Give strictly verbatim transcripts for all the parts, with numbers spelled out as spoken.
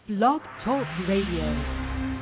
Blog Talk Radio.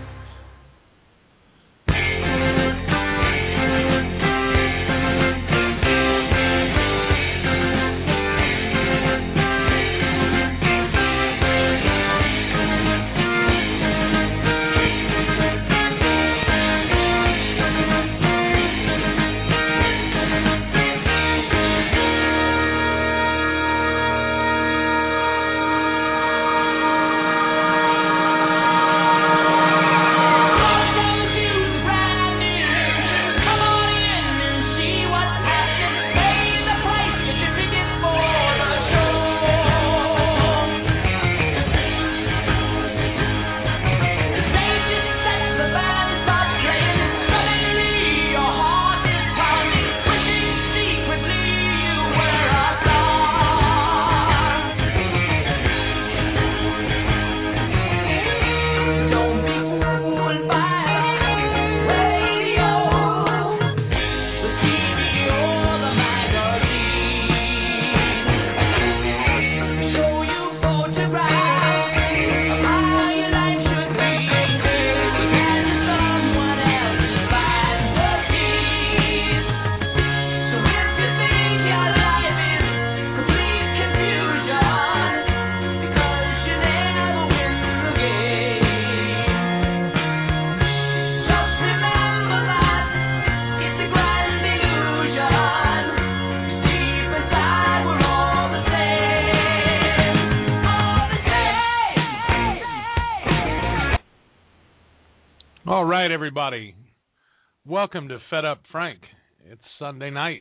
All right, everybody. Welcome to Fed Up Frank. It's Sunday night.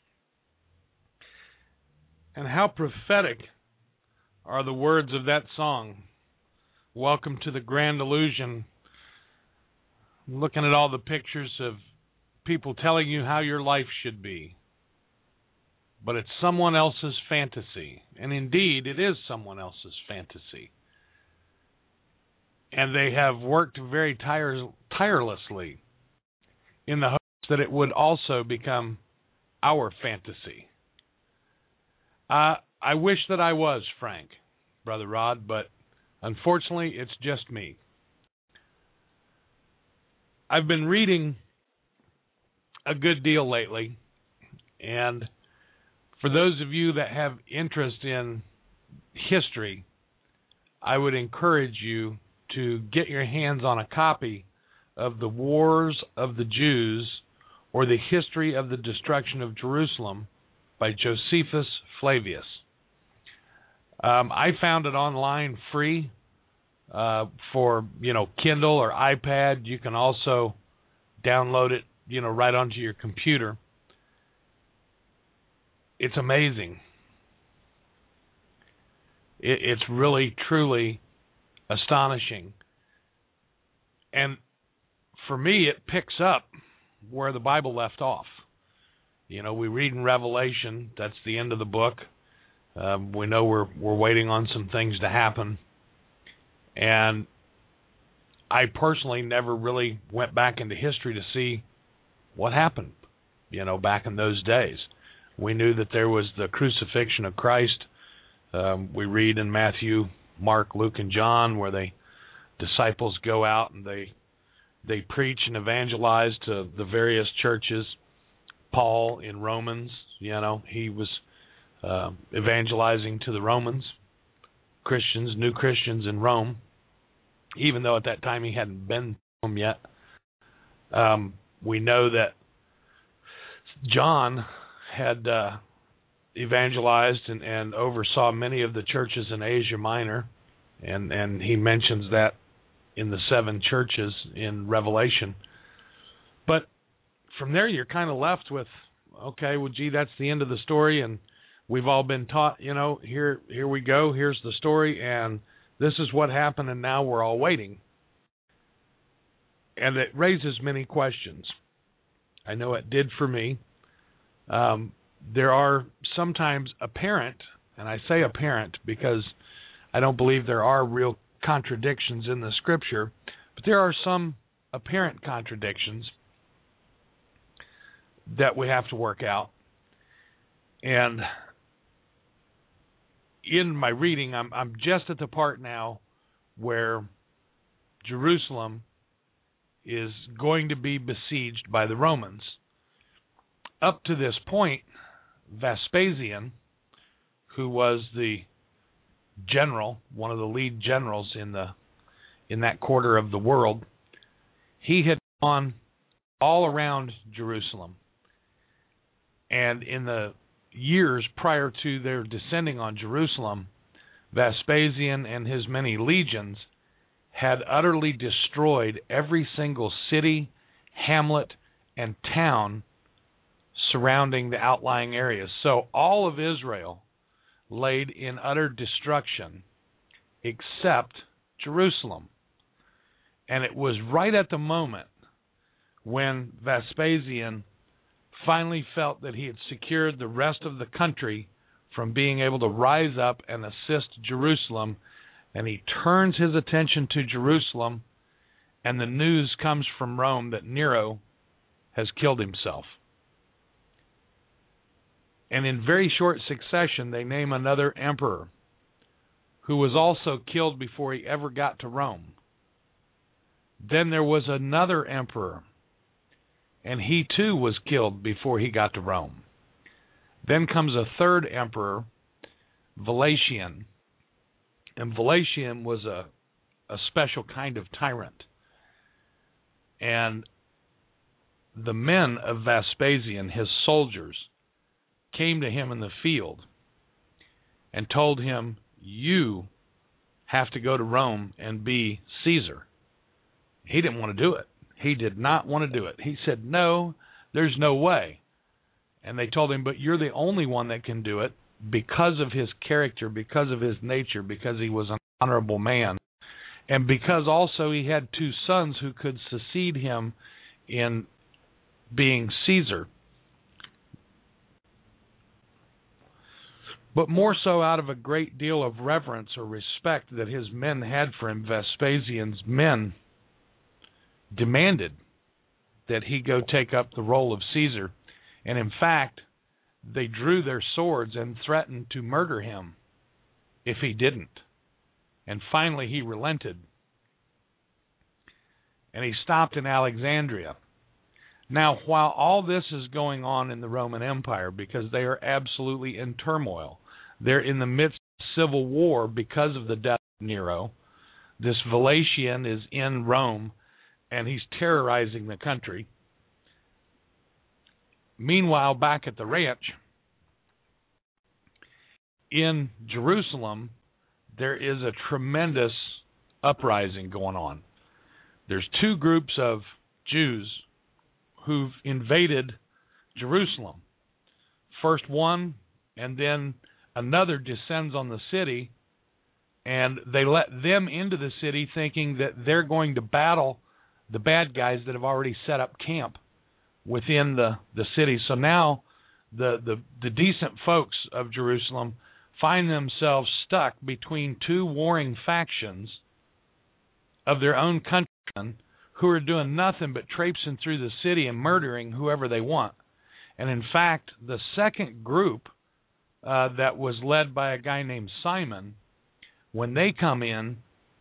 And how prophetic are the words of that song? Welcome to the Grand Illusion. Looking at all the pictures of people telling you how your life should be. But it's someone else's fantasy. And indeed, it is someone else's fantasy. And they have worked very tire- tirelessly in the hopes that it would also become our fantasy. Uh, I wish that I was Frank, Brother Rod, but unfortunately it's just me. I've been reading a good deal lately, and for those of you that have interest in history, I would encourage you to get your hands on a copy of The Wars of the Jews, or The History of the Destruction of Jerusalem by Josephus Flavius. Um, I found it online free uh, for, you know, Kindle or iPad. You can also download it, you know, right onto your computer. It's amazing. It, it's really, truly astonishing. And for me, it picks up where the Bible left off. You know, we read in Revelation, that's the end of the book. Um, we know we're we're waiting on some things to happen. And I personally never really went back into history to see what happened, you know, back in those days. We knew that there was the crucifixion of Christ. Um, we read in Matthew, Mark, Luke, and John, where the disciples go out and they they preach and evangelize to the various churches. Paul in Romans, you know, he was uh, evangelizing to the Romans, Christians, new Christians in Rome, even though at that time he hadn't been to them yet. Um, we know that John had uh, evangelized and, and oversaw many of the churches in Asia Minor, and, and he mentions that in the seven churches in Revelation. But from there you're kind of left with, okay, well, gee, that's the end of the story, and we've all been taught, you know, here here we go, here's the story, and this is what happened, and now we're all waiting. And it raises many questions. I know it did for me. Um, there are sometimes apparent, and I say apparent because I don't believe there are real contradictions in the Scripture, but there are some apparent contradictions that we have to work out. And in my reading, I'm I'm just at the part now where Jerusalem is going to be besieged by the Romans. Up to this point, Vespasian, who was the general, one of the lead generals in the in that quarter of the world, he had gone all around Jerusalem. And in the years prior to their descending on Jerusalem, Vespasian and his many legions had utterly destroyed every single city, hamlet, and town surrounding the outlying areas. So all of Israel laid in utter destruction except Jerusalem. And it was right at the moment when Vespasian finally felt that he had secured the rest of the country from being able to rise up and assist Jerusalem, and he turns his attention to Jerusalem, and the news comes from Rome that Nero has killed himself. And in very short succession, they name another emperor who was also killed before he ever got to Rome. Then there was another emperor, and he too was killed before he got to Rome. Then comes a third emperor, Valentian. And Valentian was a, a special kind of tyrant. And the men of Vespasian, his soldiers, came to him in the field and told him, "You have to go to Rome and be Caesar." He didn't want to do it. He did not want to do it. He said, "No, there's no way." And they told him, "But you're the only one that can do it because of his character, because of his nature, because he was an honorable man, and because also he had two sons who could succeed him in being Caesar." But more so out of a great deal of reverence or respect that his men had for him, Vespasian's men demanded that he go take up the role of Caesar. And in fact, they drew their swords and threatened to murder him if he didn't. And finally he relented. And he stopped in Alexandria. Now, while all this is going on in the Roman Empire, because they are absolutely in turmoil, they're in the midst of civil war because of the death of Nero. This Valentian is in Rome, and he's terrorizing the country. Meanwhile, back at the ranch in Jerusalem, there is a tremendous uprising going on. There's two groups of Jews who've invaded Jerusalem. First one, and then another descends on the city, and they let them into the city thinking that they're going to battle the bad guys that have already set up camp within the, the city. So now the, the, the decent folks of Jerusalem find themselves stuck between two warring factions of their own countrymen who are doing nothing but traipsing through the city and murdering whoever they want. And in fact, the second group uh, that was led by a guy named Simon, when they come in,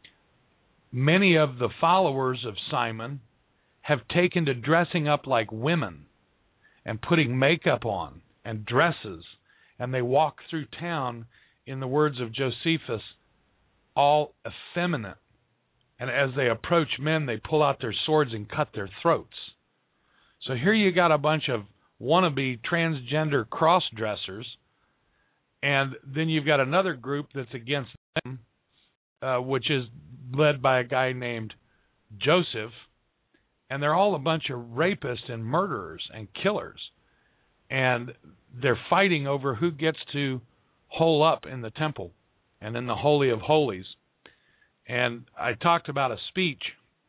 many of the followers of Simon have taken to dressing up like women and putting makeup on and dresses, and they walk through town, in the words of Josephus, all effeminate. And as they approach men, they pull out their swords and cut their throats. So here you got a bunch of wannabe transgender cross-dressers, and then you've got another group that's against them, uh, which is led by a guy named Joseph, and they're all a bunch of rapists and murderers and killers. And they're fighting over who gets to hole up in the temple and in the Holy of Holies. And I talked about a speech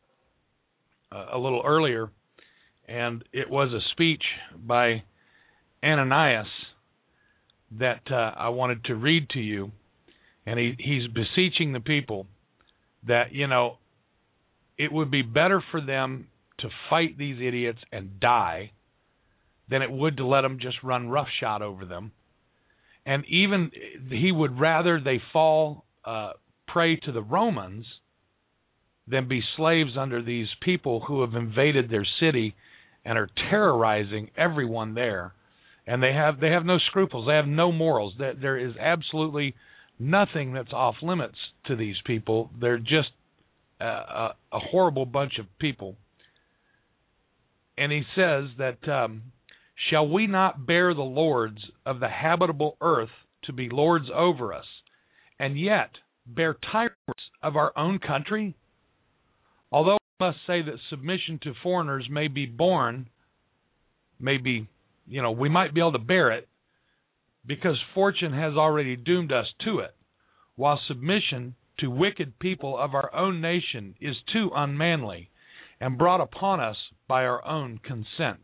uh, a little earlier, and it was a speech by Ananias that uh, I wanted to read to you. And he, he's beseeching the people that, you know, it would be better for them to fight these idiots and die than it would to let them just run roughshod over them. And even he would rather they fall uh, prey to the Romans than be slaves under these people who have invaded their city and are terrorizing everyone there. And they have they have no scruples. They have no morals. There, there is absolutely nothing that's off limits to these people. They're just a, a, a horrible bunch of people. And he says that, um, shall we not bear the lords of the habitable earth to be lords over us, and yet bear tyrants of our own country? Although I must say that submission to foreigners may be borne, may be, you know, we might be able to bear it, because fortune has already doomed us to it, while submission to wicked people of our own nation is too unmanly, and brought upon us by our own consent.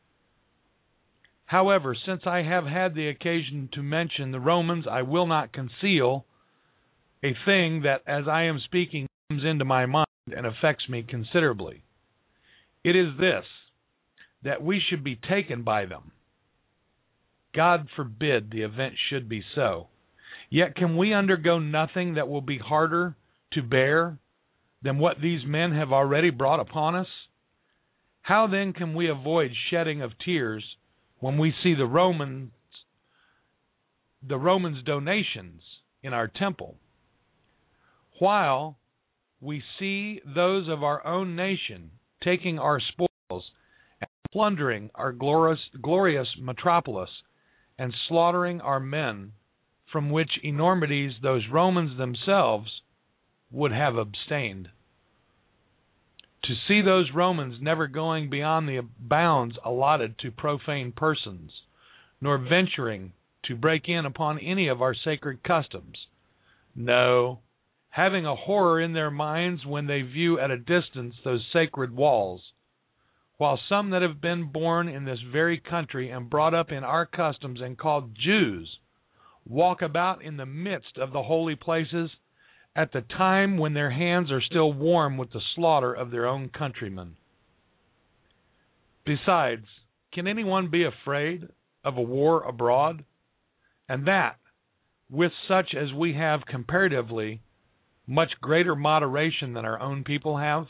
However, since I have had the occasion to mention the Romans, I will not conceal a thing that, as I am speaking, comes into my mind and affects me considerably. It is this, that we should be taken by them. God forbid the event should be so. Yet can we undergo nothing that will be harder to bear than what these men have already brought upon us? How then can we avoid shedding of tears when we see the Romans, the Romans' donations in our temple, while we see those of our own nation taking our spoils and plundering our glorious, glorious metropolis and slaughtering our men, from which enormities those Romans themselves would have abstained? To see those Romans never going beyond the bounds allotted to profane persons, nor venturing to break in upon any of our sacred customs. No, having a horror in their minds when they view at a distance those sacred walls, while some that have been born in this very country and brought up in our customs and called Jews walk about in the midst of the holy places at the time when their hands are still warm with the slaughter of their own countrymen. Besides, can anyone be afraid of a war abroad? And that, with such as we have comparatively much greater moderation than our own people have?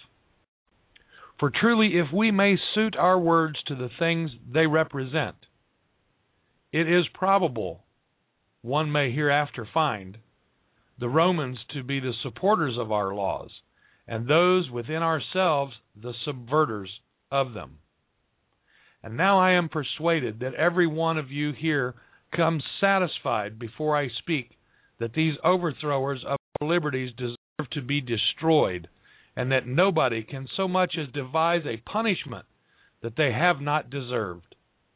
For truly, if we may suit our words to the things they represent, it is probable one may hereafter find the Romans to be the supporters of our laws, and those within ourselves the subverters of them. And now I am persuaded that every one of you here comes satisfied before I speak that these overthrowers of our liberties deserve to be destroyed, and that nobody can so much as devise a punishment that they have not deserved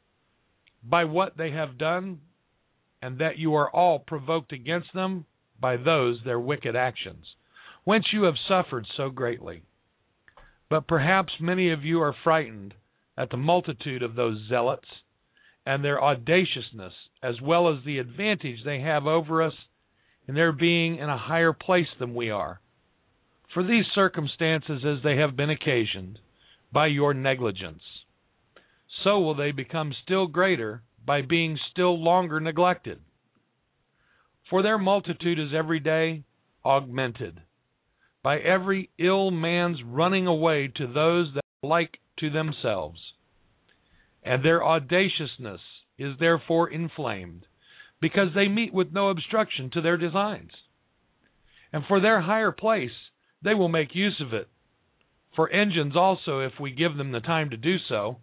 by what they have done, and that you are all provoked against them by those their wicked actions, whence you have suffered so greatly. But perhaps many of you are frightened at the multitude of those zealots, and their audaciousness, as well as the advantage they have over us in their being in a higher place than we are. For these circumstances, as they have been occasioned by your negligence, so will they become still greater by being still longer neglected. For their multitude is every day augmented by every ill man's running away to those that are like to themselves. And their audaciousness is therefore inflamed, because they meet with no obstruction to their designs. And for their higher place, they will make use of it, for engines also, if we give them the time to do so.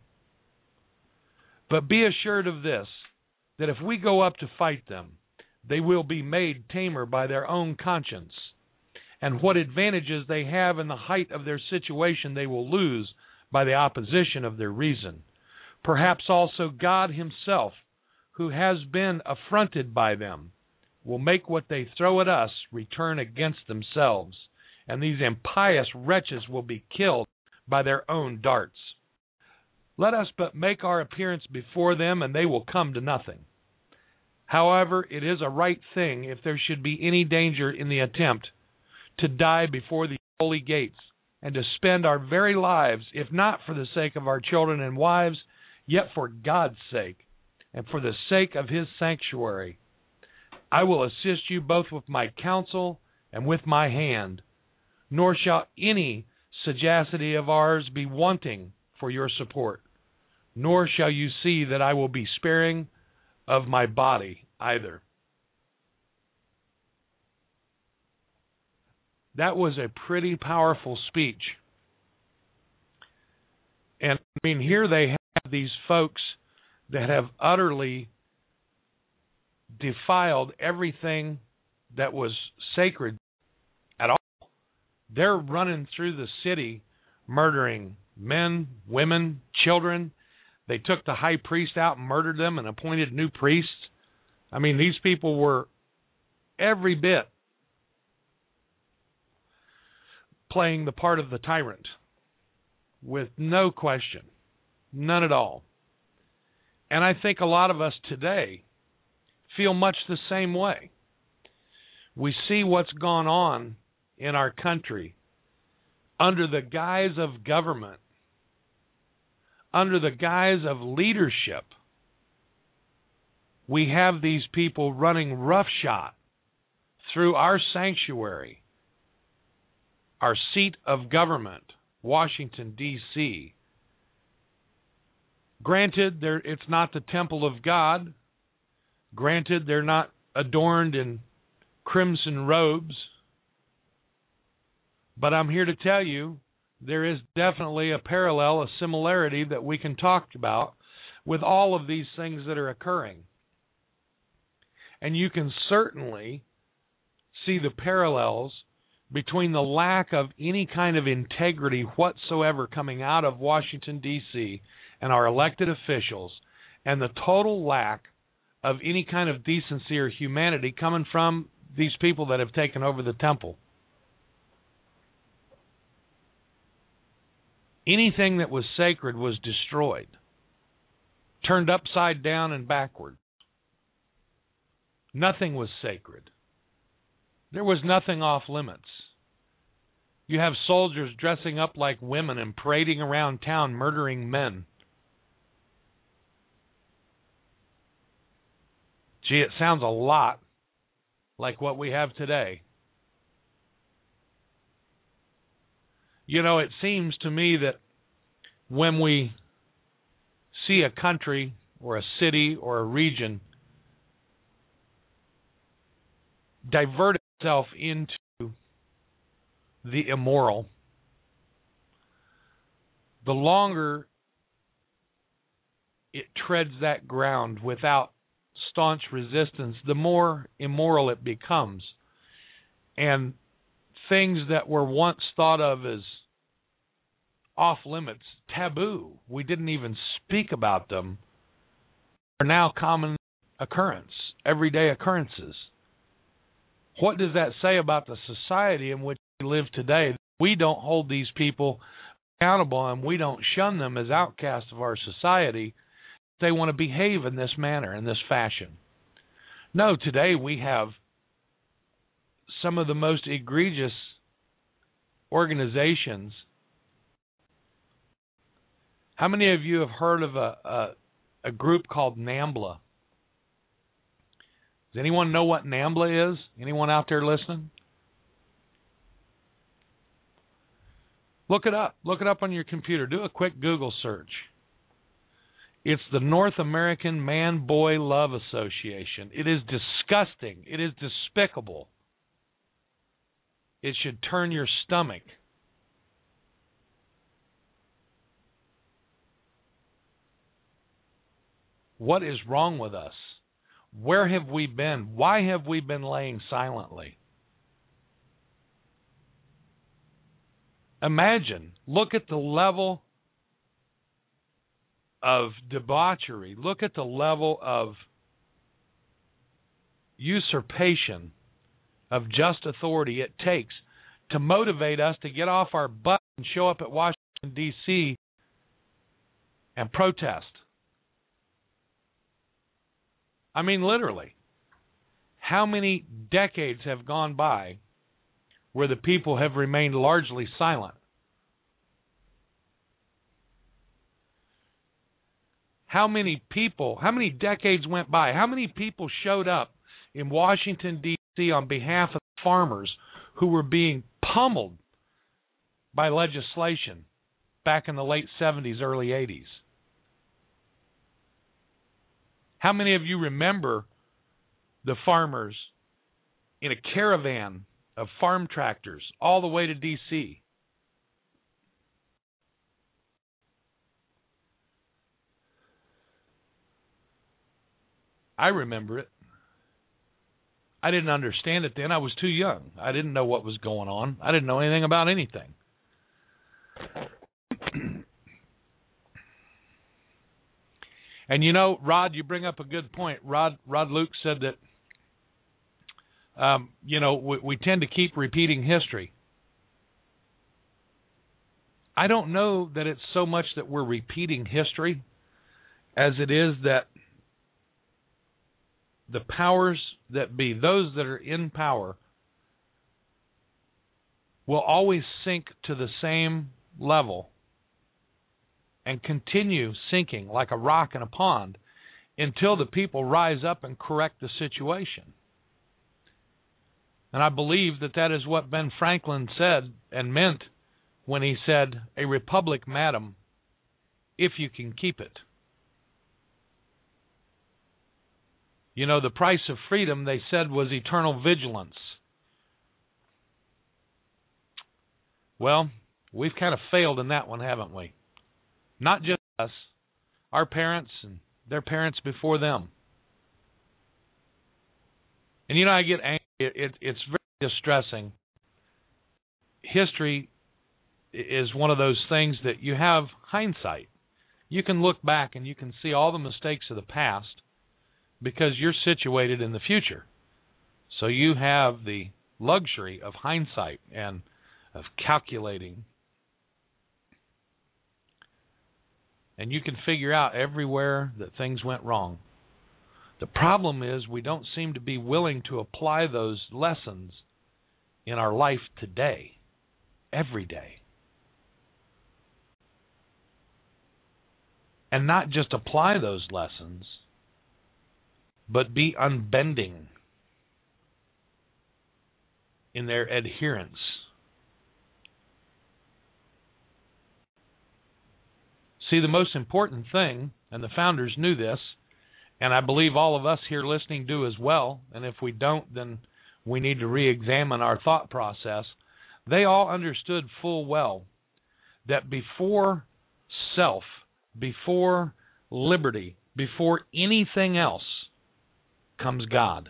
But be assured of this, that if we go up to fight them, they will be made tamer by their own conscience, and what advantages they have in the height of their situation they will lose by the opposition of their reason. Perhaps also God himself, who has been affronted by them, will make what they throw at us return against themselves, and these impious wretches will be killed by their own darts. Let us but make our appearance before them, and they will come to nothing. However, it is a right thing, if there should be any danger in the attempt, to die before the holy gates, and to spend our very lives, if not for the sake of our children and wives, yet for God's sake, and for the sake of his sanctuary. I will assist you both with my counsel and with my hand, nor shall any sagacity of ours be wanting for your support, nor shall you see that I will be sparing of my body either. That was a pretty powerful speech. And I mean, here they have these folks that have utterly defiled everything that was sacred at all. They're running through the city murdering men, women, children. They took the high priest out and murdered them and appointed new priests. I mean, these people were every bit playing the part of the tyrant, with no question, none at all. And I think a lot of us today feel much the same way. We see what's gone on in our country under the guise of government, under the guise of leadership. We have these people running roughshod through our sanctuary, our seat of government, Washington, D C Granted, it's not the temple of God. Granted, they're not adorned in crimson robes. But I'm here to tell you, there is definitely a parallel, a similarity that we can talk about with all of these things that are occurring. And you can certainly see the parallels between the lack of any kind of integrity whatsoever coming out of Washington, D C and our elected officials, and the total lack of any kind of decency or humanity coming from these people that have taken over the temple. Anything that was sacred was destroyed, turned upside down and backward. Nothing was sacred. There was nothing off limits. You have soldiers dressing up like women and parading around town murdering men. Gee, it sounds a lot like what we have today. You know, it seems to me that when we see a country or a city or a region divert itself into the immoral, the longer it treads that ground without staunch resistance, the more immoral it becomes. And things that were once thought of as off limits, taboo, we didn't even speak about them, are now common occurrence, everyday occurrences. What does that say about the society in which we live today? We don't hold these people accountable and we don't shun them as outcasts of our society. They want to behave in this manner, in this fashion. No, today we have some of the most egregious organizations. How many of you have heard of a, a, a group called NAMBLA? Does anyone know what NAMBLA is? Anyone out there listening? Look it up. Look it up on your computer. Do a quick Google search. It's the North American Man-Boy Love Association. It is disgusting. It is despicable. It should turn your stomach. What is wrong with us? Where have we been? Why have we been laying silently? Imagine, look at the level of debauchery. Look at the level of usurpation of just authority it takes to motivate us to get off our butt and show up at Washington, D C and protest. I mean, literally. How many decades have gone by where the people have remained largely silent? How many people, how many decades went by? How many people showed up in Washington, D C on behalf of farmers who were being pummeled by legislation back in the late seventies, early eighties. How many of you remember the farmers in a caravan of farm tractors all the way to D C? I remember it. I didn't understand it then. I was too young. I didn't know what was going on. I didn't know anything about anything. And you know, Rod, you bring up a good point. Rod Rod Luke said that, um, you know, we, we tend to keep repeating history. I don't know that it's so much that we're repeating history as it is that the powers that be, those that are in power, will always sink to the same level and continue sinking like a rock in a pond until the people rise up and correct the situation. And I believe that that is what Ben Franklin said and meant when he said, "A republic, madam, if you can keep it." You know, the price of freedom, they said, was eternal vigilance. Well, we've kind of failed in that one, haven't we? Not just us, our parents and their parents before them. And you know, I get angry. It, it, it's very distressing. History is one of those things that you have hindsight. You can look back and you can see all the mistakes of the past because you're situated in the future. So you have the luxury of hindsight and of calculating. And you can figure out everywhere that things went wrong. The problem is we don't seem to be willing to apply those lessons in our life today, every day. And not just apply those lessons, but be unbending in their adherence. See, the most important thing, and the founders knew this, and I believe all of us here listening do as well, and if we don't, then we need to re-examine our thought process. They all understood full well that before self, before liberty, before anything else comes God.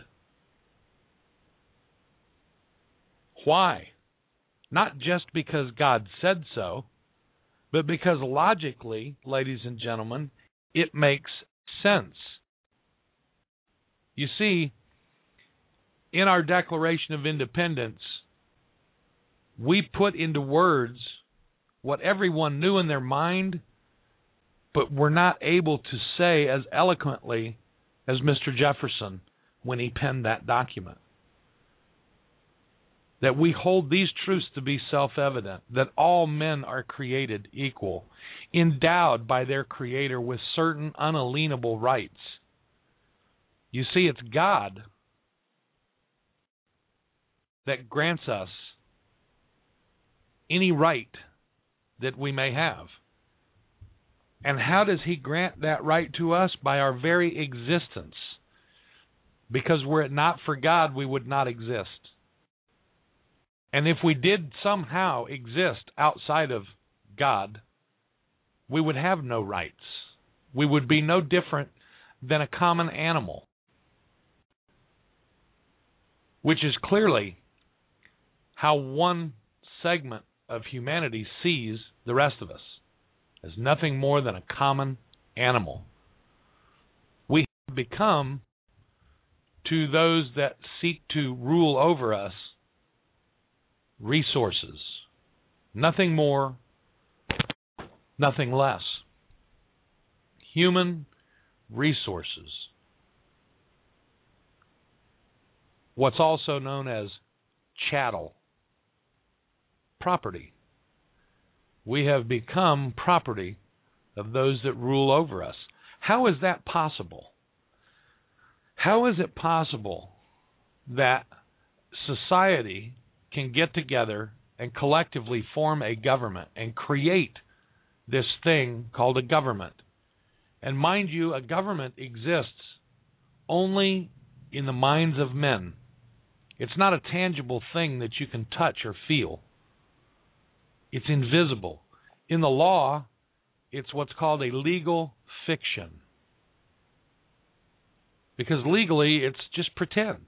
Why? Not just because God said so, but because logically, ladies and gentlemen, it makes sense. You see, in our Declaration of Independence, we put into words what everyone knew in their mind, but were not able to say as eloquently as Mister Jefferson when he penned that document. That we hold these truths to be self-evident, that all men are created equal, endowed by their Creator with certain unalienable rights. You see, it's God that grants us any right that we may have. And how does He grant that right to us? By our very existence. Because were it not for God, we would not exist. And if we did somehow exist outside of God, we would have no rights. We would be no different than a common animal, which is clearly how one segment of humanity sees the rest of us, as nothing more than a common animal. We have become, to those that seek to rule over us, resources. Nothing more, nothing less. Human resources. What's also known as chattel. Property. We have become property of those that rule over us. How is that possible? How is it possible that society can get together and collectively form a government and create this thing called a government. And mind you, a government exists only in the minds of men. It's not a tangible thing that you can touch or feel. It's invisible. In the law, it's what's called a legal fiction. Because legally, it's just pretend.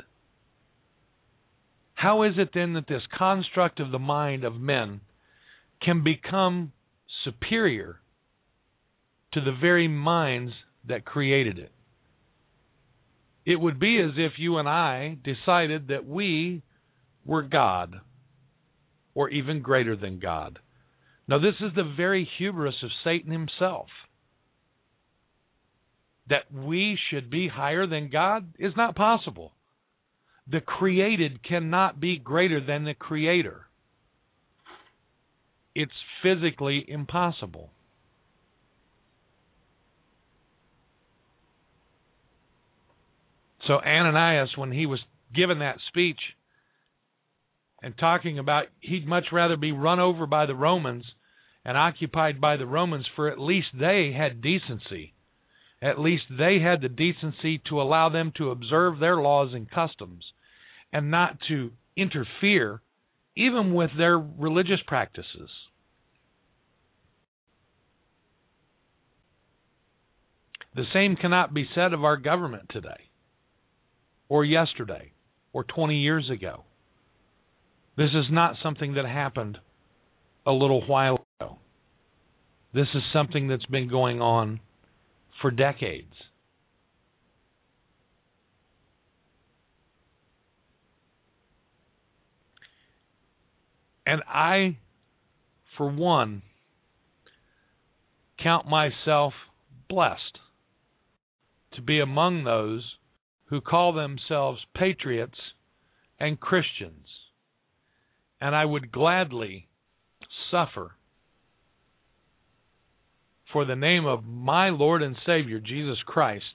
How is it then that this construct of the mind of men can become superior to the very minds that created it? It would be as if you and I decided that we were God, or even greater than God. Now, this is the very hubris of Satan himself. That we should be higher than God is not possible. The created cannot be greater than the Creator. It's physically impossible. So Ananias, when he was given that speech and talking about he'd much rather be run over by the Romans and occupied by the Romans, for at least they had decency. At least they had the decency to allow them to observe their laws and customs and not to interfere even with their religious practices. The same cannot be said of our government today, or yesterday, or twenty years ago. This is not something that happened a little while ago. This is something that's been going on for decades. And I, for one, count myself blessed to be among those who call themselves patriots and Christians. And I would gladly suffer for the name of my Lord and Savior, Jesus Christ,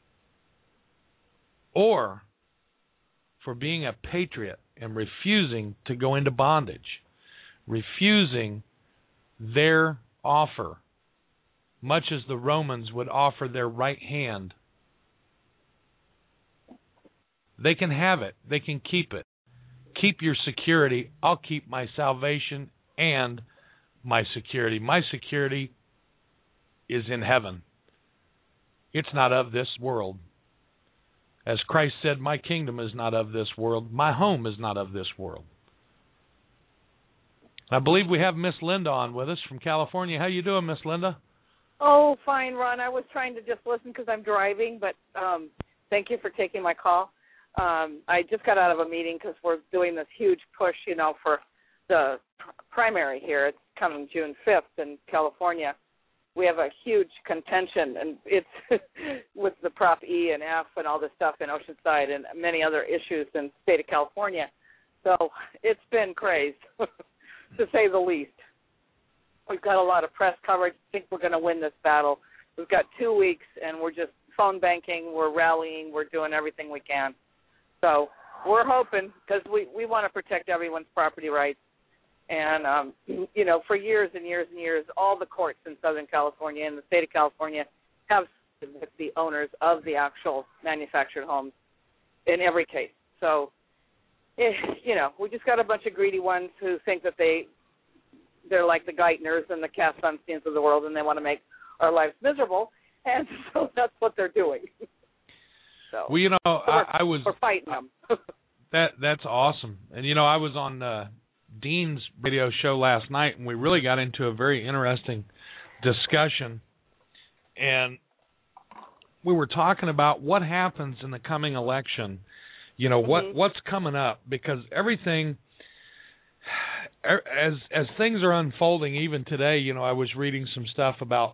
or for being a patriot and refusing to go into bondage, refusing their offer, much as the Romans would offer their right hand. They can have it. They can keep it. Keep your security. I'll keep my salvation and my security. My security is in heaven. It's not of this world. As Christ said, my kingdom is not of this world. My home is not of this world. I believe we have Miss Linda on with us from California. How you doing, Miss Linda? Oh, fine, Ron. I was trying to just listen because I'm driving, but um, thank you for taking my call. Um, I just got out of a meeting because we're doing this huge push, you know, for the pr- primary here. It's coming June fifth in California. We have a huge contention, and it's with the Prop E and F and all this stuff in Oceanside and many other issues in the state of California. So it's been crazy, to say the least. We've got a lot of press coverage. I think we're going to win this battle. We've got two weeks, and we're just phone banking. We're rallying. We're doing everything we can. So we're hoping, because we, we want to protect everyone's property rights. And, um, you know, for years and years and years, all the courts in Southern California and the state of California have sided with the owners of the actual manufactured homes in every case. So, eh, you know, we just got a bunch of greedy ones who think that they, they're like the Geithners and the Cass Sunsteins of the world, and they want to make our lives miserable. And so that's what they're doing. So, well, you know, so I, I was... We're fighting them. that That's awesome. And, you know, I was on... Uh, Dean's radio show last night, and we really got into a very interesting discussion. And we were talking about what happens in the coming election. You know, what, mm-hmm. what's coming up, because everything, as as things are unfolding, even today, you know, I was reading some stuff about,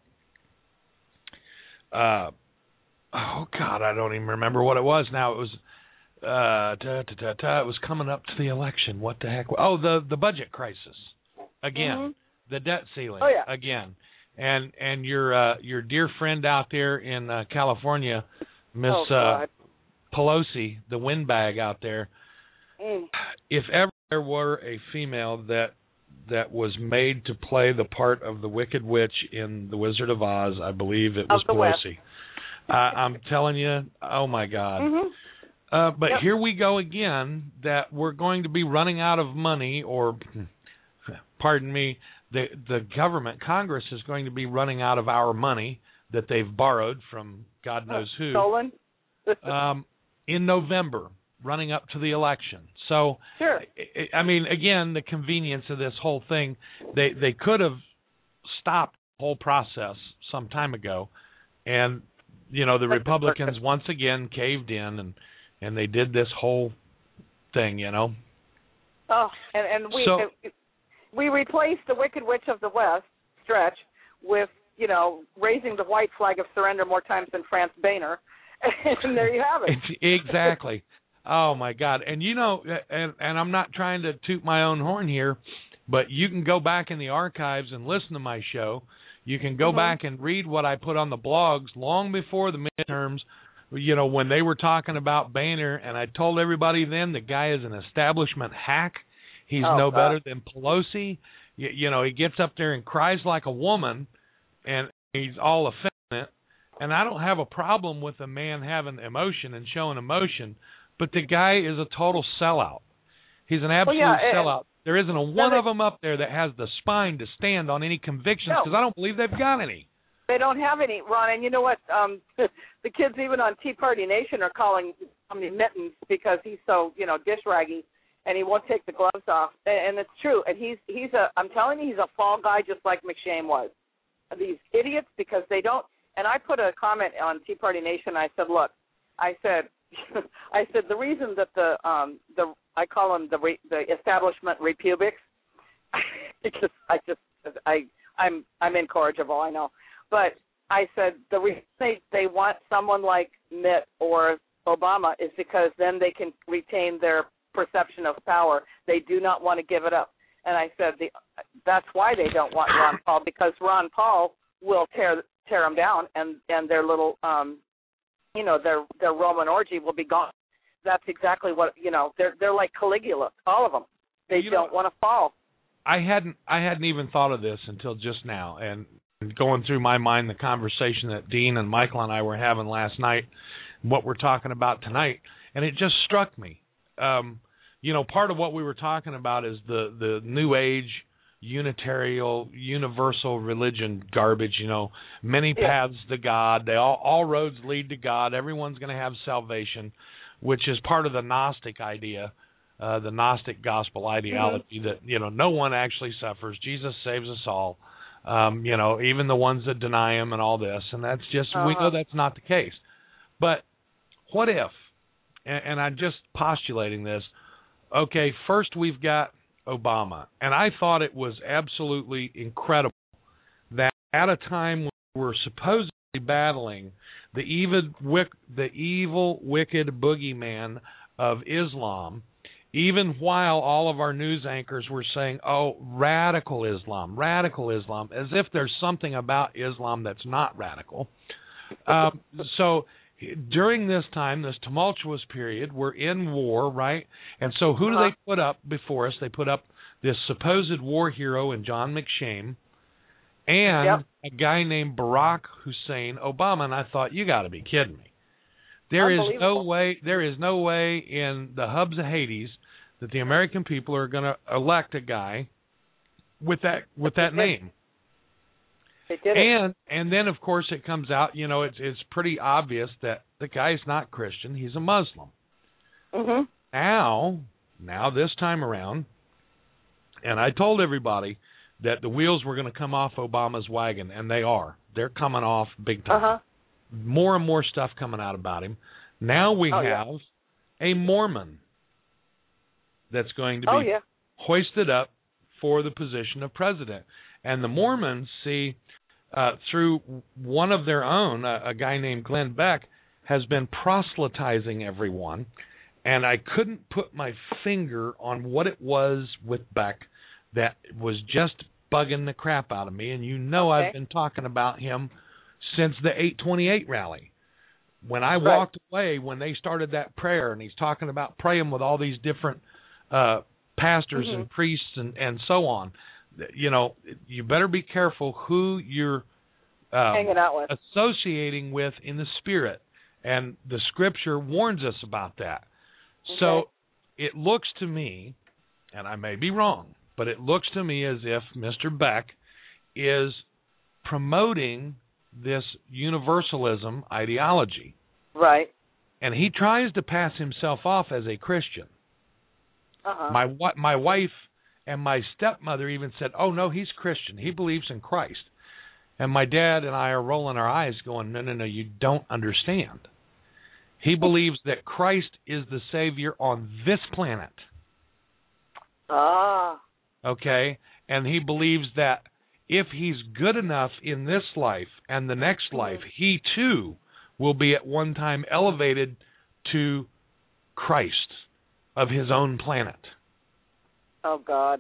uh, oh, God, I don't even remember what it was now. It was... Uh, ta, ta, ta, ta, it was coming up to the election. What the heck? Oh, the the budget crisis again, mm-hmm. the debt ceiling oh, yeah. again, and and your uh, your dear friend out there in uh, California, Miss oh, uh, Pelosi, the windbag out there. Mm. If ever there were a female that that was made to play the part of the Wicked Witch in The Wizard of Oz. I believe it was Pelosi. uh, I'm telling you, oh my God. Mm-hmm. Uh, but Yep. here we go again, that we're going to be running out of money, or, pardon me, the the government, Congress, is going to be running out of our money that they've borrowed from God knows who. Stolen? um, in November, running up to the election. So, Sure. I, I mean, again, the convenience of this whole thing, they, they could have stopped the whole process some time ago, and, you know, the Republicans once again caved in, and, and they did this whole thing, you know. Oh, and, and we So, we replaced the Wicked Witch of the West, Stretch, with, you know, raising the white flag of surrender more times than France Boehner, and there you have it. Exactly. Oh, my God. And, you know, and, and I'm not trying to toot my own horn here, but you can go back in the archives and listen to my show. You can go mm-hmm. back and read what I put on the blogs long before the midterms, you know, when they were talking about Boehner, and I told everybody then the guy is an establishment hack. He's oh, no God. better than Pelosi. You, you know, he gets up there and cries like a woman, and he's all effeminate. And I don't have a problem with a man having emotion and showing emotion, but the guy is a total sellout. He's an absolute well, yeah, sellout. And, there isn't a one of them up there that has the spine to stand on any convictions, because no. I don't believe they've got any. They don't have any, Ron. And you know what? Um, the kids even on Tea Party Nation are calling him Mittens because he's so, you know, dish raggy, and he won't take the gloves off. And, and it's true. And he's he's a. I'm telling you, he's a fall guy, just like McShane was. These idiots, because they don't. And I put a comment on Tea Party Nation. I said, look, I said, I said the reason that the um the I call them the re, the establishment republics because I just I I'm I'm incorrigible, I know. But I said the reason they, they want someone like Mitt or Obama is because then they can retain their perception of power. They do not want to give it up. And I said the, that's why they don't want Ron Paul, because Ron Paul will tear tear them down, and, and their little, um, you know, their their Roman orgy will be gone. That's exactly what, you know, they're they're like Caligula, all of them. They you don't know, want to fall. I hadn't I hadn't even thought of this until just now, and going through my mind the conversation that Dean and Michael and I were having last night, what we're talking about tonight, and it just struck me. Um, you know, part of what we were talking about is the, the New Age, Unitarian, universal religion garbage, you know, many paths yeah. to God. They all, all roads lead to God. Everyone's going to have salvation, which is part of the Gnostic idea, uh, the Gnostic gospel ideology mm-hmm. that, you know, no one actually suffers. Jesus saves us all. Um, you know, even the ones that deny him and all this, and that's just, uh-huh. we know that's not the case. But what if, and, and I'm just postulating this, okay, first we've got Obama, and I thought it was absolutely incredible that at a time when we're supposedly battling the evil, the evil, wicked boogeyman of Islam, even while all of our news anchors were saying, oh, radical Islam, radical Islam, as if there's something about Islam that's not radical. Um, so during this time, this tumultuous period, we're in war, right? And so who do uh-huh. they put up before us? They put up this supposed war hero in John McShane and yep. a guy named Barack Hussein Obama. And I thought, you got to be kidding me. There is no way, there is no way in the hubs of Hades that the American people are going to elect a guy with that with that name. They did and it. and then of course it comes out, you know, it's it's pretty obvious that the guy's not Christian, he's a Muslim. Mm-hmm. Now, now this time around, and I told everybody that the wheels were going to come off Obama's wagon, and they are. They're coming off big time. Uh-huh. More and more stuff coming out about him. Now we oh, have yeah. a Mormon that's going to be oh, yeah. hoisted up for the position of president. And the Mormons see, uh, through one of their own, a, a guy named Glenn Beck, has been proselytizing everyone. And I couldn't put my finger on what it was with Beck that was just bugging the crap out of me. And you know okay. I've been talking about him since the eight twenty-eight rally. When I right. walked away, when they started that prayer, and he's talking about praying with all these different uh, pastors mm-hmm. and priests and, and so on, you know, you better be careful who you're um, hanging out with, associating with in the spirit, and the Scripture warns us about that. Okay. So it looks to me, and I may be wrong, but it looks to me as if Mister Beck is promoting this universalism ideology. Right. And he tries to pass himself off as a Christian. Uh-huh. My my wife and my stepmother even said, "Oh no, he's Christian. He believes in Christ." And my dad and I are rolling our eyes going, "No, no, no, you don't understand. He believes that Christ is the Savior on this planet." Ah. Okay? And he believes that if he's good enough in this life and the next life, he too will be at one time elevated to Christ of his own planet. Oh, God.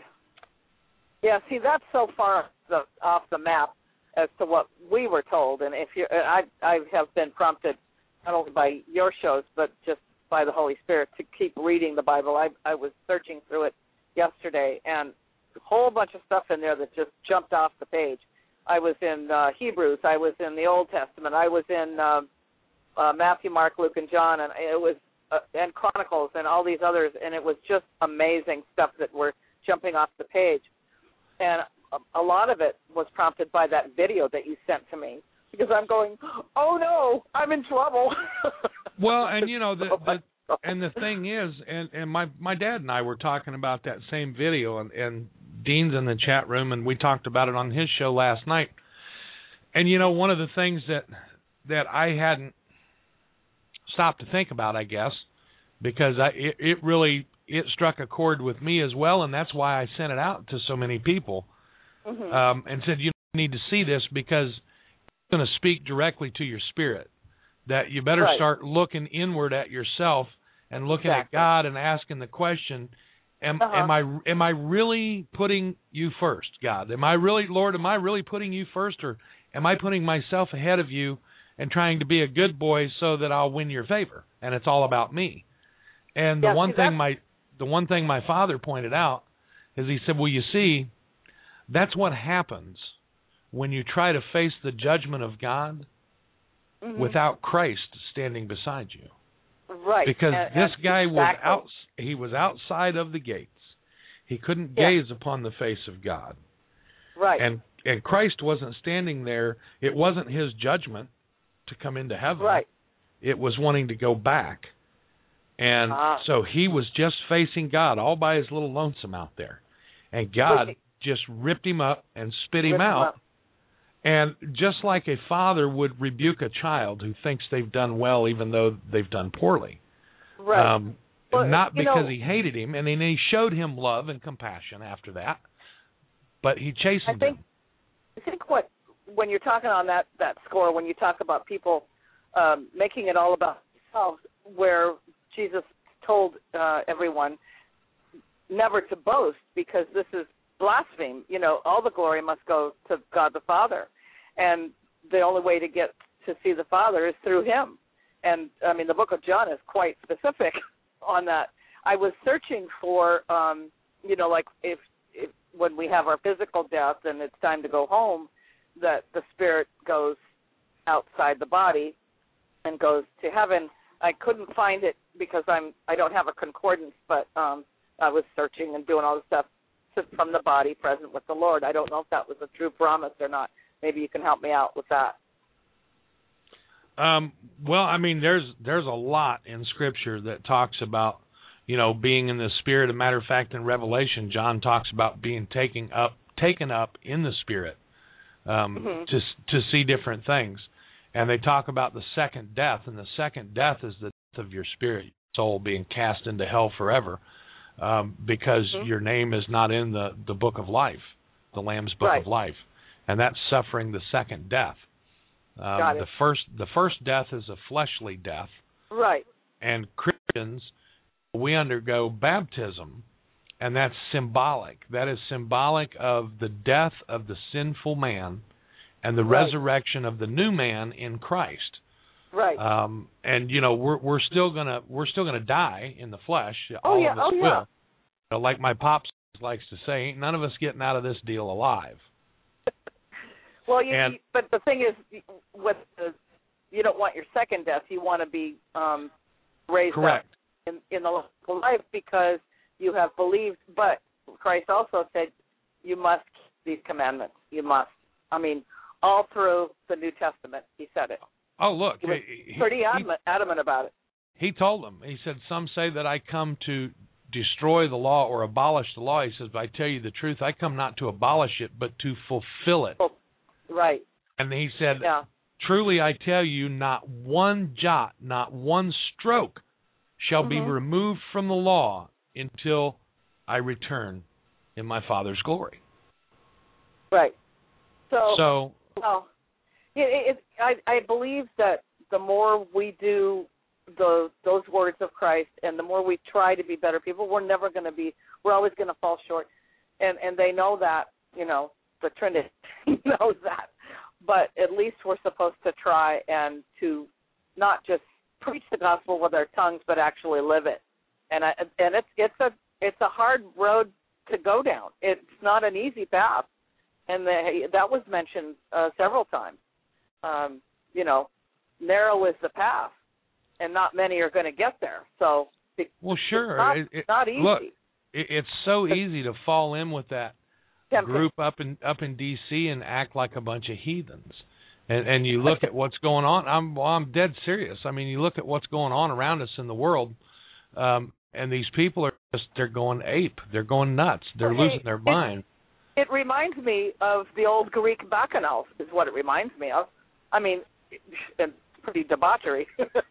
Yeah, see, that's so far off the, off the map as to what we were told. And if you, I, I have been prompted not only by your shows, but just by the Holy Spirit to keep reading the Bible. I, I was searching through it yesterday, and a whole bunch of stuff in there that just jumped off the page. I was in uh, Hebrews. I was in the Old Testament. I was in um, uh, Matthew, Mark, Luke, and John, and it was uh, and Chronicles and all these others, and it was just amazing stuff that were jumping off the page. And a, a lot of it was prompted by that video that you sent to me, because I'm going, oh no, I'm in trouble. Well, and you know, the, the and the thing is, and, and my my dad and I were talking about that same video, and, and Dean's in the chat room, and we talked about it on his show last night. And you know, one of the things that that I hadn't stopped to think about, I guess, because I it, it really it struck a chord with me as well, and that's why I sent it out to so many people, mm-hmm. um, and said, you need to see this because it's going to speak directly to your spirit. That you better right. start looking inward at yourself and looking exactly. at God and asking the question, am, uh-huh. am I am I really putting you first, God? Am I really, Lord, am I really putting you first, or am I putting myself ahead of you and trying to be a good boy so that I'll win your favor and it's all about me? And the yeah, one see, thing my the one thing my father pointed out is he said, well, you see, that's what happens when you try to face the judgment of God mm-hmm. without Christ standing beside you. Right. Because and, this and guy exactly. was out he was outside of the gates. He couldn't yeah. gaze upon the face of God. Right. And and Christ wasn't standing there. It wasn't his judgment to come into heaven. Right. It was wanting to go back. And uh, so he was just facing God all by his little lonesome out there. And God he, just ripped him up and spit him him out. Up. And just like a father would rebuke a child who thinks they've done well even though they've done poorly. Right. Um, well, not because know, he hated him, and then he showed him love and compassion after that, but he chastened I think, him. I think what, when you're talking on that, that score, when you talk about people um, making it all about themselves, where Jesus told uh, everyone never to boast because this is blaspheme. You know, all the glory must go to God the Father. And the only way to get to see the Father is through him. And, I mean, the book of John is quite specific on that. I was searching for, um, you know, like if, if when we have our physical death and it's time to go home, that the spirit goes outside the body and goes to heaven. I couldn't find it because I'm I don't have a concordance, but um, I was searching and doing all the stuff to, from the body present with the Lord. I don't know if that was a true promise or not. Maybe you can help me out with that. Um, well, I mean, there's there's a lot in Scripture that talks about, you know, being in the Spirit. As a matter of fact, in Revelation, John talks about being taken up taken up in the Spirit um, mm-hmm. to to see different things. And they talk about the second death, and the second death is the death of your spirit, your soul being cast into hell forever, um, because mm-hmm. your name is not in the, the book of life, the Lamb's book right. of life, and that's suffering the second death. Um, Got it. the first the first death is a fleshly death, right? And Christians, we undergo baptism, and that's symbolic. That is symbolic of the death of the sinful man and the right. resurrection of the new man in Christ. Right. Um, and you know we're we're still gonna we're still gonna die in the flesh. Oh All yeah. of us oh will. yeah. You know, like my pops likes to say, ain't none of us getting out of this deal alive. Well, you, and, you, but the thing is, with the, you don't want your second death. You want to be um, raised correct. up in, in the life because you have believed. But Christ also said you must keep these commandments. You must. I mean, all through the New Testament, he said it. Oh, look. He was he, pretty he, adamant, adamant about it. He told them. He said, some say that I come to destroy the law or abolish the law. He says, but I tell you the truth, I come not to abolish it, but to fulfill it. Right. And he said, yeah. truly I tell you, not one jot, not one stroke shall mm-hmm. be removed from the law until I return in my Father's glory. Right. So, so well, it, it, I, I believe that the more we do the those words of Christ and the more we try to be better people, we're never going to be, we're always going to fall short. And and they know that, you know, the Trinity knows that. But at least we're supposed to try and to not just preach the gospel with our tongues, but actually live it. And I, and it's it's a it's a hard road to go down. It's not an easy path, and the, that was mentioned uh, several times. Um, you know, narrow is the path, and not many are going to get there. So, it, well, sure, it's not, it, it, not easy. Look, it, it's so easy to fall in with that Tempting. group up in up in D C and act like a bunch of heathens. And, and you look at what's going on. I'm well, I'm dead serious. I mean, you look at what's going on around us in the world, um, and these people are just they're going ape. They're going nuts. They're well, losing hey, their mind. It, it reminds me of the old Greek bacchanals, is what it reminds me of. I mean, it's pretty debauchery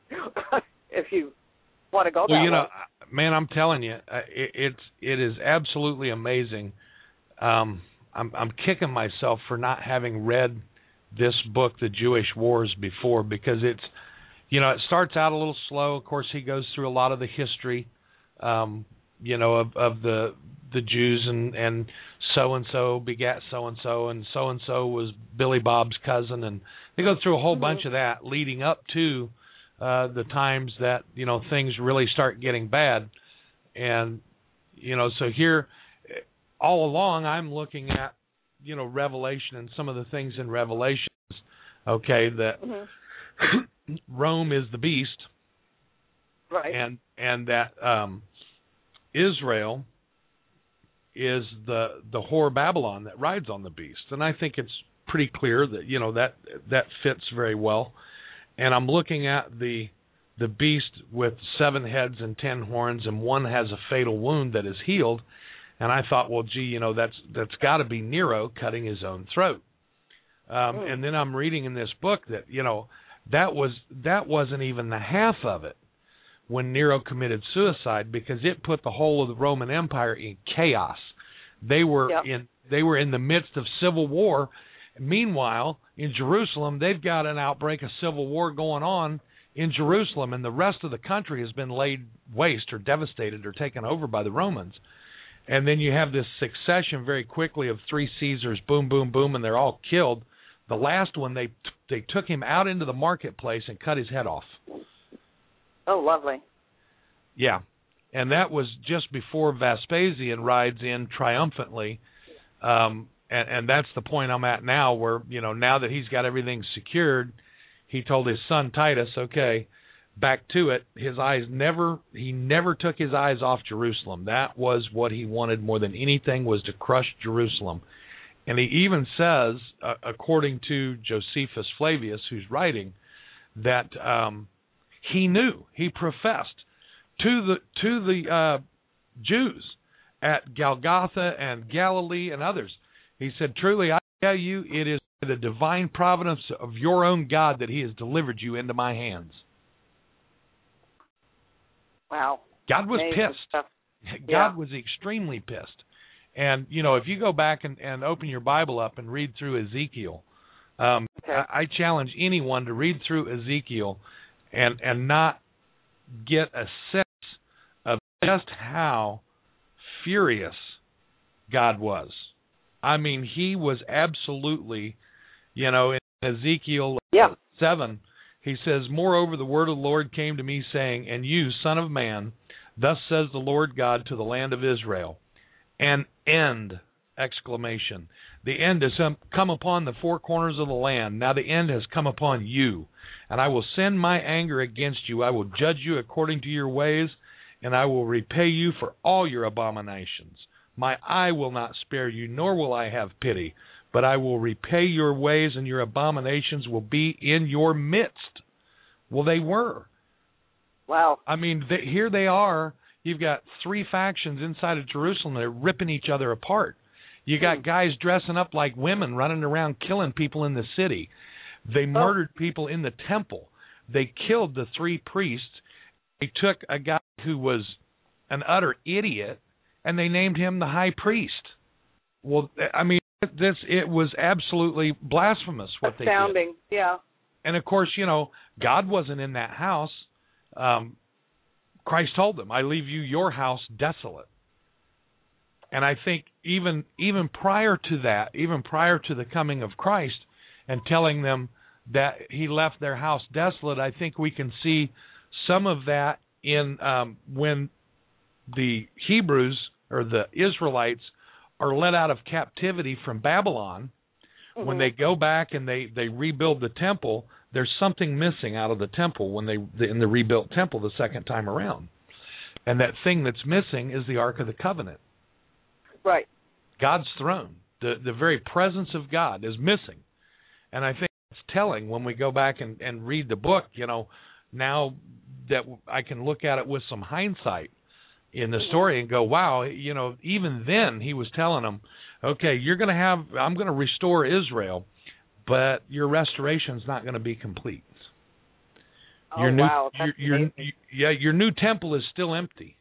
if you want to go well, that you know, way. Man, I'm telling you, it, it's it is absolutely amazing. Um, I'm I'm kicking myself for not having read this book, The Jewish Wars, before, because it's, you know, it starts out a little slow. Of course, he goes through a lot of the history, um, you know, of, of the the Jews and and so and so begat so and so, and so and so was Billy Bob's cousin, and they go through a whole mm-hmm. bunch of that leading up to uh, the times that you know things really start getting bad, and you know, so here all along I'm looking at, you know, Revelation and some of the things in Revelations, okay, that mm-hmm. Rome is the beast, right, and and that um, Israel is the the whore Babylon that rides on the beast, and I think it's pretty clear that you know that that fits very well. And I'm looking at the the beast with seven heads and ten horns, and one has a fatal wound that is healed. And I thought, well, gee, you know, that's that's got to be Nero cutting his own throat. Um, mm. And then I'm reading in this book that, you know, that was that wasn't even the half of it when Nero committed suicide, because it put the whole of the Roman Empire in chaos. They were yep. in they were in the midst of civil war. Meanwhile, in Jerusalem, they've got an outbreak of civil war going on in Jerusalem, and the rest of the country has been laid waste or devastated or taken over by the Romans. And then you have this succession very quickly of three Caesars, boom, boom, boom, and they're all killed. The last one, they they took him out into the marketplace and cut his head off. Oh, lovely. Yeah, and that was just before Vespasian rides in triumphantly, um, and, and that's the point I'm at now, where, you know, now that he's got everything secured, he told his son Titus, okay, back to it. His eyes never, he never took his eyes off Jerusalem. That was what he wanted more than anything, was to crush Jerusalem. And he even says, uh, according to Josephus Flavius, who's writing, that um, he knew, he professed to the to the uh, Jews at Golgotha and Galilee and others. He said, truly, I tell you, it is the divine providence of your own God that he has delivered you into my hands. Wow. God was Amazing pissed. Stuff. God yeah. was extremely pissed. And, you know, if you go back and, and open your Bible up and read through Ezekiel, um, okay. I, I challenge anyone to read through Ezekiel and, and not get a sense of just how furious God was. I mean, he was absolutely, you know, in Ezekiel yeah. seven, he says, moreover, the word of the Lord came to me, saying, and you, son of man, thus says the Lord God to the land of Israel, An end, exclamation. The end has come upon the four corners of the land. Now the end has come upon you. And I will send my anger against you. I will judge you according to your ways, and I will repay you for all your abominations. My eye will not spare you, nor will I have pity, but I will repay your ways, and your abominations will be in your midst. Well, they were. Wow. I mean, they, here they are. You've got three factions inside of Jerusalem. They're ripping each other apart. You got guys dressing up like women running around killing people in the city. They murdered oh. people in the temple. They killed the three priests. They took a guy who was an utter idiot, and they named him the high priest. Well, I mean, this it was absolutely blasphemous what they did. Astounding, yeah. And, of course, you know, God wasn't in that house. Um, Christ told them, I leave you your house desolate. And I think even even prior to that, even prior to the coming of Christ and telling them that he left their house desolate, I think we can see some of that in um, when the Hebrews or the Israelites are let out of captivity from Babylon. Mm-hmm. When they go back and they, they rebuild the temple, there's something missing out of the temple when they in the rebuilt temple the second time around. And that thing that's missing is the Ark of the Covenant. Right. God's throne, the, the very presence of God is missing. And I think it's telling when we go back and, and read the book, you know, now that I can look at it with some hindsight in the story and go, wow, you know, even then he was telling them, okay, you're going to have, I'm going to restore Israel, but your restoration's not going to be complete. Oh, your new, wow. That's your, your, yeah, your new temple is still empty.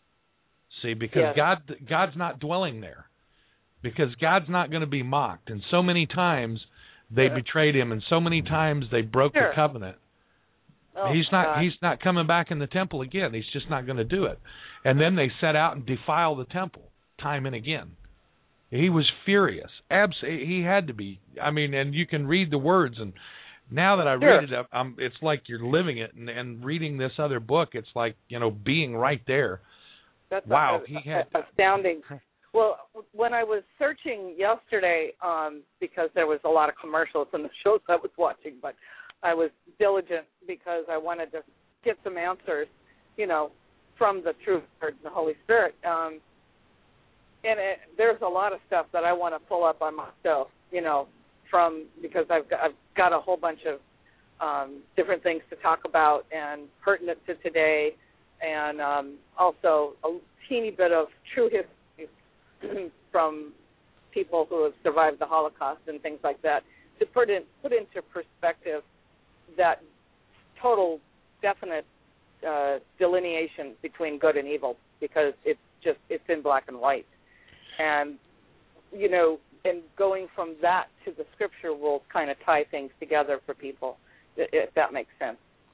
See, because yes. God, God's not dwelling there. Because God's not going to be mocked. And so many times they yeah. betrayed him, and so many times they broke sure. the covenant. Oh, he's not God. he's not coming back in the temple again. He's just not going to do it. And then they set out and defile the temple time and again. He was furious. Abs- he had to be. I mean, and you can read the words. And now that I sure. read it, I'm, it's like you're living it. And, and reading this other book, it's like, you know, being right there. That's wow, a, he had astounding. Well, when I was searching yesterday, um, because there was a lot of commercials in the shows I was watching, but I was diligent because I wanted to get some answers, you know, from the true Word and the Holy Spirit. Um, and it, there's a lot of stuff that I want to pull up on myself, you know, from because I've got, I've got a whole bunch of um, different things to talk about and pertinent to today. And um, also a teeny bit of true history from people who have survived the Holocaust and things like that to put in put into perspective that total, definite uh, delineation between good and evil, because it's just it's in black and white. And you know, and going from that to the Scripture will kind of tie things together for people, if that makes sense.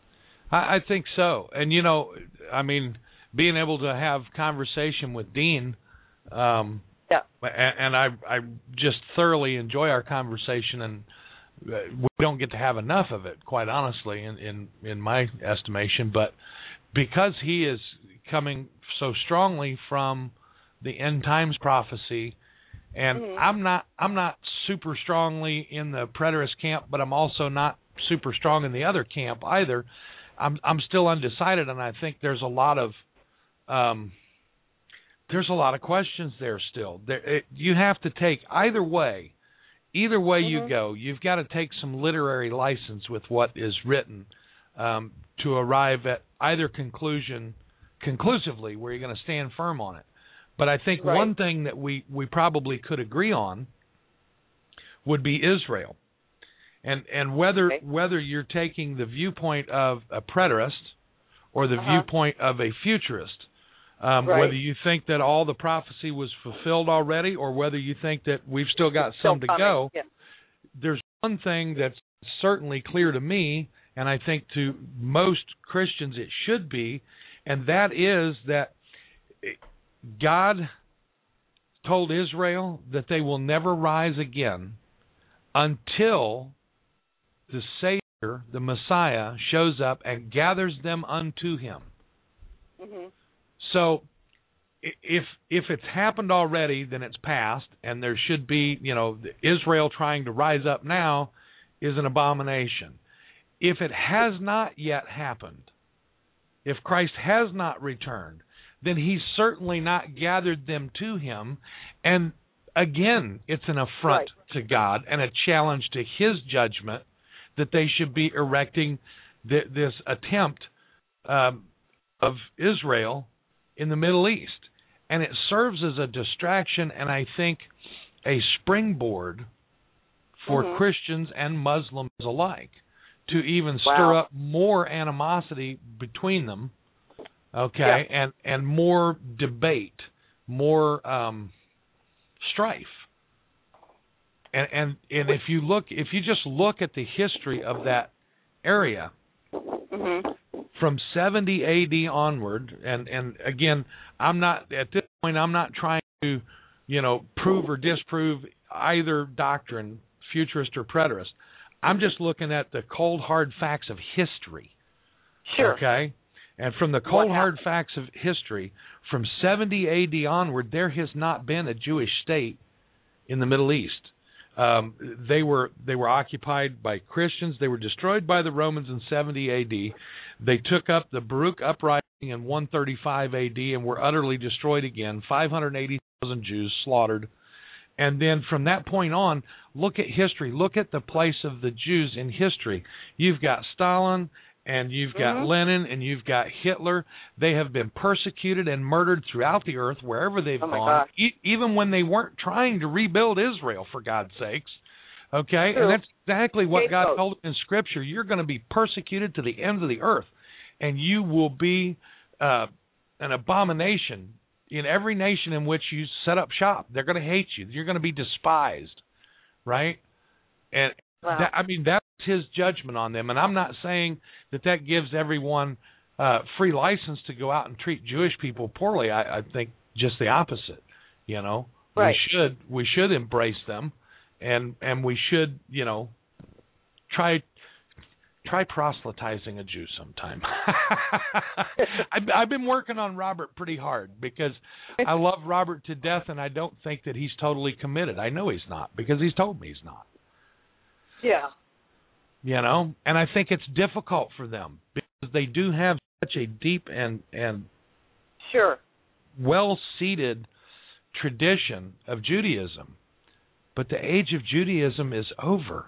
I think so. And, you know, I mean, being able to have conversation with Dean, um, yeah. and I I just thoroughly enjoy our conversation, and we don't get to have enough of it, quite honestly, in, in, in my estimation. But because he is coming so strongly from the end times prophecy, and mm-hmm. I'm not I'm not super strongly in the preterist camp, but I'm also not super strong in the other camp either. I'm I'm still undecided, and I think there's a lot of um, there's a lot of questions there still. There, it, you have to take either way, either way mm-hmm. you go. You've got to take some literary license with what is written um, to arrive at either conclusion conclusively, where you're going to stand firm on it. But I think right. one thing that we, we probably could agree on would be Israel. And and whether okay. whether you're taking the viewpoint of a preterist or the uh-huh. viewpoint of a futurist, um, right. whether you think that all the prophecy was fulfilled already or whether you think that we've still got still some to coming. go, yeah. there's one thing that's certainly clear to me, and I think to most Christians it should be, and that is that God told Israel that they will never rise again until the Savior, the Messiah, shows up and gathers them unto him. Mm-hmm. So if if it's happened already, then it's past, and there should be, you know, Israel trying to rise up now is an abomination. If it has not yet happened, if Christ has not returned, then he's certainly not gathered them to him. And again, it's an affront right. to God and a challenge to his judgment that they should be erecting th- this attempt um, of Israel in the Middle East. And it serves as a distraction and I think a springboard for mm-hmm. Christians and Muslims alike to even stir wow. up more animosity between them, okay, yeah. and, and more debate, more um, strife. And, and and if you look, if you just look at the history of that area, mm-hmm. from seventy A D onward, and, and again, I'm not at this point. I'm not trying to, you know, prove or disprove either doctrine, futurist or preterist. I'm just looking at the cold hard facts of history. Sure. Okay, and from the cold hard facts of history, from seventy A D onward, there has not been a Jewish state in the Middle East. Um, they were they were occupied by Christians. They were destroyed by the Romans in seventy A D. They took up the Baruch uprising in one thirty-five A D and were utterly destroyed again. five hundred eighty thousand Jews slaughtered. And then from that point on, look at history. Look at the place of the Jews in history. You've got Stalin, and you've got mm-hmm. Lenin, and you've got Hitler. They have been persecuted and murdered throughout the earth, wherever they've oh gone, e- even when they weren't trying to rebuild Israel, for God's sakes. Okay? True. And that's exactly what God Scapegoat. told in Scripture. You're going to be persecuted to the ends of the earth, and you will be uh, an abomination in every nation in which you set up shop. They're going to hate you. You're going to be despised, right? And wow. that, I mean, that's his judgment on them. And I'm not saying that that gives everyone uh, free license to go out and treat Jewish people poorly. I, I think just the opposite. You know, right. we should we should embrace them, and and we should, you know, try. Try proselytizing a Jew sometime. I've, I've been working on Robert pretty hard because I love Robert to death, and I don't think that he's totally committed. I know he's not because he's told me he's not. Yeah. You know, and I think it's difficult for them because they do have such a deep and and sure well-seated tradition of Judaism, but the age of Judaism is over.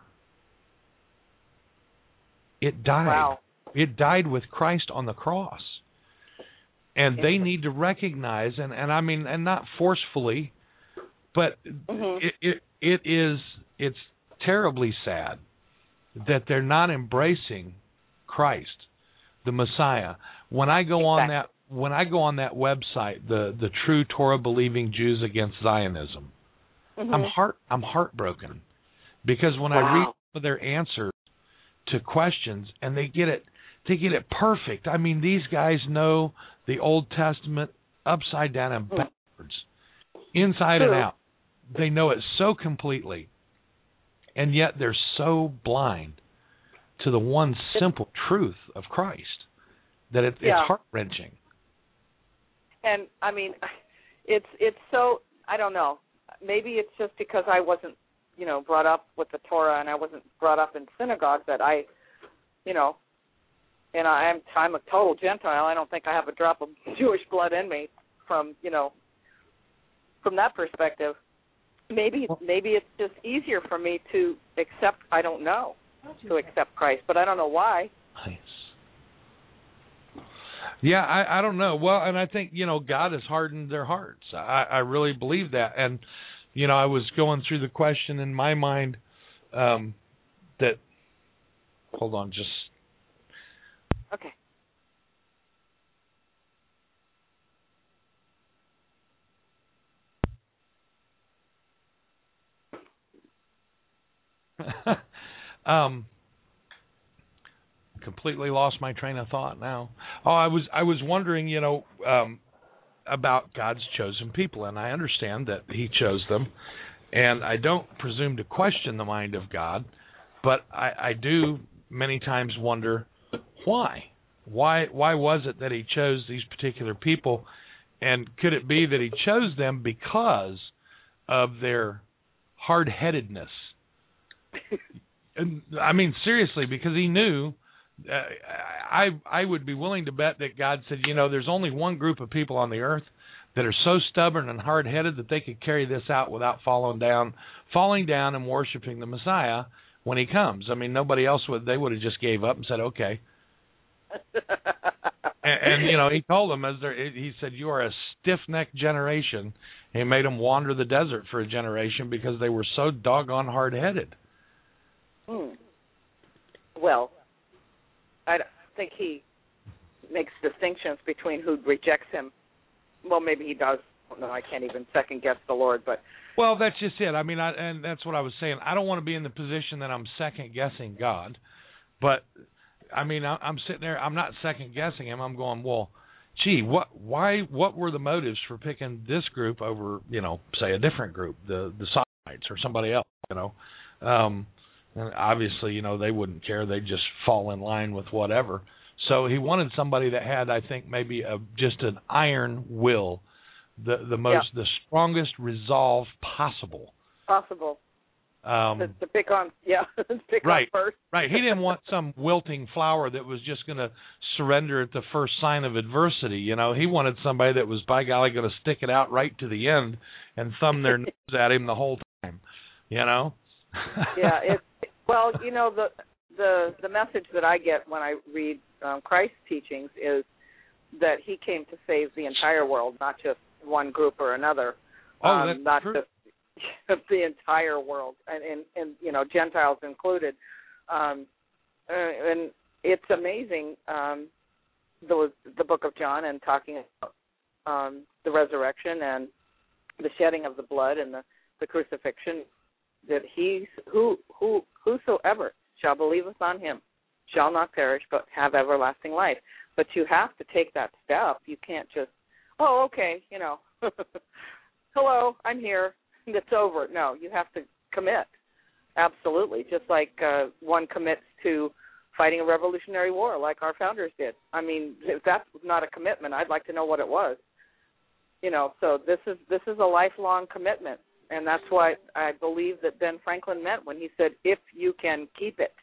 It died. Wow. It died with Christ on the cross. And they need to recognize, and, and I mean, and not forcefully, but mm-hmm. it, it it is it's terribly sad that they're not embracing Christ, the Messiah. When I go on that when I go on that website, the the True Torah Believing Jews Against Zionism, mm-hmm. I'm heart I'm heartbroken because when wow. I read some of their answers to questions, and they get it they get it perfect. I mean, these guys know the Old Testament upside down and backwards, inside True. and out. They know it so completely, and yet they're so blind to the one simple truth of Christ that it, yeah. it's heart-wrenching. And I mean, it's it's so I don't know. Maybe it's just because I wasn't, you know, brought up with the Torah, and I wasn't brought up in synagogue that I, you know, and I'm I'm a total Gentile. I don't think I have a drop of Jewish blood in me from, you know, from that perspective. Maybe maybe it's just easier for me to accept. I don't know to accept Christ, but I don't know why. Nice. Yeah, I, I don't know. Well, and I think, you know, God has hardened their hearts. I, I really believe that, and. You know, I was going through the question in my mind um, that, hold on, just. Okay. um, completely lost my train of thought now. Oh, I was I was wondering, you know, um, about God's chosen people, and I understand that he chose them, and I don't presume to question the mind of God, but I, I do many times wonder why. Why why was it that he chose these particular people, And could it be that he chose them because of their hard-headedness? And, I mean, seriously, because he knew, uh, I I would be willing to bet that God said, you know, there's only one group of people on the earth that are so stubborn and hard-headed that they could carry this out without falling down, falling down and worshiping the Messiah when he comes. I mean, nobody else would. They would have just gave up and said, okay. and, and, you know, he told them, as he said, you are a stiff-necked generation. He made them wander the desert for a generation because they were so doggone hard-headed. Hmm. Well, I think he makes distinctions between who rejects him. Well, maybe he does. No, I can't even second-guess the Lord, but... Well, that's just it. I mean, I, and that's what I was saying. I don't want to be in the position that I'm second-guessing God, but, I mean, I, I'm sitting there, I'm not second-guessing him. I'm going, well, gee, what, why, what were the motives for picking this group over, you know, say a different group, the, the Sodomites or somebody else, you know? Um, and obviously, you know, they wouldn't care. They'd just fall in line with whatever. So he wanted somebody that had, I think, maybe a, just an iron will, the the most, yeah. the strongest resolve possible. Possible. Um, to, to pick on, yeah, to pick right, on first. Right. He didn't want some wilting flower that was just going to surrender at the first sign of adversity. You know, he wanted somebody that was, by golly, going to stick it out right to the end and thumb their nose at him the whole time. You know. Yeah. It's well, you know, the the the message that I get when I read um, Christ's teachings is that he came to save the entire world, not just one group or another. Oh, um, that's not true. just the entire world, and, and, and you know, Gentiles included. Um, and it's amazing, um, the the Book of John, and talking about um, the resurrection and the shedding of the blood and the, the crucifixion, that he who who whosoever shall believeth on him shall not perish but have everlasting life. But you have to take that step. You can't just, oh, okay, you know, hello, I'm here, it's over. No, you have to commit. Absolutely. Just like uh, one commits to fighting a revolutionary war like our founders did. I mean, if that's not a commitment, I'd like to know what it was. You know, so this is this is a lifelong commitment. And that's what I believe that Ben Franklin meant when he said, if you can keep it.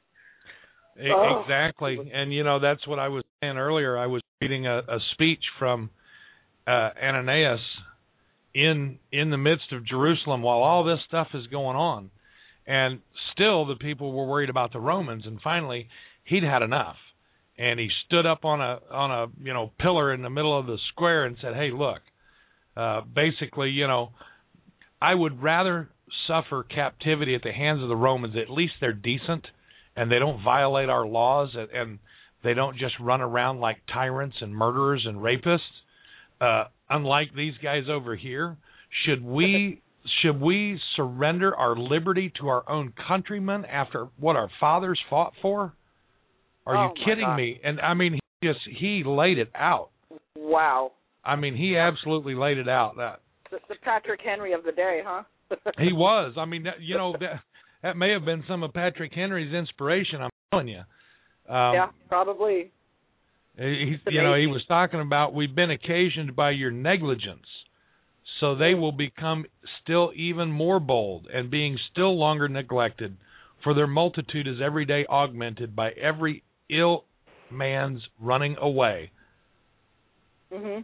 Exactly. Oh. And, you know, that's what I was saying earlier. I was reading a, a speech from uh, Ananias in in the midst of Jerusalem while all this stuff is going on. And still the people were worried about the Romans. And finally, he'd had enough. And he stood up on a, on a you know, pillar in the middle of the square and said, hey, look, uh, basically, you know, I would rather suffer captivity at the hands of the Romans. At least they're decent, and they don't violate our laws, and, and they don't just run around like tyrants and murderers and rapists. Uh, unlike these guys over here, should we should we surrender our liberty to our own countrymen after what our fathers fought for? Are oh you kidding God. me? And I mean, he just he laid it out. Wow. I mean, he absolutely laid it out. That. The, the Patrick Henry of the day, huh? He was. I mean, that, you know, that, that may have been some of Patrick Henry's inspiration, I'm telling you. Um, yeah, probably. He, you know, he was talking about, we've been occasioned by your negligence, so they will become still even more bold, and being still longer neglected, for their multitude is every day augmented by every ill man's running away. Mm-hmm.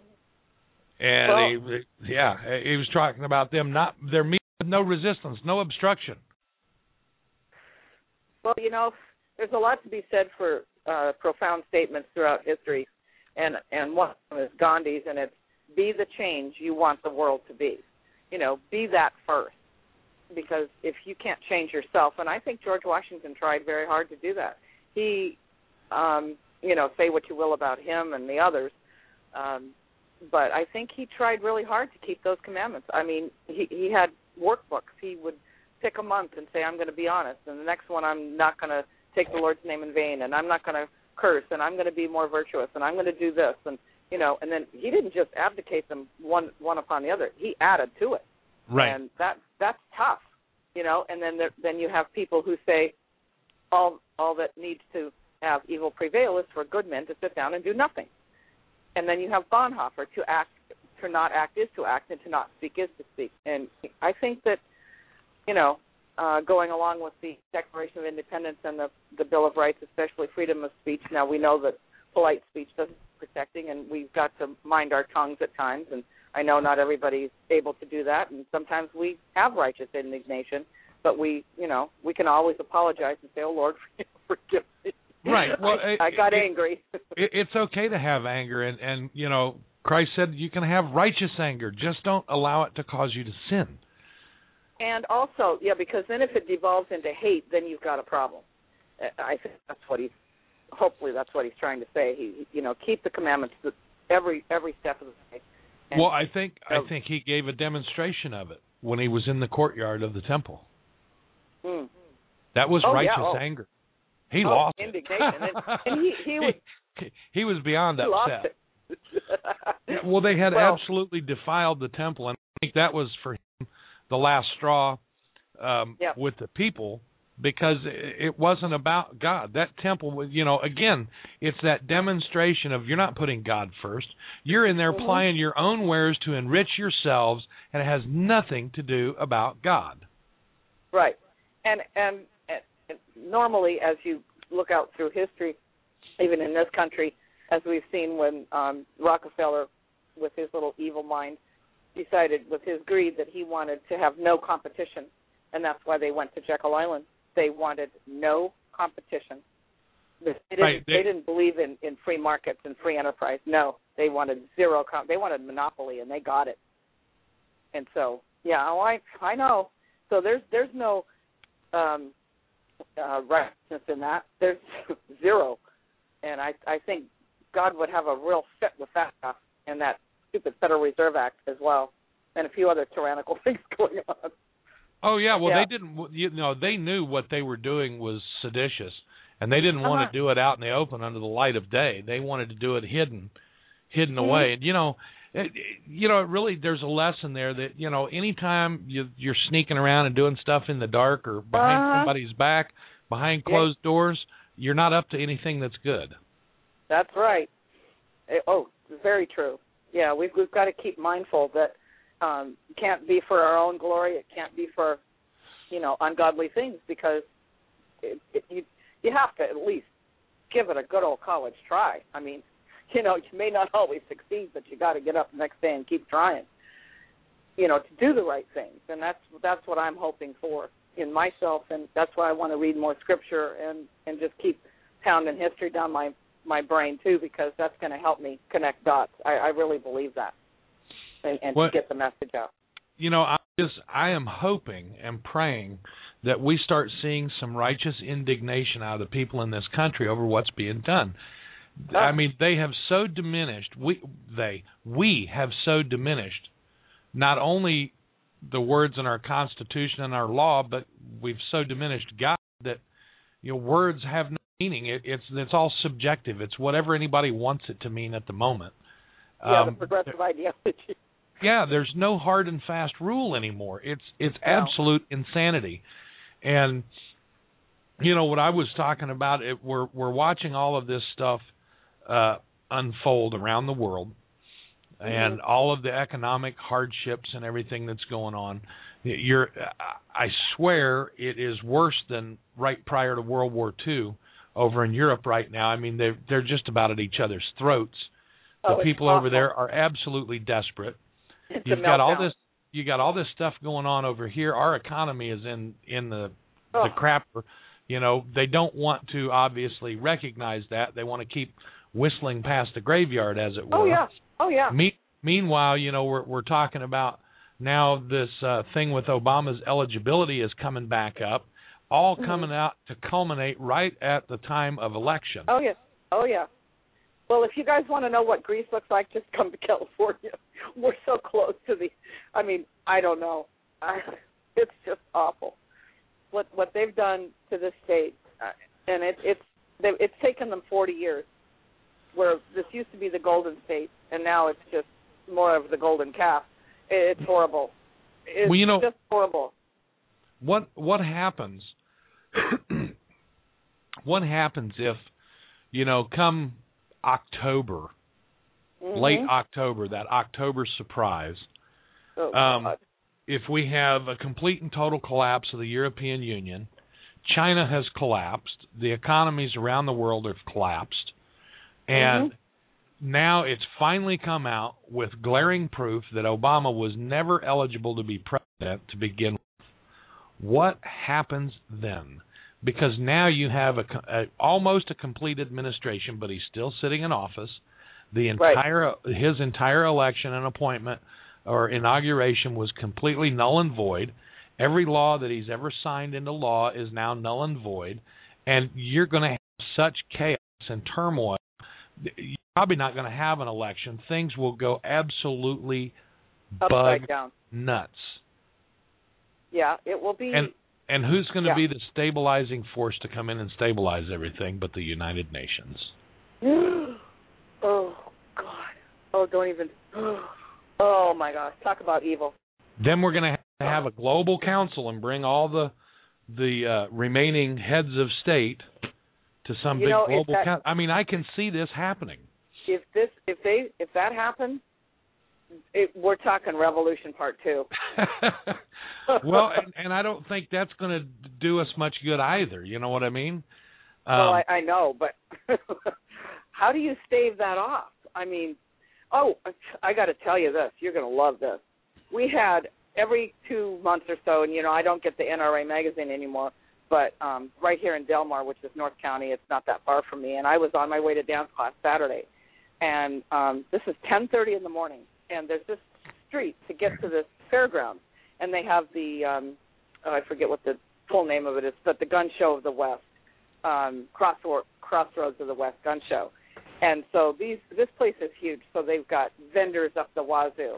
And well, he, yeah, he was talking about them not their meeting with no resistance, no obstruction. Well, you know, there's a lot to be said for uh, profound statements throughout history, and and one of them is Gandhi's, and it's be the change you want the world to be. You know, be that first, because if you can't change yourself, and I think George Washington tried very hard to do that. He, um, you know, say what you will about him and the others. Um, But I think he tried really hard to keep those commandments. I mean, he, he had workbooks. He would pick a month and say, I'm going to be honest, and the next one I'm not going to take the Lord's name in vain, and I'm not going to curse, and I'm going to be more virtuous, and I'm going to do this. And, you know, and then he didn't just abdicate them one one upon the other. He added to it. Right. And that that's tough, you know. And then there, then you have people who say all all that needs to have evil prevail is for good men to sit down and do nothing. And then you have Bonhoeffer to act to not act is to act, and to not speak is to speak. And I think that, you know, uh, going along with the Declaration of Independence and the, the Bill of Rights, especially freedom of speech, now we know that polite speech doesn't protecting, and we've got to mind our tongues at times, and I know not everybody's able to do that, and sometimes we have righteous indignation, but we, you know, we can always apologize and say, oh, Lord, forgive me. Right. Well, I, it, I got it, angry. it, it's okay to have anger, and, and, you know, Christ said you can have righteous anger. Just don't allow it to cause you to sin. And also, yeah, because then if it devolves into hate, then you've got a problem. I think that's what he's, hopefully that's what he's trying to say. He, you know, keep the commandments every every step of the way. And well, I think so, I think he gave a demonstration of it when he was in the courtyard of the temple. Hmm. That was oh, righteous yeah, oh. anger. He oh, lost indignation. it. and, and he, he was he, he was beyond he upset. Lost it. Well, they had well, absolutely defiled the temple, and I think that was for him the last straw um, yeah. with the people, because it wasn't about God. That temple was, you know, again, it's that demonstration of you're not putting God first. You're in there mm-hmm. plying your own wares to enrich yourselves, and it has nothing to do about God. Right. And, and and normally, as you look out through history, even in this country, as we've seen when um, Rockefeller, with his little evil mind, decided with his greed that he wanted to have no competition, and that's why they went to Jekyll Island. They wanted no competition. They didn't, right. they, they didn't believe in, in free markets and free enterprise. No, they wanted zero. Com- they wanted monopoly, and they got it. And so, yeah, oh, I I know. So there's there's no um, uh, righteousness in that. There's zero. And I I think God would have a real fit with that stuff and that stupid Federal Reserve Act as well, and a few other tyrannical things going on. Oh yeah, well yeah. they didn't. You know, they knew what they were doing was seditious, and they didn't uh-huh. want to do it out in the open under the light of day. They wanted to do it hidden, hidden mm-hmm. away. And you know, it, you know, really, there's a lesson there that you know, anytime you, you're sneaking around and doing stuff in the dark or behind uh-huh. somebody's back, behind closed yeah. doors, you're not up to anything that's good. That's right. It, oh, very true. Yeah, we've we've got to keep mindful that. Um, it can't be for our own glory. It can't be for, you know, ungodly things, because it, it, you you have to at least give it a good old college try. I mean, you know, you may not always succeed, but you got to get up the next day and keep trying, you know, to do the right things. And that's that's what I'm hoping for in myself, and that's why I want to read more scripture and, and just keep pounding history down my, my brain, too, because that's going to help me connect dots. I, I really believe that. And, and well, to get the message out. You know, I just I am hoping and praying that we start seeing some righteous indignation out of the people in this country over what's being done. Oh. I mean, they have so diminished. We they we have so diminished not only the words in our Constitution and our law, but we've so diminished God that you know words have no meaning. It, it's it's all subjective. It's whatever anybody wants it to mean at the moment. Yeah, um, the progressive ideology. Yeah, there's no hard and fast rule anymore. It's it's no. absolute insanity. And you know what I was talking about, it, we're we're watching all of this stuff uh, unfold around the world, mm-hmm. and all of the economic hardships and everything that's going on. You're, I swear, it is worse than right prior to World War Two over in Europe right now. I mean, they're they're just about at each other's throats. The oh, people awful. over there are absolutely desperate. It's You've got all this. You got all this stuff going on over here. Our economy is in in the oh. the crapper. You know, they don't want to obviously recognize that. They want to keep whistling past the graveyard, as it were. Oh yeah. Oh yeah. Me- meanwhile, you know, we're we're talking about now this uh, thing with Obama's eligibility is coming back up, all mm-hmm. coming out to culminate right at the time of election. Oh yeah. Oh yeah. Well, if you guys want to know what Greece looks like, just come to California. We're so close to the, I mean, I don't know. I, it's just awful. What what they've done to this state, uh, and it, it's they, it's taken them forty years, where this used to be the golden state, and now it's just more of the golden calf. It, it's horrible. It's well, you know, just horrible. What what happens, what happens if, you know, come October Mm-hmm. late October, that October surprise. Oh, um, God. if we have a complete and total collapse of the European Union, China has collapsed, the economies around the world have collapsed, and mm-hmm. now it's finally come out with glaring proof that Obama was never eligible to be president to begin with. What happens then? Because now you have a, a almost a complete administration, but he's still sitting in office. The entire right. his entire election and appointment or inauguration was completely null and void. Every law that he's ever signed into law is now null and void, and you're going to have such chaos and turmoil. You're probably not going to have an election. Things will go absolutely upside bug down nuts. Yeah, it will be. And and who's going to yeah. be the stabilizing force to come in and stabilize everything but the United Nations? Oh, God. Oh, don't even. Oh, my gosh. Talk about evil. Then we're going to have a global council and bring all the the uh, remaining heads of state to some you big know, global that, council. I mean, I can see this happening. If this, if they, if that happens, it, we're talking revolution part two. Well, and, and I don't think that's going to do us much good either. You know what I mean? Um, well, I, I know, but how do you stave that off? I mean, oh, I got to tell you this. You're going to love this. We had every two months or so, and, you know, I don't get the N R A magazine anymore, but um, right here in Delmar, which is North County, it's not that far from me, and I was on my way to dance class Saturday. And um, this is ten thirty in the morning, and there's this street to get to this fairground, and they have the, um, oh, I forget what the full name of it is, but the Gun Show of the West, um, Crossroads, Crossroads of the West Gun Show. And so these this place is huge, so they've got vendors up the wazoo.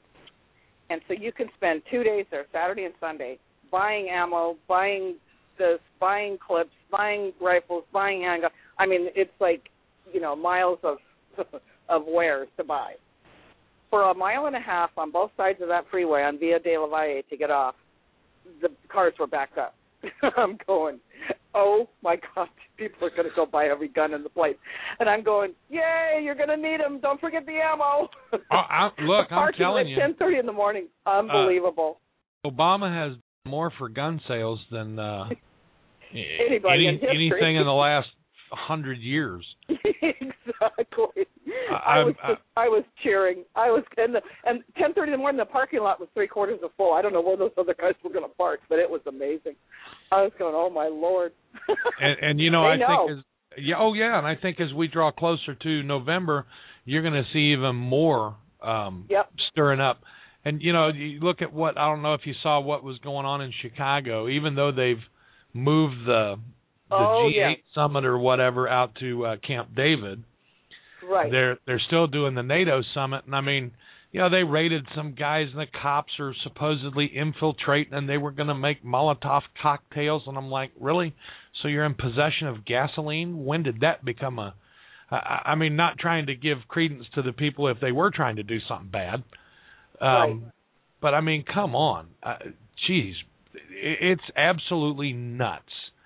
And so you can spend two days there, Saturday and Sunday, buying ammo, buying this, buying clips, buying rifles, buying handguns. I mean, it's like, you know, miles of of wares to buy. For a mile and a half on both sides of that freeway on Via de la Valle to get off, the cars were backed up. I'm going, oh, my God, people are going to go buy every gun in the place. And I'm going, yay, you're going to need them. Don't forget the ammo. Oh, I, look, I'm telling you. At ten thirty in the morning. Unbelievable. Uh, Obama has more for gun sales than uh, Anybody any, in history. anything in the last hundred years. Exactly. I, I was I, just, I was cheering. I was and the, and ten thirty in the morning, the parking lot was three quarters of full. I don't know where those other guys were going to park, but it was amazing. I was going, oh my Lord. and, and you know, they I know. think as yeah, oh yeah, and I think as we draw closer to November, you're going to see even more um, yep. stirring up. And you know, you look at what I don't know if you saw what was going on in Chicago. Even though they've moved the the oh, G eight yeah. summit or whatever out to uh, Camp David, right? They're they're still doing the NATO summit, and I mean, you know, they raided some guys, and the cops are supposedly infiltrating, and they were going to make Molotov cocktails, and I'm like, really? So you're in possession of gasoline? When did that become a? I, I mean, not trying to give credence to the people if they were trying to do something bad, um, right. but I mean, come on, uh, geez, it's absolutely nuts.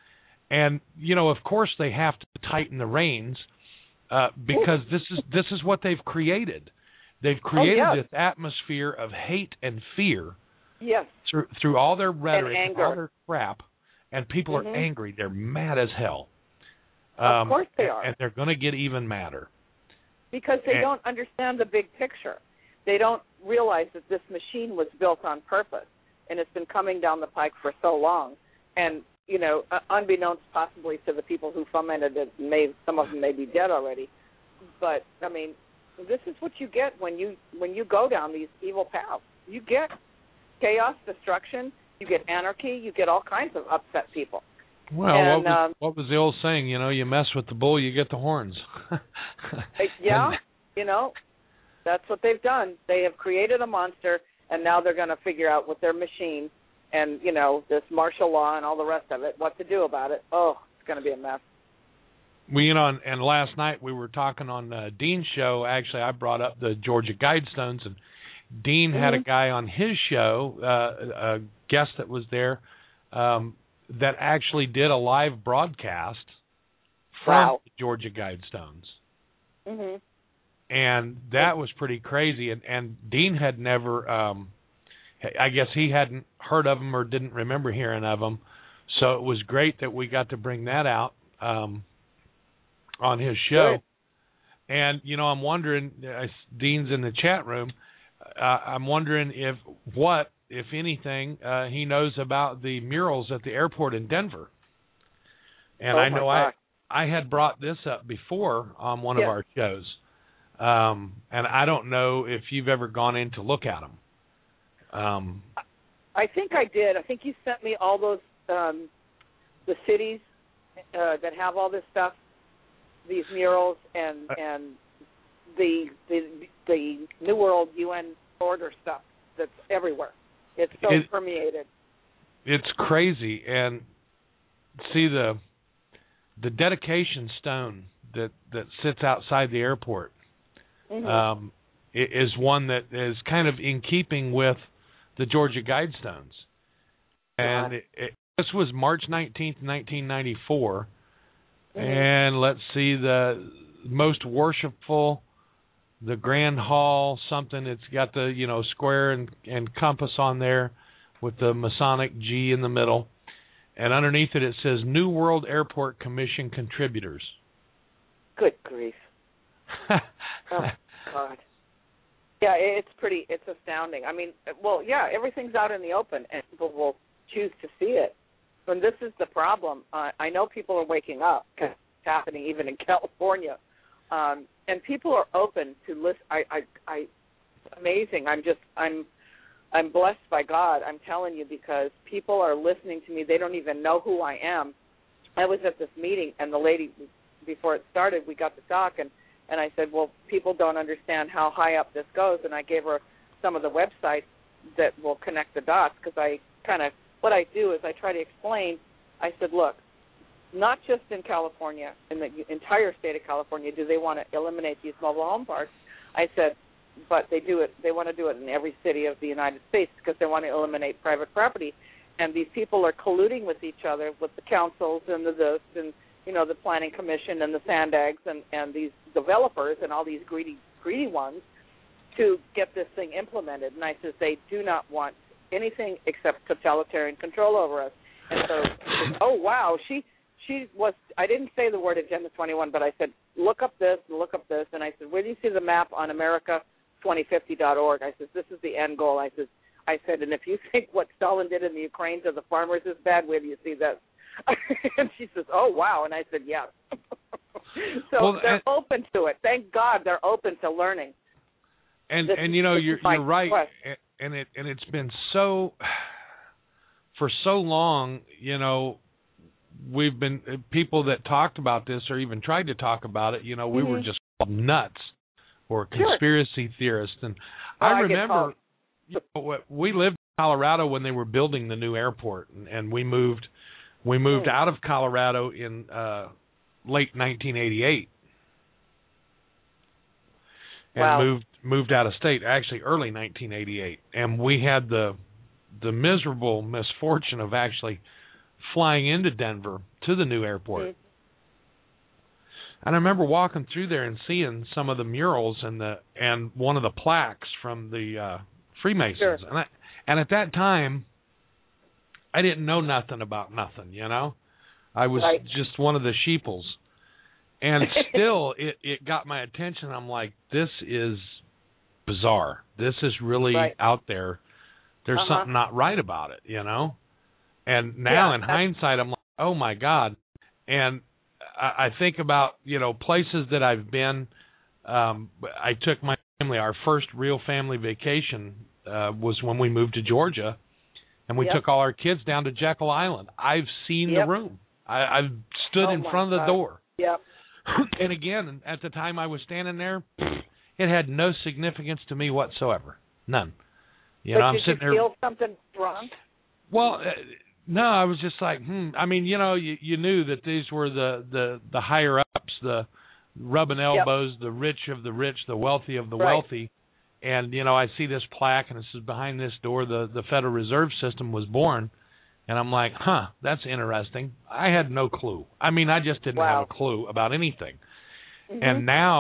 And you know, of course, they have to tighten the reins uh, because this is this is what they've created. They've created oh, yes. this atmosphere of hate and fear yes. through through all their rhetoric, and anger. all their crap, and people mm-hmm. are angry. They're mad as hell. Um, of course they are, and they're going to get even madder because they and, don't understand the big picture. They don't realize that this machine was built on purpose, and it's been coming down the pike for so long, and you know, uh, unbeknownst possibly to the people who fomented it, may some of them may be dead already. But I mean, this is what you get when you when you go down these evil paths. You get chaos, destruction. You get anarchy. You get all kinds of upset people. Well, and, what, was, um, what was the old saying? You know, you mess with the bull, you get the horns. yeah, and, you know, that's what they've done. They have created a monster, and now they're going to figure out with their machine and, you know, this martial law and all the rest of it, what to do about it. Oh, it's going to be a mess. Well, you know, and, and last night we were talking on uh, Dean's show. Actually, I brought up the Georgia Guidestones, and Dean mm-hmm. had a guy on his show, uh, a guest that was there, um, that actually did a live broadcast from wow. the Georgia Guidestones. Mm-hmm. and that was pretty crazy. And, and Dean had never, um, I guess he hadn't heard of them or didn't remember hearing of them. So it was great that we got to bring that out um, on his show. Good. And, you know, I'm wondering, uh, Dean's in the chat room, uh, I'm wondering if what, if anything, uh, he knows about the murals at the airport in Denver. And oh I know I, I had brought this up before on one yeah. of our shows. Um, and I don't know if you've ever gone in to look at them. Um, I think I did. I think you sent me all those, um, the cities uh, that have all this stuff, these murals, and and the the the New World U N order stuff that's everywhere. It's so it, permeated. It's crazy. And see the the dedication stone that, that sits outside the airport Mm-hmm. um, is one that is kind of in keeping with the Georgia Guidestones. And it, it, this was March nineteenth, nineteen ninety-four. Mm-hmm. And let's see, the most worshipful, the Grand Hall, something. It's got the, you know, square and, and compass on there with the Masonic G in the middle. And underneath it, it says New World Airport Commission contributors. Good grief. Oh, God. Yeah, it's pretty, it's astounding. I mean, well, yeah, everything's out in the open, and people will choose to see it. And this is the problem. Uh, I know people are waking up. It's happening even in California. Um, and people are open to listen. I, I, I, it's amazing. I'm just, I'm, I'm blessed by God, I'm telling you, because people are listening to me. They don't even know who I am. I was at this meeting, and the lady, before it started, we got to talk, and And I said, well, people don't understand how high up this goes. And I gave her some of the websites that will connect the dots, because I kind of, what I do is I try to explain. I said, look, not just in California, in the entire state of California, do they want to eliminate these mobile home parks. I said, but they do it, they want to do it in every city of the United States because they want to eliminate private property. And these people are colluding with each other, with the councils and the this and you know, the Planning Commission and the Sandags and, and these developers and all these greedy greedy ones to get this thing implemented. And I said, they do not want anything except totalitarian control over us. And so, oh, wow, she she was, I didn't say the word Agenda twenty-one, but I said, look up this and look up this. And I said, where do you see the map on America twenty fifty dot org? I said, this is the end goal. I said, I said, and if you think what Stalin did in the Ukraine to the farmers is bad, where do you see this? And she says, oh, wow. And I said, yes. So well, they're and, open to it. Thank God they're open to learning. And, this, and you know, you're, you're right. quest. And, it, and it's been so, for so long, you know, we've been, people that talked about this or even tried to talk about it, you know, we mm-hmm. were just nuts or conspiracy sure. theorists. And oh, I I remember you know, we lived in Colorado when they were building the new airport, and, and we moved We moved mm. out of Colorado in uh, late nineteen eighty-eight, and wow. moved moved out of state. Actually, early nineteen eighty-eight, and we had the the miserable misfortune of actually flying into Denver to the new airport. Mm. And I remember walking through there and seeing some of the murals and the and one of the plaques from the uh, Freemasons, sure. and I, and at that time, I didn't know nothing about nothing, you know. I was right. just one of the sheeples. And still, it, it got my attention. I'm like, this is bizarre. This is really right. out there. There's uh-huh. something not right about it, you know. And now yeah, in hindsight, I'm like, oh, my God. And I, I think about, you know, places that I've been. Um, I took my family, our first real family vacation uh, was when we moved to Georgia. And we yep. took all our kids down to Jekyll Island. I've seen yep. the room. I, I've stood oh in front of the God. door. Yep. And again, at the time I was standing there, it had no significance to me whatsoever. None. You but know, I'm did sitting you feel there. something wrong? Well, uh, no, I was just like, hmm. I mean, you know, you, you knew that these were the, the, the higher ups, the rubbing elbows, yep. the rich of the rich, the wealthy of the right. wealthy. And, you know, I see this plaque, and it says behind this door the, the Federal Reserve System was born. And I'm like, huh, that's interesting. I had no clue. I mean, I just didn't wow. have a clue about anything. Mm-hmm. And now,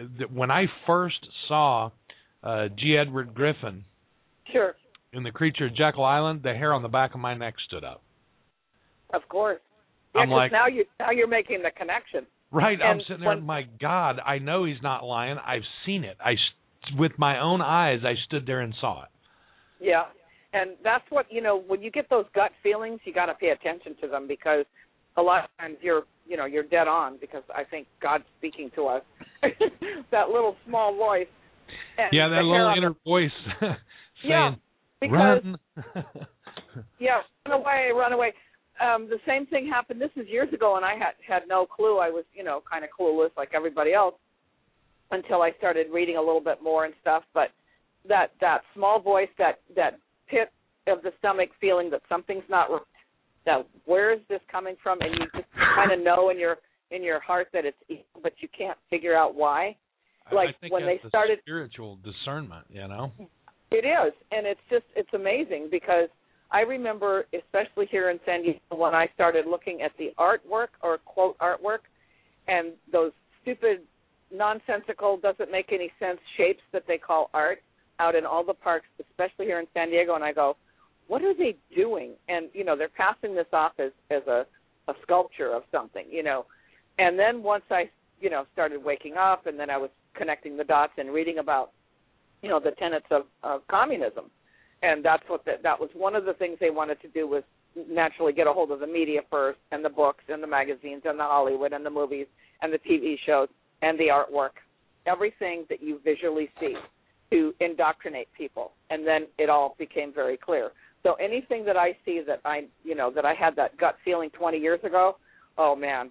th- when I first saw uh, G. Edward Griffin Sure. in The Creature of Jekyll Island, the hair on the back of my neck stood up. Of course. Yeah, I'm like, now you now you're making the connection. Right, And I'm sitting there, when, my God, I know he's not lying. I've seen it. I, with my own eyes, I stood there and saw it. Yeah, and that's what, you know, when you get those gut feelings, you got to pay attention to them, because a lot of times you're, you know, you're dead on, because I think God's speaking to us. That little small voice. And yeah, that little inner the, voice saying, yeah, because, run. yeah, run away, run away. Um, the same thing happened, this is years ago, and I had, had no clue. I was, you know, kind of clueless like everybody else until I started reading a little bit more and stuff. But that, that small voice, that, that pit of the stomach feeling that something's not right, that where is this coming from, and you just kind of know in your in your heart that it's evil, but you can't figure out why. Like I think when that's they started spiritual discernment, you know. It is, and it's just it's amazing, because I remember, especially here in San Diego, when I started looking at the artwork, or quote artwork, and those stupid, nonsensical, doesn't make any sense shapes that they call art out in all the parks, especially here in San Diego, and I go, what are they doing? And, you know, they're passing this off as, as a, a sculpture of something, you know. And then once I, you know, started waking up, and then I was connecting the dots and reading about, you know, the tenets of, of communism. And that's what the, that was one of the things they wanted to do, was naturally get a hold of the media first, and the books and the magazines and the Hollywood and the movies and the T V shows and the artwork, everything that you visually see, to indoctrinate people. And then it all became very clear. So anything that I see that I, you know, that I had that gut feeling twenty years ago, oh, man,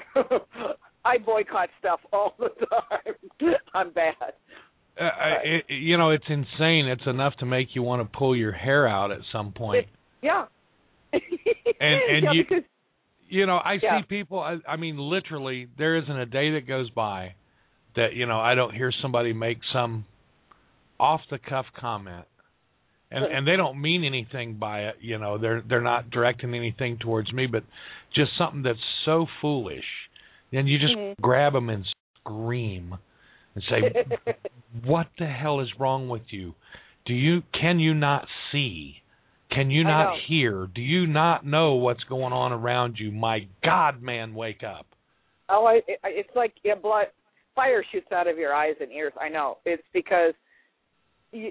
I boycott stuff all the time. I'm bad. Uh, it, you know, it's insane. It's enough to make you want to pull your hair out at some point. It, yeah. and and yeah, you, because, you know, I yeah. see people. I, I mean, literally, there isn't a day that goes by that, you know, I don't hear somebody make some off the cuff comment, and and they don't mean anything by it. You know, they're they're not directing anything towards me, but just something that's so foolish. And you just mm-hmm. grab them and scream and say, what the hell is wrong with you? Do you can you not see? Can you not hear? Do you not know what's going on around you? My God, man, wake up. Oh, I, it's like yeah, blood, fire shoots out of your eyes and ears. I know. It's because you,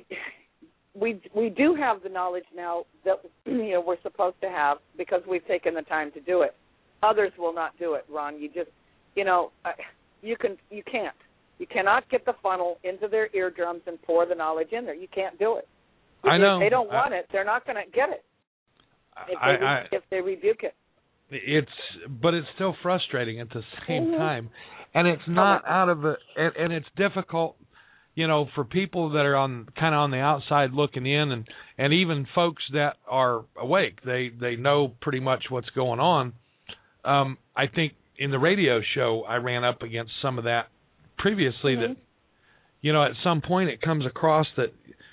we we do have the knowledge now that you know we're supposed to have, because we've taken the time to do it. Others will not do it, Ron. You just, you know, you can you can't. You cannot get the funnel into their eardrums and pour the knowledge in there. You can't do it. If I know. If they don't want I, it, they're not going to get it. If I, they, I, if they rebuke it. It's, but it's still frustrating at the same mm-hmm. time, and it's not oh, out of it, and, and it's difficult, you know, for people that are on kind of on the outside looking in, and, and even folks that are awake. They they know pretty much what's going on. Um, I think in the radio show I ran up against some of that previously. Mm-hmm. That, you know, at some point it comes across that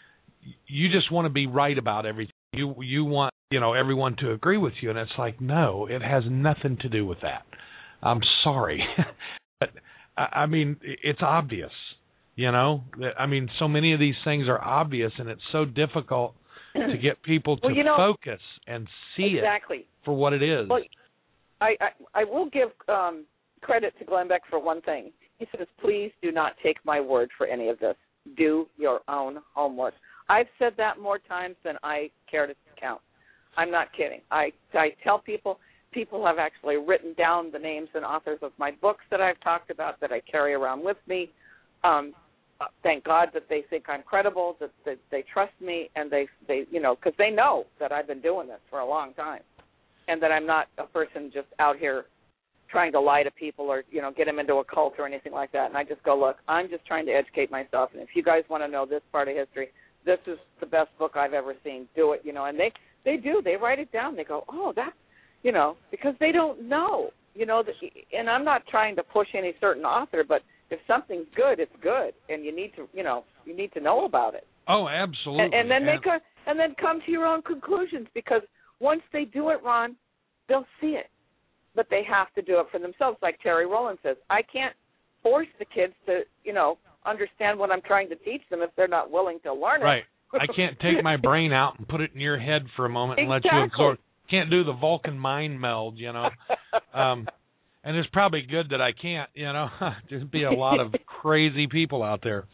you just want to be right about everything. You you want, you know, everyone to agree with you, and it's like, no, it has nothing to do with that. I'm sorry. But, I mean, it's obvious, you know. I mean, so many of these things are obvious, and it's so difficult to get people to well, you know, focus and see exactly. it for what it is. Well, I, I, I will give um, credit to Glenn Beck for one thing. He says, please do not take my word for any of this. Do your own homework. I've said that more times than I care to count. I'm not kidding. I, I tell people, people have actually written down the names and authors of my books that I've talked about, that I carry around with me. Um, thank God that they think I'm credible, that, that they trust me, and they, they you know, because they know that I've been doing this for a long time, and that I'm not a person just out here trying to lie to people or, you know, get them into a cult or anything like that. And I just go, look, I'm just trying to educate myself, and if you guys want to know this part of history, this is the best book I've ever seen. Do it, you know. And they, they do. They write it down. They go, oh, that's, you know, because they don't know, you know. And I'm not trying to push any certain author, but if something's good, it's good, and you need to, you know, you need to know about it. Oh, absolutely. And, and then and, they co- and then come to your own conclusions, because once they do it, Ron, they'll see it, but they have to do it for themselves. Like Terry Rowland says, I can't force the kids to, you know, understand what I'm trying to teach them if they're not willing to learn it. Right. I can't take my brain out and put it in your head for a moment and exactly. let you absorb. Can't do the Vulcan mind meld, you know. Um, and it's probably good that I can't, you know. There'd be a lot of crazy people out there.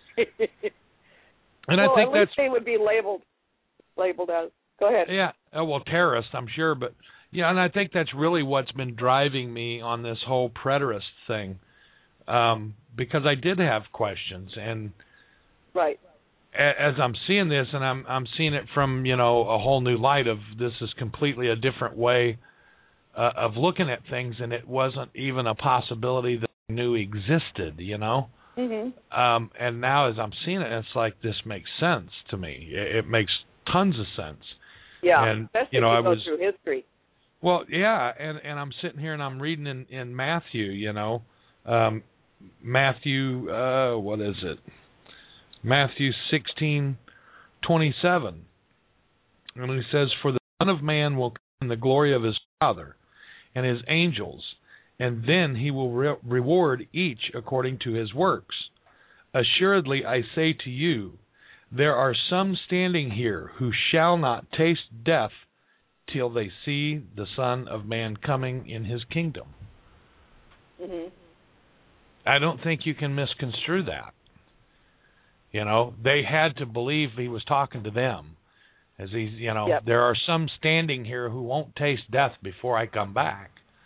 And well, I think at that's least they would be labeled labeled as. Go ahead. Yeah, uh, well, terrorists, I'm sure, but yeah, and I think that's really what's been driving me on this whole preterist thing, um, because I did have questions, and right. a- as I'm seeing this, and I'm I'm seeing it from, you know, a whole new light of this is completely a different way uh, of looking at things, and it wasn't even a possibility that I knew existed, you know. Mm-hmm. Um, and now as I'm seeing it, it's like this makes sense to me. It, it makes tons of sense. Yeah, and, especially you know, if you I go was, through history. Well, yeah, and, and I'm sitting here and I'm reading in, in Matthew, you know, um, Matthew, uh, what is it? Matthew sixteen twenty-seven. And he says, "For the Son of Man will come in the glory of his Father and his angels, and then he will re- reward each according to his works. Assuredly, I say to you, there are some standing here who shall not taste death till they see the Son of Man coming in his kingdom." Mm-hmm. I don't think you can misconstrue that. You know, they had to believe he was talking to them. As he's, you know, yep. there are some standing here who won't taste death before I come back.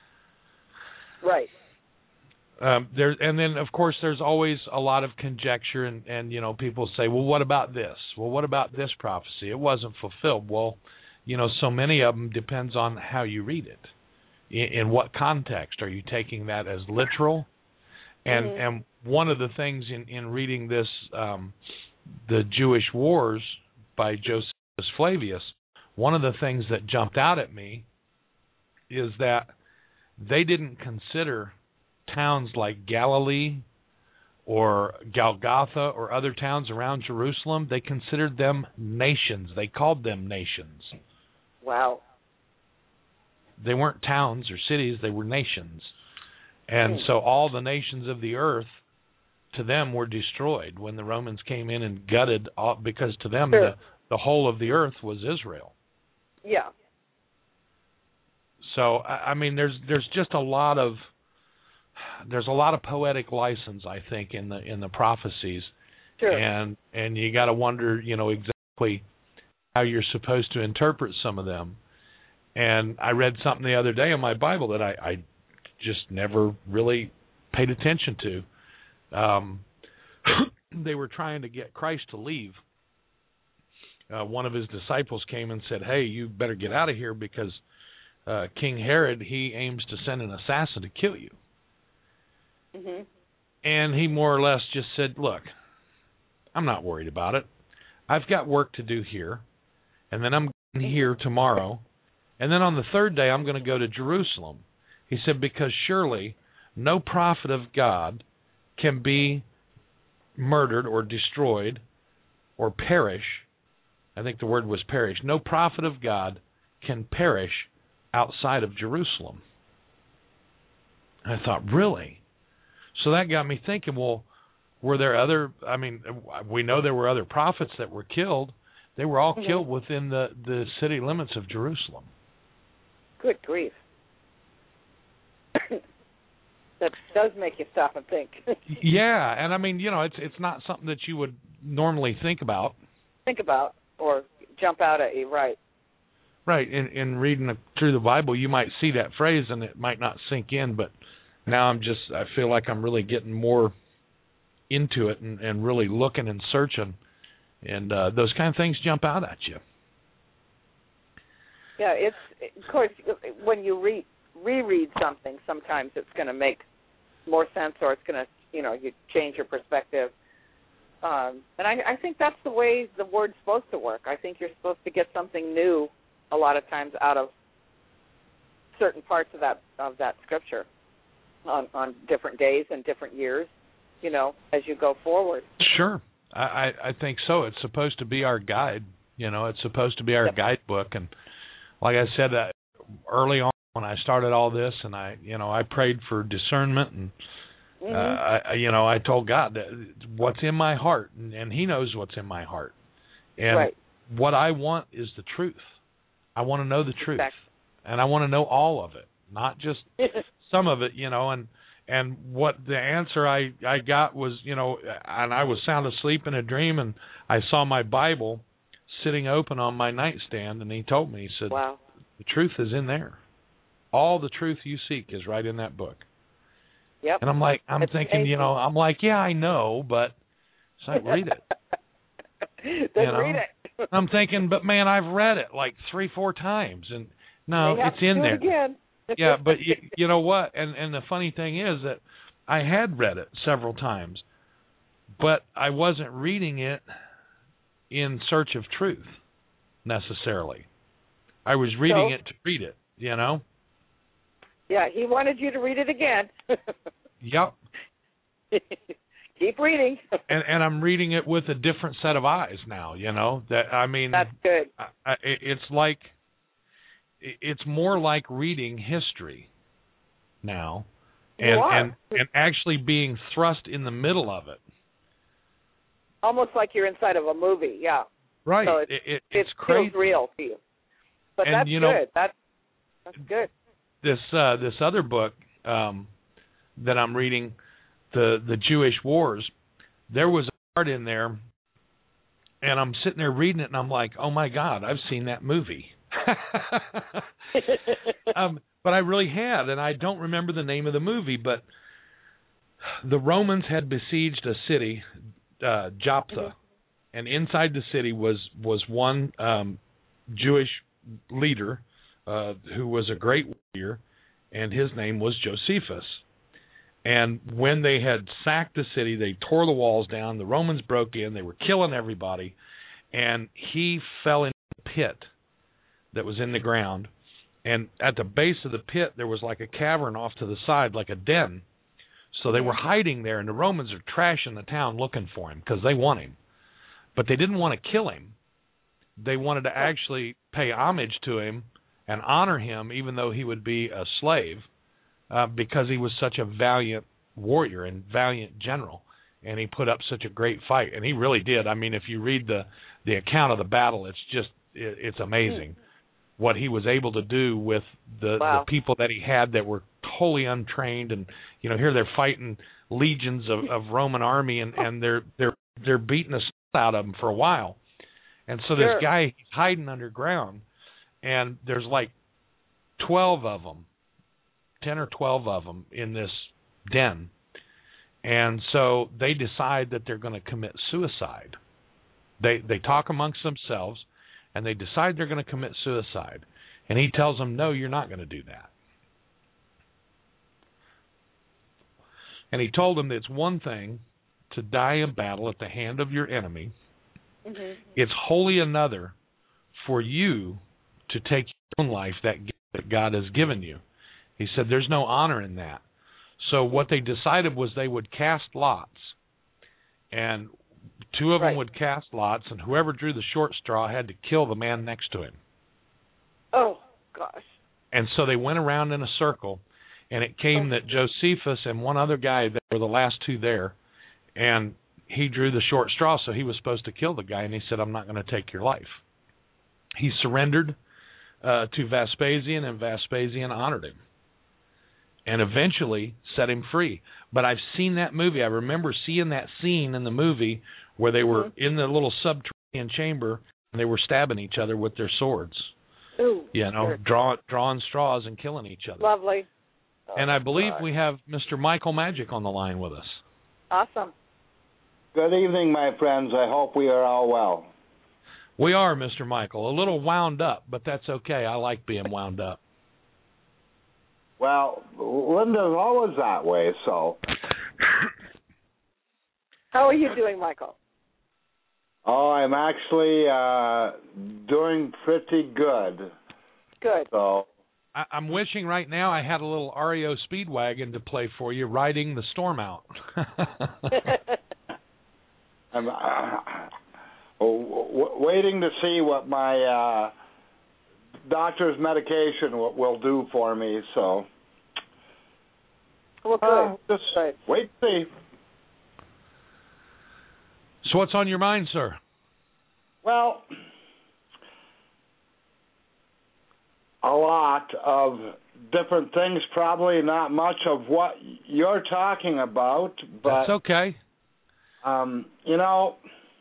Right. Um, there, and then, of course, there's always a lot of conjecture, and, and, you know, people say, well, what about this? Well, what about this prophecy? It wasn't fulfilled. Well, you know, so many of them depends on how you read it. In, in what context? Are you taking that as literal? And mm-hmm. and one of the things in, in reading this, um, the Jewish Wars by Josephus Flavius, one of the things that jumped out at me is that they didn't consider towns like Galilee or Golgotha or other towns around Jerusalem, they considered them nations. They called them nations. Wow. They weren't towns or cities, they were nations. And so all the nations of the earth, to them, were destroyed when the Romans came in and gutted, all, because to them sure. the, the whole of the earth was Israel. Yeah. So, I mean, there's there's just a lot of there's a lot of poetic license, I think, in the in the prophecies, sure. and and you got to wonder, you know, exactly how you're supposed to interpret some of them. And I read something the other day in my Bible that I, I just never really paid attention to. Um, they were trying to get Christ to leave. Uh, one of his disciples came and said, "Hey, you better get out of here because uh, King Herod, he aims to send an assassin to kill you." Mm-hmm. And he more or less just said, "Look, I'm not worried about it. I've got work to do here, and then I'm going here tomorrow, and then on the third day I'm going to go to Jerusalem." He said, "Because surely no prophet of God can be murdered or destroyed or perish." I think the word was perish. "No prophet of God can perish outside of Jerusalem." I thought, really? So that got me thinking, well, were there other, I mean, we know there were other prophets that were killed. They were all mm-hmm. killed within the, the city limits of Jerusalem. Good grief. That does make you stop and think. Yeah, and I mean, you know, it's it's not something that you would normally think about. Think about or jump out at you, right. Right, in, in reading through the Bible, you might see that phrase and it might not sink in, but now I'm just, I feel like I'm really getting more into it and, and really looking and searching, and uh, those kind of things jump out at you. Yeah, it's, of course, when you re- reread something, sometimes it's going to make more sense or it's going to, you know, you change your perspective. Um, and I, I think that's the way the word's supposed to work. I think you're supposed to get something new a lot of times out of certain parts of that of that scripture on, on different days and different years, you know, as you go forward. Sure. I, I think so. It's supposed to be our guide. You know, it's supposed to be our yep. guidebook. And like I said, uh, early on when I started all this, and I, you know, I prayed for discernment, and Mm-hmm. Uh, I, you know, I told God that what's in my heart, and, and He knows what's in my heart. And right. what I want is the truth. I want to know the truth, Exactly. and I want to know all of it, not just some of it. You know, and and what the answer I I got was, you know, and I was sound asleep in a dream, and I saw my Bible sitting open on my nightstand, and He told me, He said, wow. the truth is in there. All the truth you seek is right in that book. Yep. And I'm like, I'm That's thinking, amazing. you know, I'm like, yeah, I know, but it's like, read it. Then you know? read it. I'm thinking, but man, I've read it like three, four times, and no, They have it's to in do there. It again. Yeah, but you, you know what? And and the funny thing is that I had read it several times, but I wasn't reading it in search of truth necessarily. I was reading So? it to read it, you know? Yeah, He wanted you to read it again. Yep. Keep reading. and and I'm reading it with a different set of eyes now, you know? That I mean, That's good. I, I, it's like it's more like reading history now, and You are. and and actually being thrust in the middle of it. Almost like you're inside of a movie. Yeah. Right. So it, it, it, it it's crazy. feels real to you. But And, that's you know, good. That's that's good. This uh, this other book um, that I'm reading, the the Jewish Wars, there was a part in there, and I'm sitting there reading it, and I'm like, oh my God, I've seen that movie. um, but I really had, and I don't remember the name of the movie, but the Romans had besieged a city, uh, Joptha, mm-hmm. and inside the city was was one um, Jewish leader uh, who was a great warrior, and his name was Josephus. And when they had sacked the city, they tore the walls down. The Romans broke in. They were killing everybody. And he fell into a pit that was in the ground. And at the base of the pit, there was like a cavern off to the side, like a den. So they were hiding there, and the Romans are trashing the town looking for him because they want him. But they didn't want to kill him. They wanted to actually pay homage to him and honor him, even though he would be a slave. Uh, because he was such a valiant warrior and valiant general, and he put up such a great fight, and he really did. I mean, if you read the, the account of the battle, it's just it, it's amazing what he was able to do with the, wow. the people that he had that were totally untrained, and you know here they're fighting legions of, of Roman army, and, and they're they're they're beating the stuff out of them for a while, and so sure. this guy he's hiding underground, and there's like twelve of them. ten or twelve of them in this den. And so they decide that they're going to commit suicide. They they talk amongst themselves, and they decide they're going to commit suicide. And he tells them, no, you're not going to do that. And he told them that it's one thing to die in battle at the hand of your enemy. Mm-hmm. It's wholly another for you to take your own life, that gift that God has given you. He said there's no honor in that. So what they decided was they would cast lots, and two of right. them would cast lots, and whoever drew the short straw had to kill the man next to him. Oh, gosh. And so they went around in a circle, and it came that Josephus and one other guy, that were the last two there, and he drew the short straw, so he was supposed to kill the guy, and he said, I'm not going to take your life. He surrendered uh, to Vespasian, and Vespasian honored him and eventually set him free. But I've seen that movie. I remember seeing that scene in the movie where they were mm-hmm. in the little subterranean chamber, and they were stabbing each other with their swords. Ooh, you know, sure. draw, drawing straws and killing each other. Lovely. Oh, and I believe God. we have Mister Michael Magic on the line with us. Awesome. Good evening, my friends. I hope we are all well. We are, Mister Michael. A little wound up, but that's okay. I like being wound up. Well, Linda's always that way, so. How are you doing, Michael? Oh, I'm actually uh, doing pretty good. Good. So. I, I'm wishing right now I had a little R E O Speedwagon to play for you, riding the storm out. I'm uh, w- waiting to see what my uh, doctor's medication w- will do for me. So. Well, good. Uh, just Right. wait and see. So what's on your mind, sir? Well, a lot of different things, probably not much of what you're talking about, but That's okay. um, you know,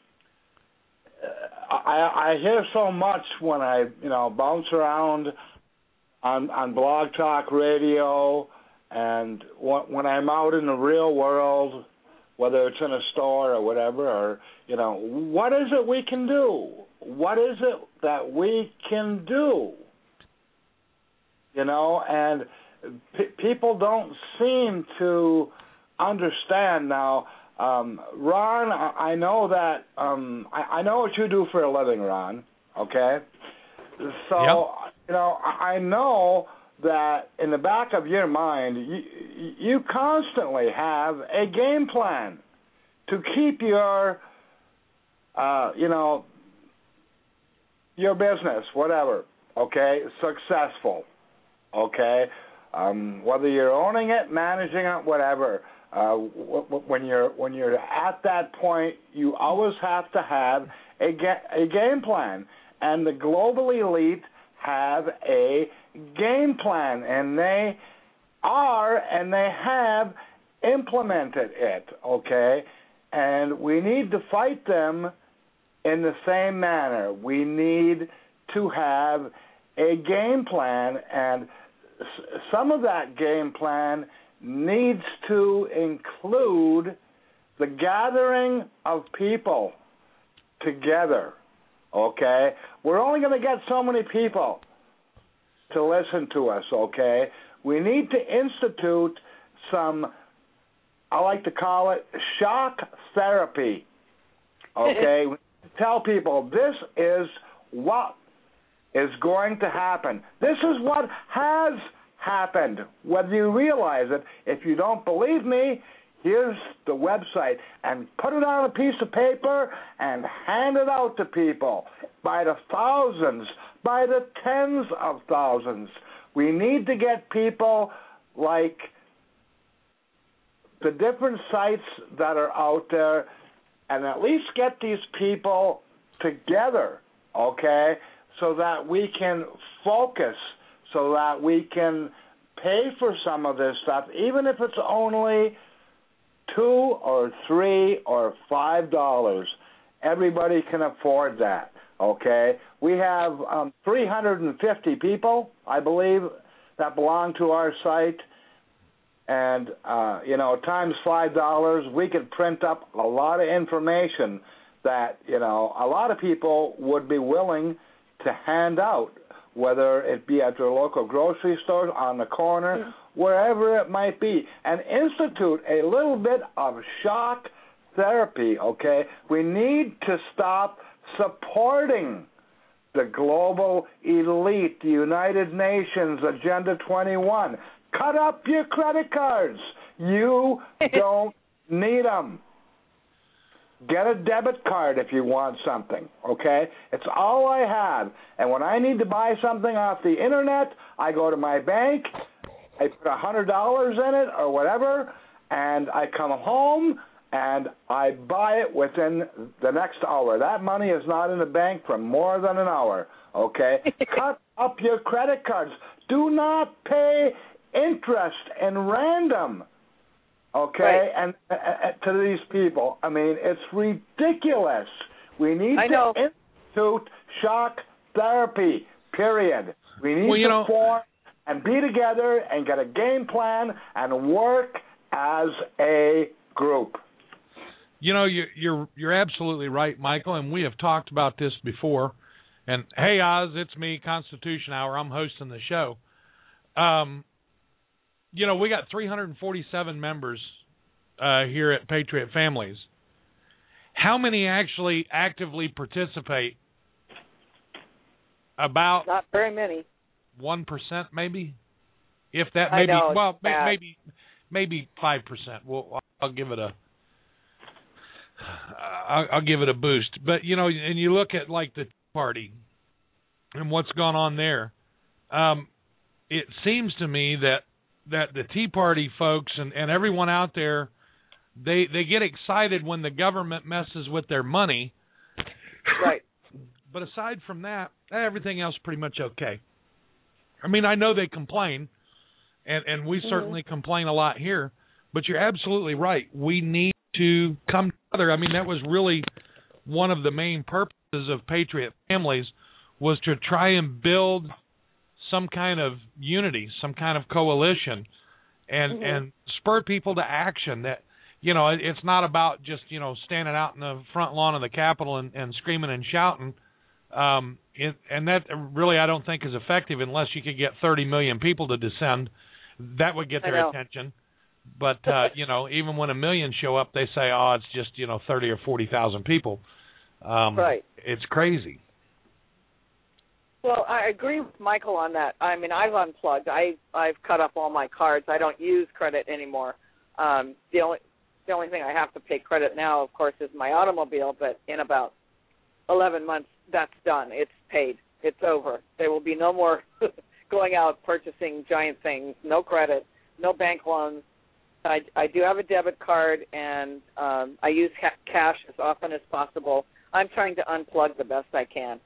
I, I hear so much when I, you know, bounce around on on Blog Talk Radio, and when I'm out in the real world, whether it's in a store or whatever, or, you know, what is it we can do? What is it that we can do? You know, and p- people don't seem to understand. Now, um, Ron, I, I know that, um, I, I know what you do for a living, Ron, okay? So, Yep. you know, I, I know that in the back of your mind, you, you constantly have a game plan to keep your, uh, you know, your business, whatever, okay, successful, okay? Um, whether you're owning it, managing it, whatever. Uh, w- w- when you're when you're at that point, you always have to have a, ga- a game plan, and the global elite have a game plan, and they are and they have implemented it, okay? And we need to fight them in the same manner. We need to have a game plan, and s- some of that game plan needs to include the gathering of people together, okay? We're only going to get so many people to listen to us, okay? We need to institute some, I like to call it shock therapy, okay? We tell people this is what is going to happen. This is what has happened, whether you realize it. If you don't believe me, here's the website, and put it on a piece of paper and hand it out to people by the thousands, by the tens of thousands. We need to get people like the different sites that are out there, and at least get these people together, okay, so that we can focus, so that we can pay for some of this stuff, even if it's only two or three or five dollars. Everybody can afford that, okay? We have um, three hundred fifty people, I believe, that belong to our site, and, uh, you know, times five dollars, we could print up a lot of information that, you know, a lot of people would be willing to hand out, whether it be at their local grocery store, on the corner, mm-hmm. wherever it might be, and institute a little bit of shock therapy, okay? We need to stop supporting the global elite, the United Nations, Agenda twenty-one. Cut up your credit cards. You don't need them. Get a debit card if you want something, okay? It's all I have. And when I need to buy something off the internet, I go to my bank, I put one hundred dollars in it or whatever, and I come home and I buy it within the next hour. That money is not in the bank for more than an hour, okay? Cut up your credit cards. Do not pay interest in random. Okay, right. and uh, uh, to these people, I mean, it's ridiculous. We need I to know. institute shock therapy, period. We need well, you to know, form and be together and get a game plan and work as a group. You know, you're, you're, you're absolutely right, Michael, and we have talked about this before. And, hey, Oz, it's me, Constitution Hour. I'm hosting the show. Um. You know, we got three hundred forty-seven members uh, here at Patriot Families. How many actually actively participate? About not very many. One percent, maybe, if that. I Maybe know, well, bad. maybe maybe five percent. Well, I'll give it a. I'll, I'll give it a boost. But you know, and you look at like the Tea Party and what's gone on there. Um, it seems to me that that the Tea Party folks and, and everyone out there, they they get excited when the government messes with their money. Right. But aside from that, everything else pretty much okay. I mean, I know they complain, and, and we mm-hmm. certainly complain a lot here, but you're absolutely right. We need to come together. I mean, that was really one of the main purposes of Patriot Families, was to try and build some kind of unity, some kind of coalition, and mm-hmm. and spur people to action. That, you know, it's not about just, you know, standing out in the front lawn of the Capitol and, and screaming and shouting. Um, it, and that really I don't think is effective unless you could get thirty million people to descend. That would get their attention. But, uh, you know, even when a million show up, they say, oh, it's just, you know, thirty or forty thousand people. Um, right. It's crazy. Well, I agree with Michael on that. I mean, I've unplugged. I, I've cut up all my cards. I don't use credit anymore. Um, the only the only thing I have to pay credit now, of course, is my automobile, but in about eleven months, that's done. It's paid. It's over. There will be no more going out purchasing giant things, no credit, no bank loans. I, I do have a debit card, and um, I use ca- cash as often as possible. I'm trying to unplug the best I can.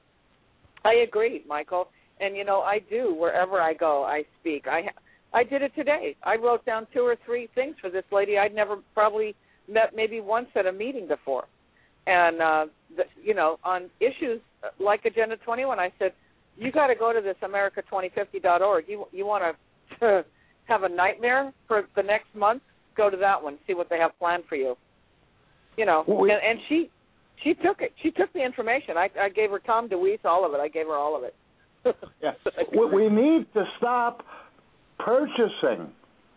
I agree, Michael. And, you know, I do. Wherever I go, I speak. I I did it today. I wrote down two or three things for this lady I'd never probably met maybe once at a meeting before. And, uh, the, you know, on issues like Agenda twenty-one, I said, you got to go to this America twenty fifty dot org. You, you want to have a nightmare for the next month? Go to that one, see what they have planned for you. You know, and, and she she took it. She took the information. I, I gave her Tom DeWeese, all of it. I gave her all of it. Yeah. We need to stop purchasing.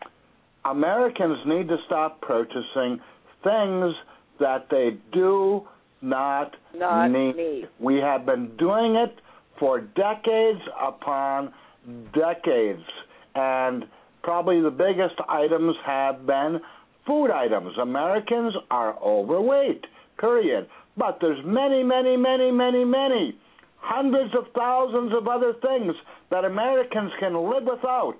Americans need to stop purchasing things that they do not, not need. need. We have been doing it for decades upon decades, and probably the biggest items have been food items. Americans are overweight, period. But there's many, many, many, many, many, hundreds of thousands of other things that Americans can live without.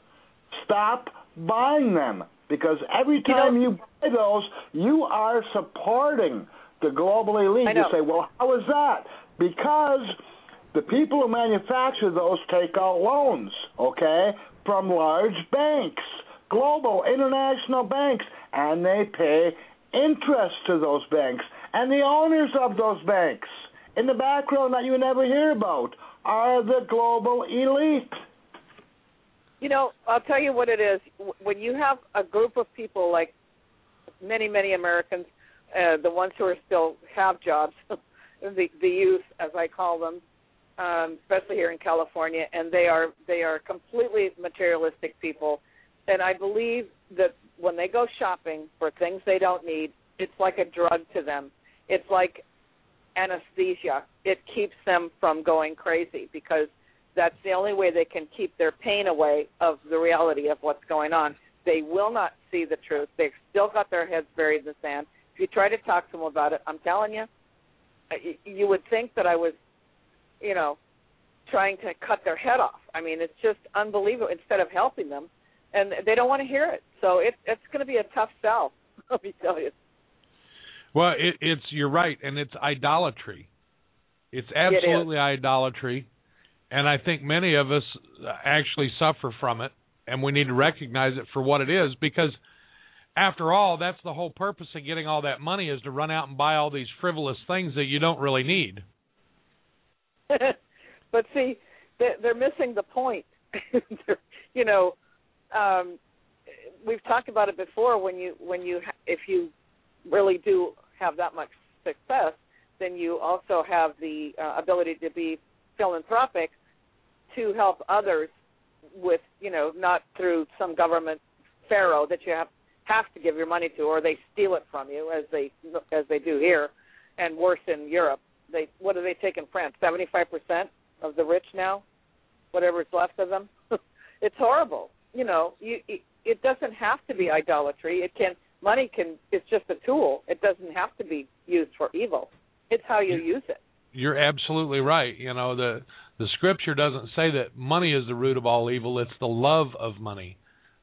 Stop buying them, because every time you, know, you buy those, you are supporting the global elite. You say, well, how is that? Because the people who manufacture those take out loans, okay, from large banks, global, international banks, and they pay interest to those banks. And the owners of those banks, in the background that you never hear about, are the global elite. You know, I'll tell you what it is. When you have a group of people like many, many Americans, uh, the ones who are still have jobs, the, the youth, as I call them, um, especially here in California, and they are they are completely materialistic people. And I believe that when they go shopping for things they don't need, it's like a drug to them. It's like anesthesia. It keeps them from going crazy, because that's the only way they can keep their pain away of the reality of what's going on. They will not see the truth. They've still got their heads buried in the sand. If you try to talk to them about it, I'm telling you, you would think that I was, you know, trying to cut their head off. I mean, it's just unbelievable, instead of helping them. And they don't want to hear it. So it, it's going to be a tough sell, let me tell you. Well, it, it's you're right, and it's idolatry. It's absolutely it idolatry, and I think many of us actually suffer from it, and we need to recognize it for what it is, because after all, that's the whole purpose of getting all that money, is to run out and buy all these frivolous things that you don't really need. But see, they're missing the point. You know, um, we've talked about it before. When you, when you, if you really do have that much success, then you also have the uh, ability to be philanthropic, to help others with, you know, not through some government pharaoh that you have have to give your money to, or they steal it from you, as they as they do here, and worse in Europe. They what do they take in France? seventy-five percent of the rich now, whatever's left of them. It's horrible. You know, you, it, it doesn't have to be idolatry. It can money can it's just a tool. It doesn't have to be used for evil. It's how you use it. You're absolutely right. You know, the the scripture doesn't say that money is the root of all evil. It's the love of money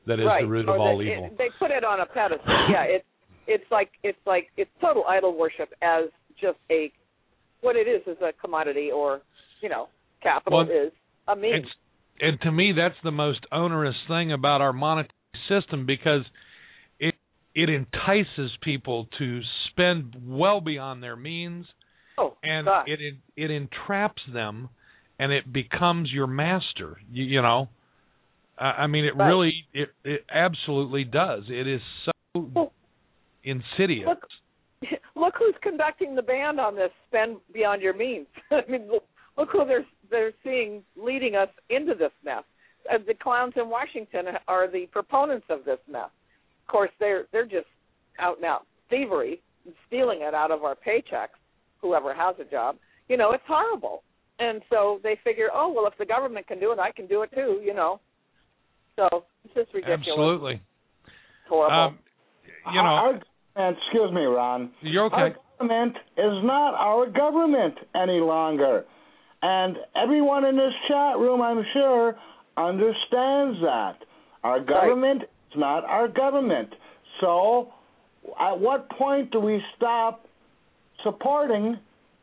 that is right. the root or of all the, evil. It, they put it on a pedestal. Yeah, it's it's like it's like it's total idol worship as just a what it is is a commodity, or you know, capital well, is a means. And to me, that's the most onerous thing about our monetary system, because it it entices people to spend well beyond their means, oh, and gosh. it it entraps them, and it becomes your master. You, you know, I mean, it right. really, it it absolutely does. It is so well, insidious. Look, look who's conducting the band on this spend beyond your means. I mean, look, look who they're they're seeing leading us into this mess. Uh, the clowns in Washington are the proponents of this mess. Of course, they're they're just out and out thievery, stealing it out of our paychecks. Whoever has a job, you know, it's horrible. And so they figure, oh well, if the government can do it, I can do it too. You know, so it's just ridiculous. Absolutely, it's horrible. Um, you know, our, our, excuse me, Ron. You're okay. Our government is not our government any longer. And everyone in this chat room, I'm sure, understands that. Our government right. is not our government. So at what point do we stop supporting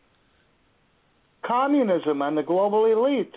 communism and the global elite?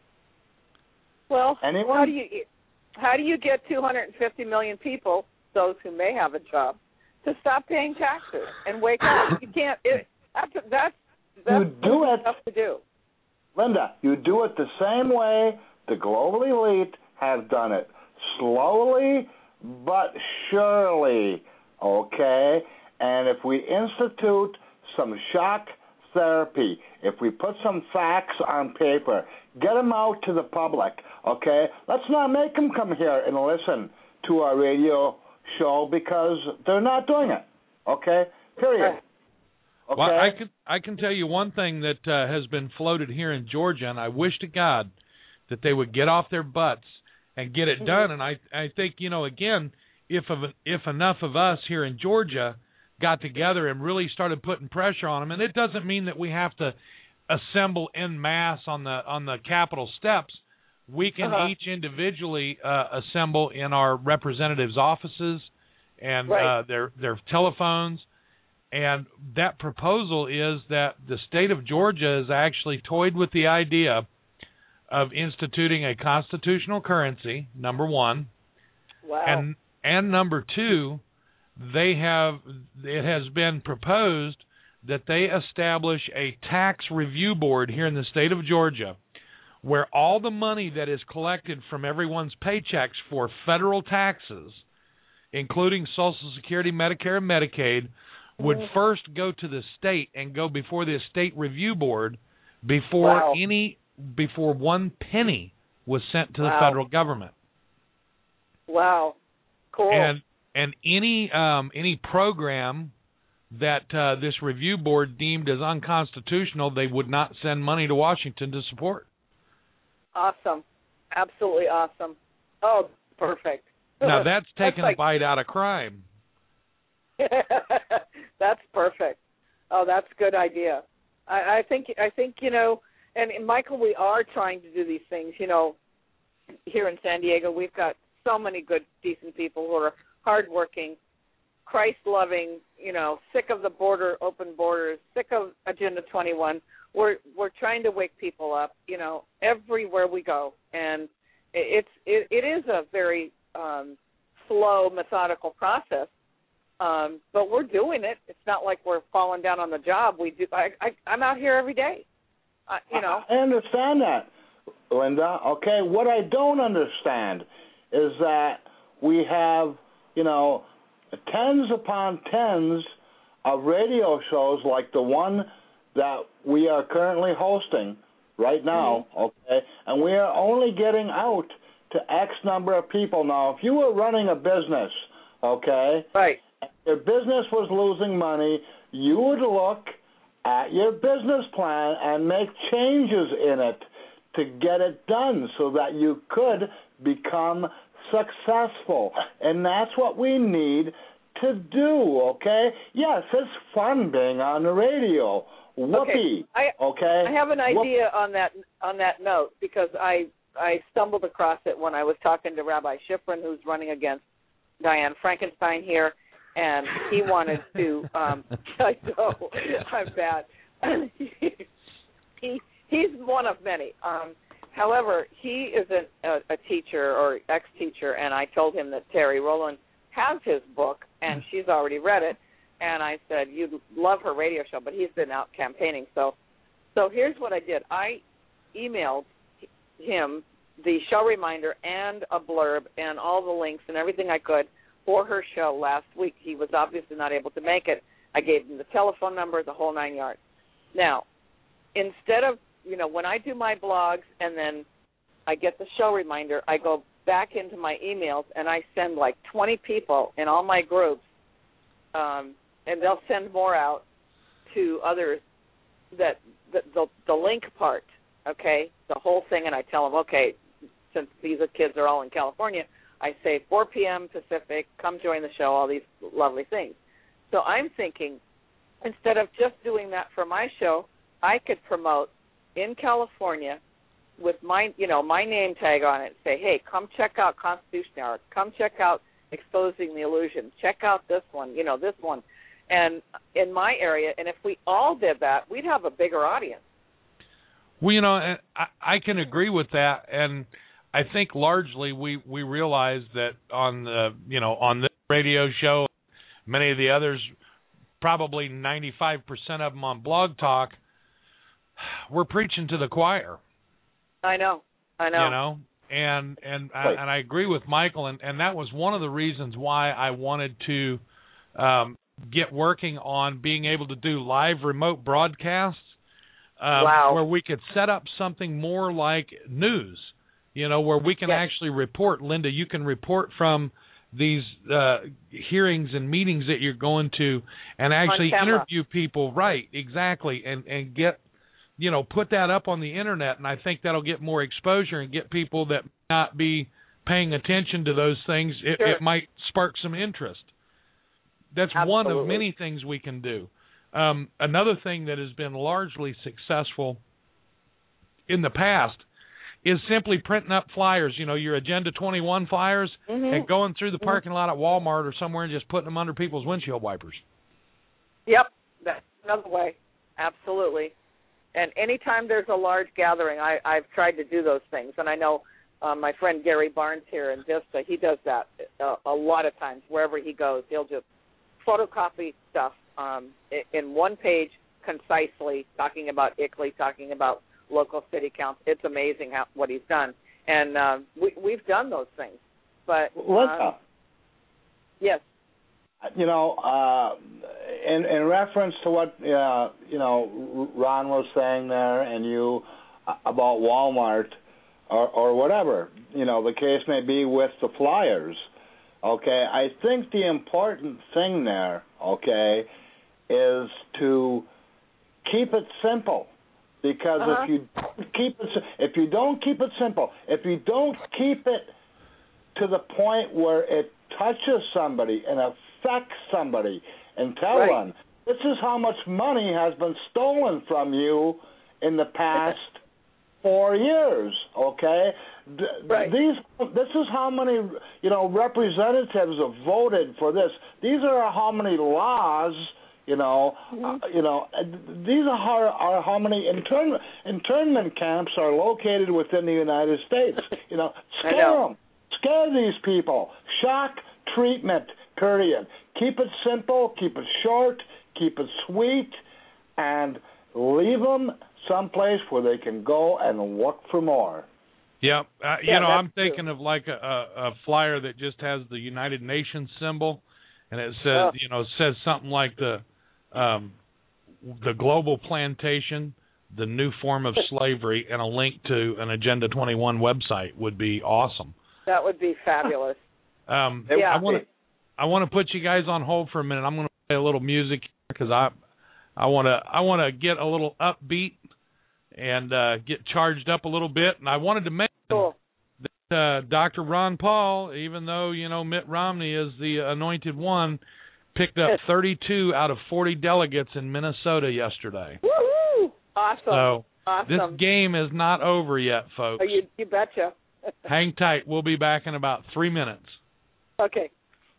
Well, Anyone? how do you how do you get two hundred fifty million people, those who may have a job, to stop paying taxes and wake up? You can't. It, that's that's that's you do it. tough to do. Linda, you do it the same way the global elite have done it. Slowly but surely, okay? And if we institute some shock therapy, if we put some facts on paper, get them out to the public, okay? Let's not make them come here and listen to our radio show, because they're not doing it, okay? Period. Okay. Well, I can I can tell you one thing that uh, has been floated here in Georgia, and I wish to God that they would get off their butts and get it done. And I I think, you know, again, if of, if enough of us here in Georgia got together and really started putting pressure on them, and it doesn't mean that we have to assemble en masse on the on the Capitol steps. We can uh-huh. each individually uh, assemble in our representatives' offices and right. uh, their their telephones. And that proposal is that the state of Georgia has actually toyed with the idea of instituting a constitutional currency, number one. Wow. And and number two, they have it has been proposed that they establish a tax review board here in the state of Georgia, where all the money that is collected from everyone's paychecks for federal taxes, including Social Security, Medicare, and Medicaid, would first go to the state and go before the state review board before wow. any before one penny was sent to wow. the federal government. Wow, cool. And and any um, any program that uh, this review board deemed as unconstitutional, they would not send money to Washington to support. Awesome, absolutely awesome. Oh, perfect. Now that's taking that's like... a bite out of crime. That's perfect. Oh, that's a good idea. I, I think I think you know, and, and Michael, we are trying to do these things. You know, here in San Diego, we've got so many good, decent people who are hardworking, Christ-loving. You know, sick of the border, open borders, sick of Agenda twenty-one. We're we're trying to wake people up. You know, everywhere we go, and it's it, it is a very um, slow, methodical process. Um, but we're doing it. It's not like we're falling down on the job. We do. I, I, I'm out here every day. Uh, you know. I understand that, Linda. Okay, what I don't understand is that we have, you know, tens upon tens of radio shows like the one that we are currently hosting right now. Mm-hmm. Okay, and we are only getting out to X number of people. Now, if you were running a business, okay, right. your business was losing money, you would look at your business plan and make changes in it to get it done so that you could become successful. And that's what we need to do, okay? Yes, it's fun being on the radio. Whoopee, okay? I, okay? I have an idea Whoop- on that on that note, because I I stumbled across it when I was talking to Rabbi Schifrin, who's running against Diane Frankenstein here, and he wanted to. Um, I know I'm bad. he, he he's one of many. Um, however, he is a, a, a teacher or ex-teacher, and I told him that Terry Rowland has his book, and she's already read it. And I said, you'd love her radio show, but he's been out campaigning. So, so here's what I did. I emailed him the show reminder and a blurb and all the links and everything I could for her show last week. He was obviously not able to make it. I gave him the telephone number, the whole nine yards. Now, instead of, you know, when I do my blogs and then I get the show reminder, I go back into my emails and I send like twenty people in all my groups, um, and they'll send more out to others that the, the, the link part, okay, the whole thing, and I tell them, okay, since these kids are all in California, I say four p.m. Pacific, come join the show, all these lovely things. So I'm thinking, instead of just doing that for my show, I could promote in California with my, you know, my name tag on it, say, hey, come check out Constitution Hour, come check out Exposing the Illusion, check out this one, you know, this one, and in my area, and if we all did that, we'd have a bigger audience. Well, you know, I, I can agree with that, and I think largely we, we realize that on the, you know, on this radio show, many of the others, probably ninety-five percent of them on Blog Talk, we're preaching to the choir. I know, I know. You know, and and right. I, and I agree with Michael, and, and that was one of the reasons why I wanted to um, get working on being able to do live remote broadcasts. Um, wow. Where we could set up something more like news, you know, where we can yes. actually report. Linda, you can report from these uh, hearings and meetings that you're going to and actually interview people. Right, exactly, and, and get, you know, put that up on the Internet, and I think that'll get more exposure and get people that may not be paying attention to those things. It, sure. it might spark some interest. That's Absolutely. one of many things we can do. Um, another thing that has been largely successful in the past is simply printing up flyers, you know, your Agenda twenty-one flyers, mm-hmm. and going through the mm-hmm. parking lot at Walmart or somewhere and just putting them under people's windshield wipers. Yep, that's another way. Absolutely. And anytime there's a large gathering, I, I've tried to do those things. And I know uh, my friend Gary Barnes here in Vista, he does that uh, a lot of times. Wherever he goes, he'll just photocopy stuff um, in one page concisely, talking about I C L E, talking about local city council. It's amazing how, what he's done. And uh, we, we've done those things. But uh, yes. You know, uh, in, in reference to what, uh, you know, Ron was saying there and you about Walmart or, or whatever, you know, the case may be with the flyers, okay, I think the important thing there, okay, is to keep it simple. Because uh-huh. if you keep it, if you don't keep it simple, if you don't keep it to the point where it touches somebody and affects somebody, and tell right. them this is how much money has been stolen from you in the past four years. Okay, D- right. these this is how many you know representatives have voted for this. These are how many laws. You know, mm-hmm. uh, you know. These are how, are how many intern, internment camps are located within the United States. You know, scare know. them, scare these people. Shock treatment. Period. Keep it simple. Keep it short. Keep it sweet, and leave them someplace where they can go and look for more. Yep. Uh, yeah, you know, I'm true. thinking of like a, a, a flyer that just has the United Nations symbol, and it says, oh. you know, it says something like the um, the global plantation, the new form of slavery, and a link to an Agenda twenty-one website would be awesome. That would be fabulous. Um, yeah. I want to I want to put you guys on hold for a minute. I'm going to play a little music because I I want to I want to get a little upbeat and uh, get charged up a little bit. And I wanted to mention cool. that uh, Doctor Ron Paul, even though you know Mitt Romney is the anointed one, picked up thirty-two out of forty delegates in Minnesota yesterday. Woo-hoo! Awesome. So Awesome. This game is not over yet, folks. Oh, you, you betcha. Hang tight. We'll be back in about three minutes. Okay.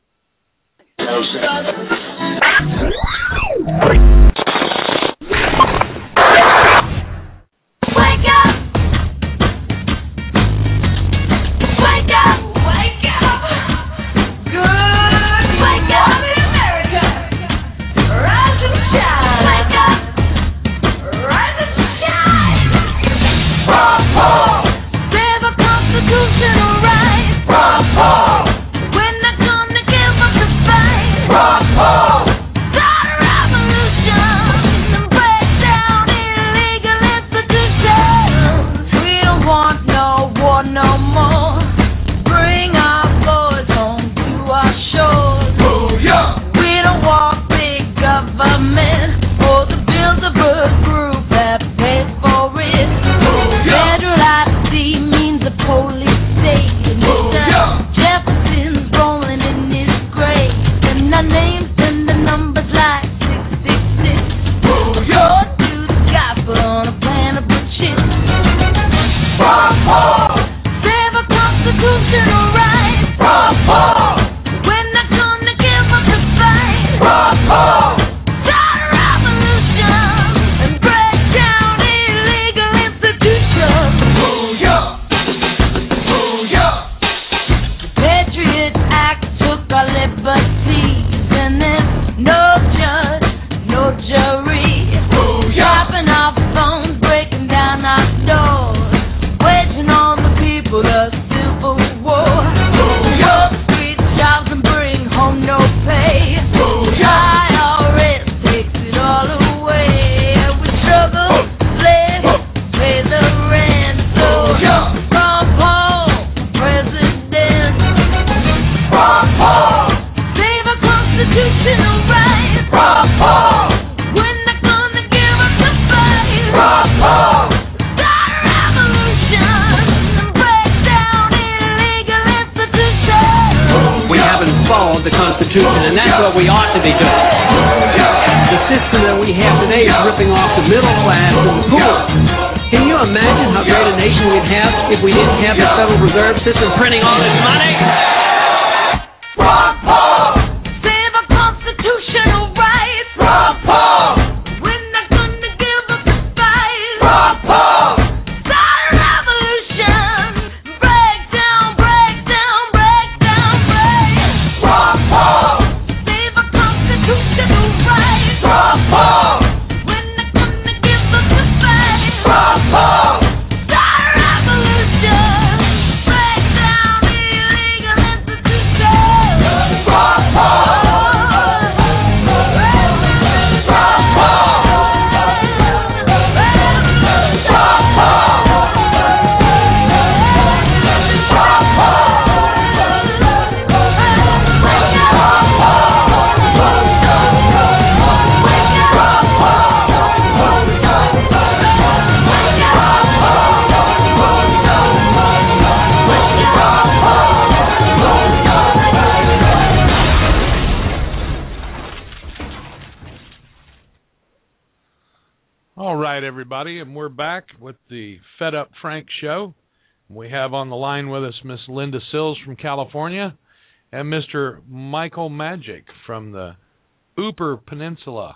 And we're back with the Fed Up Frank show. We have on the line with us Miss Linda Sills from California and Mister Michael Magic from the Upper Peninsula.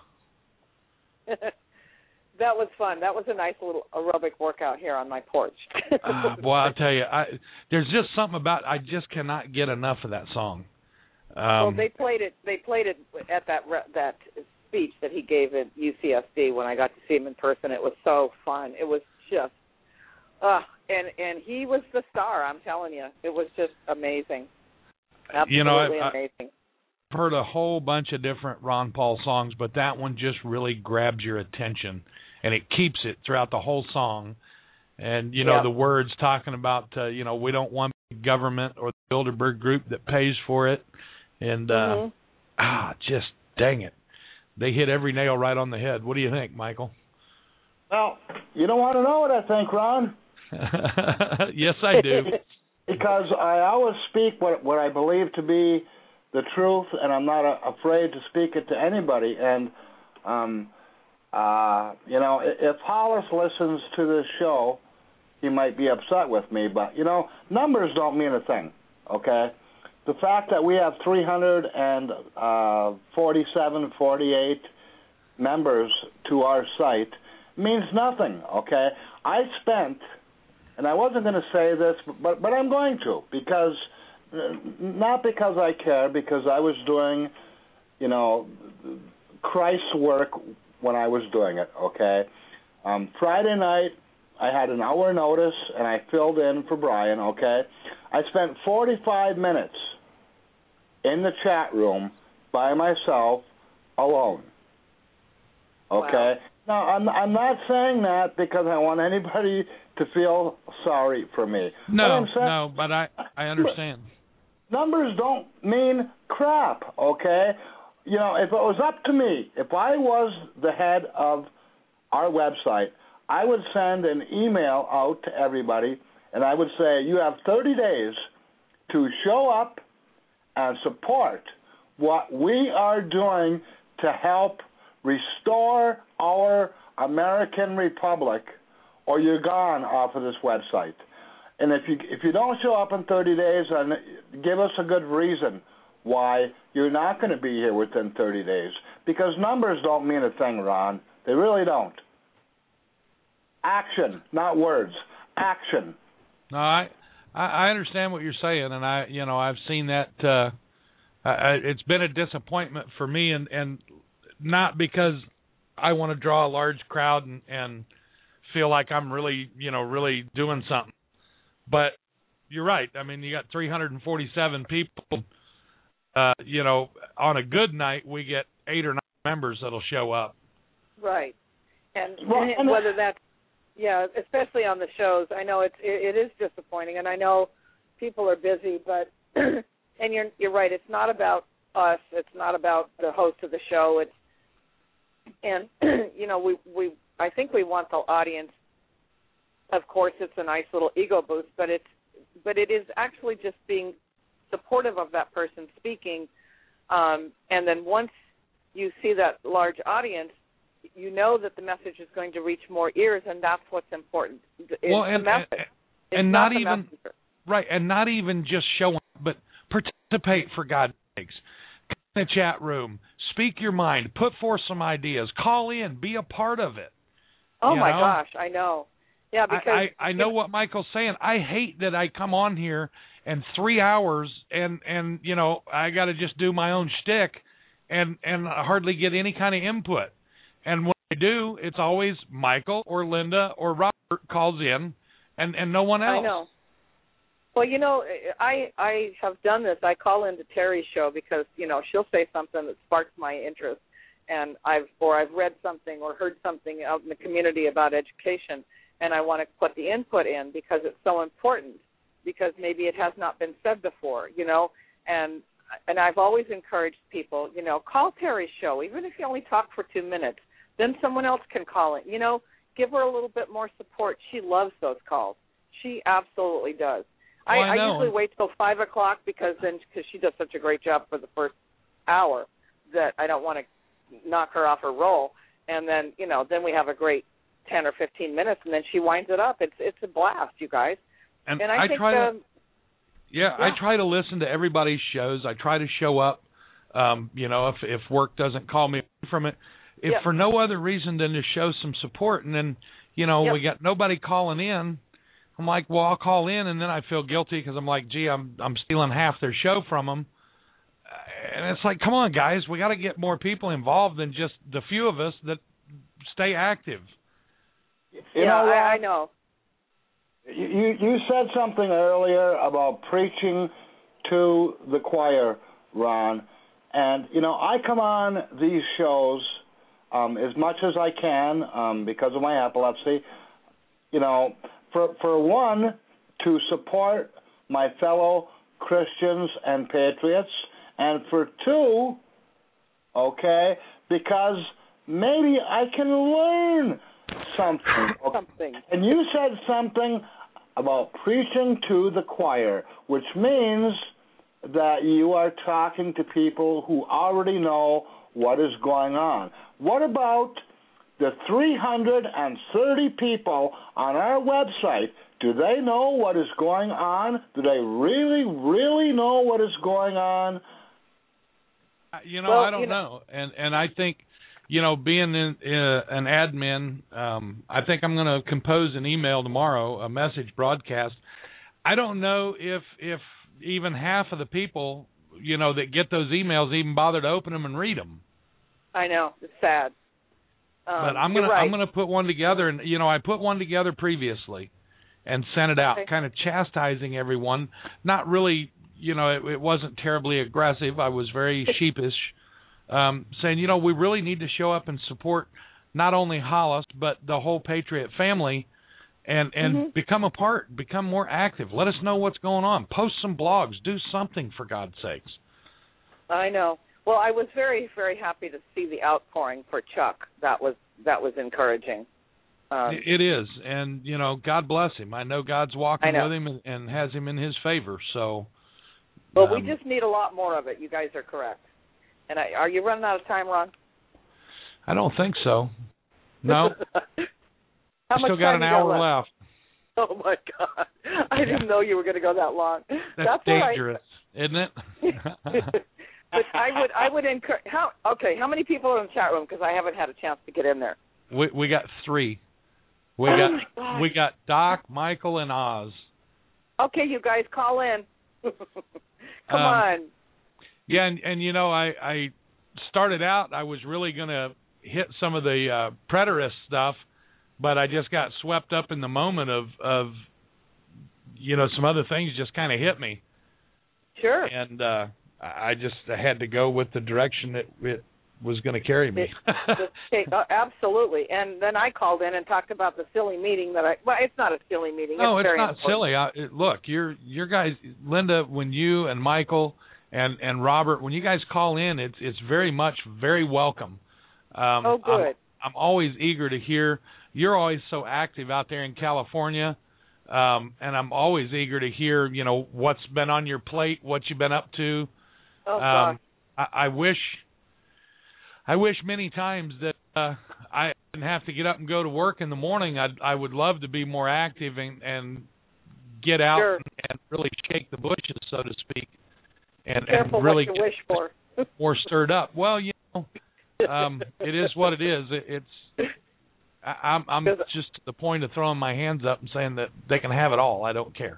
That was fun. That was a nice little aerobic workout here on my porch. uh, boy, I'll tell you, I, there's just something about I just cannot get enough of that song. Um, well, they played it. They played it at that that. speech that he gave at U C S D when I got to see him in person. It was so fun. It was just, uh, and and he was the star. I'm telling you, it was just amazing. Absolutely you know, I, amazing. I've heard a whole bunch of different Ron Paul songs, but that one just really grabs your attention, and it keeps it throughout the whole song. And you know, yeah. the words talking about, uh, you know, we don't want government or the Bilderberg Group that pays for it, and uh, mm-hmm. ah, just dang it. They hit every nail right on the head. What do you think, Michael? Well, you don't want to know what I think, Ron. Yes, I do. Because I always speak what what I believe to be the truth, and I'm not uh, afraid to speak it to anybody. And um, Uh, you know, if Hollis listens to this show, he might be upset with me, but, you know, numbers don't mean a thing, okay? The fact that we have three hundred forty-seven, forty-eight members to our site means nothing, okay? I spent, and I wasn't going to say this, but, but I'm going to, because, not because I care, because I was doing, you know, Christ's work when I was doing it, okay? Um, Friday night, I had an hour notice, and I filled in for Brian, okay? I spent forty-five minutes in the chat room by myself, alone, okay? Wow. Now, I'm, I'm not saying that because I want anybody to feel sorry for me. No, saying, no, but I, I understand. Numbers don't mean crap, okay? You know, if it was up to me, if I was the head of our website, I would send an email out to everybody, and I would say, you have thirty days to show up and support what we are doing to help restore our American Republic, or you're gone off of this website. And if you if you don't show up in thirty days, then give us a good reason why you're not going to be here within thirty days. Because numbers don't mean a thing, Ron. They really don't. Action, not words. Action. No, I I understand what you're saying, and I you know I've seen that. Uh, I, it's been a disappointment for me, and, and not because I want to draw a large crowd and, and feel like I'm really you know really doing something, but you're right. I mean, you got three hundred forty-seven people. Uh, you know, on a good night, we get eight or nine members that'll show up. Right, and, well, and whether that's yeah, especially on the shows. I know it's it, it is disappointing, and I know people are busy, but and you're you're right. It's not about us. It's not about the host of the show. It's and you know we we I think we want the audience. Of course, it's a nice little ego boost, but it's but it is actually just being supportive of that person speaking, um, and then once you see that large audience, you know that the message is going to reach more ears, and that's what's important. It's well, and, the message. and, it's and not, not even messenger. Right, and not even just showing, but participate for God's sakes. Come in the chat room, speak your mind, put forth some ideas, call in, be a part of it. Oh my know? gosh, I know. Yeah, because I, I, I know what Michael's saying. I hate that I come on here and three hours and and you know I got to just do my own shtick and and hardly get any kind of input. And when I do, it's always Michael or Linda or Robert calls in, and, and no one else. I know. Well, you know, I I have done this. I call into Terry's show because you know she'll say something that sparks my interest, and I've or I've read something or heard something out in the community about education, and I want to put the input in because it's so important. Because maybe it has not been said before, you know, and and I've always encouraged people, you know, call Terry's show, even if you only talk for two minutes. Then someone else can call it. You know, give her a little bit more support. She loves those calls. She absolutely does. Well, I, I, I usually wait till five o'clock because then because she does such a great job for the first hour that I don't want to knock her off her roll. And then you know, then we have a great ten or fifteen minutes, and then she winds it up. It's it's a blast, you guys. And, and I, I think, try to, um, yeah, yeah, I try to listen to everybody's shows. I try to show up. Um, you know, if if work doesn't call me from it, if yep. for no other reason than to show some support, and then you know yep. we got nobody calling in. I'm like, well, I'll call in, and then I feel guilty because I'm like, gee, I'm I'm stealing half their show from them. And it's like, come on, guys, we got to get more people involved than just the few of us that stay active. You yeah, know, I, I know. You you said something earlier about preaching to the choir, Ron, and you know I come on these shows um, as much as I can um, because of my epilepsy. You know, for for one, to support my fellow Christians and patriots, and for two, okay, because maybe I can learn something. something. And you said something about preaching to the choir, which means that you are talking to people who already know what is going on. What about the three hundred thirty people on our website, do they know what is going on? Do they really, really know what is going on? You know, well, I don't you know, know. And and I think, you know, being in, uh, an admin, um, I think I'm going to compose an email tomorrow, a message broadcast. I don't know if if even half of the people, you know, that get those emails even bother to open them and read them. I know, it's sad. Um, but I'm gonna right. I'm gonna put one together, and you know, I put one together previously, and sent it out, okay. kind of chastising everyone. Not really, you know, it, it wasn't terribly aggressive. I was very sheepish, um, saying, you know, we really need to show up and support not only Hollis but the whole Patriot family. And and mm-hmm. become a part, become more active. Let us know what's going on. Post some blogs. Do something, for God's sakes. I know. Well, I was very, very happy to see the outpouring for Chuck. That was that was encouraging. Um, it is, and you know, God bless him. I know God's walking know. with him and, and has him in His favor. So, well, um, we just need a lot more of it. You guys are correct. And I, are you running out of time, Ron? I don't think so. No. How I much still got time an you hour got left. left. Oh my God! I didn't know you were going to go that long. That's, That's dangerous, right. isn't it? But I would, I would encourage. How? Okay, how many people are in the chat room? Because I haven't had a chance to get in there. We we got three. We oh got my gosh. we got Doc, Michael, and Oz. Okay, you guys call in. Come um, on. Yeah, and, and you know, I, I started out, I was really going to hit some of the uh, preterist stuff, but I just got swept up in the moment of, of you know, some other things just kind of hit me. Sure. And uh, I just I had to go with the direction that it was going to carry me. it, uh, absolutely. And then I called in and talked about the silly meeting that I, well, it's not a silly meeting. No, it's, it's very not important. silly. I, it, look, you're, you're guys, Linda, when you and Michael and, and Robert, when you guys call in, it's it's very much very welcome. Um, oh, good. I'm, I'm always eager to hear. You're always so active out there in California, um, and I'm always eager to hear, you know, what's been on your plate, what you've been up to. Oh, um, I, I wish, I wish many times that uh, I didn't have to get up and go to work in the morning. I I would love to be more active and, and get out sure. and, and really shake the bushes, so to speak, and, Careful and really what you wish for. more stirred up. Well, you know, um, it is what it is. It, it's I, I'm I'm just to the point of throwing my hands up and saying that they can have it all. I don't care.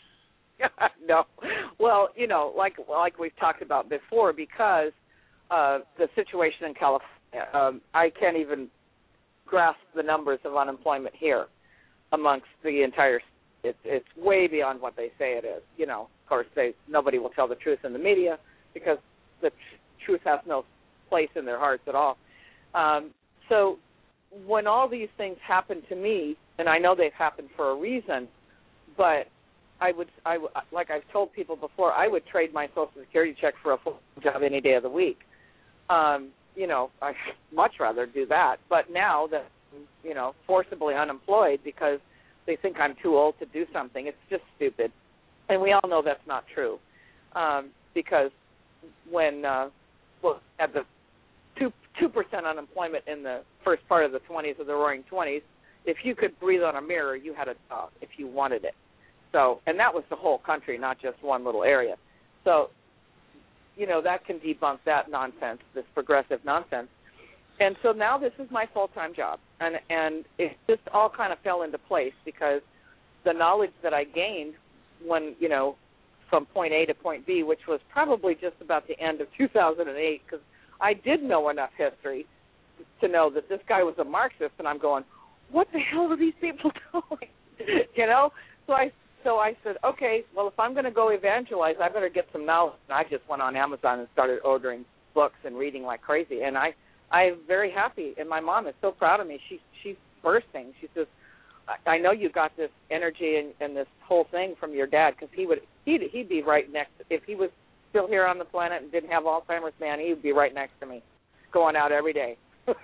No, well, you know, like like we've talked about before, because uh, the situation in California, um, I can't even grasp the numbers of unemployment here amongst the entire. It's it's way beyond what they say it is. You know, of course, they nobody will tell the truth in the media because the tr- truth has no place in their hearts at all. Um, so when all these things happen to me, and I know they've happened for a reason, but I would, I like I've told people before, I would trade my Social Security check for a full job any day of the week. Um, you know, I'd much rather do that. But now that I'm, you know, forcibly unemployed because they think I'm too old to do something, it's just stupid. And we all know that's not true. Um, because when, uh, well, at the two two percent unemployment in the first part of the twenties of the Roaring Twenties, if you could breathe on a mirror, you had a job if you wanted it. So, and that was the whole country, not just one little area. So, you know, that can debunk that nonsense, this progressive nonsense. And so now this is my full-time job, and and it just all kind of fell into place because the knowledge that I gained when, you know, from point A to point B, which was probably just about the end of two thousand eight, because I did know enough history to know that this guy was a Marxist, and I'm going, what the hell are these people doing? You know? So I so I said, okay, well, if I'm going to go evangelize, I better get some knowledge. And I just went on Amazon and started ordering books and reading like crazy. And I, I'm very happy, and my mom is so proud of me. She, she's bursting. She says, I know you got this energy and, and this whole thing from your dad, because he would he'd he'd be right next. If he was still here on the planet and didn't have Alzheimer's, man, he would be right next to me, going out every day,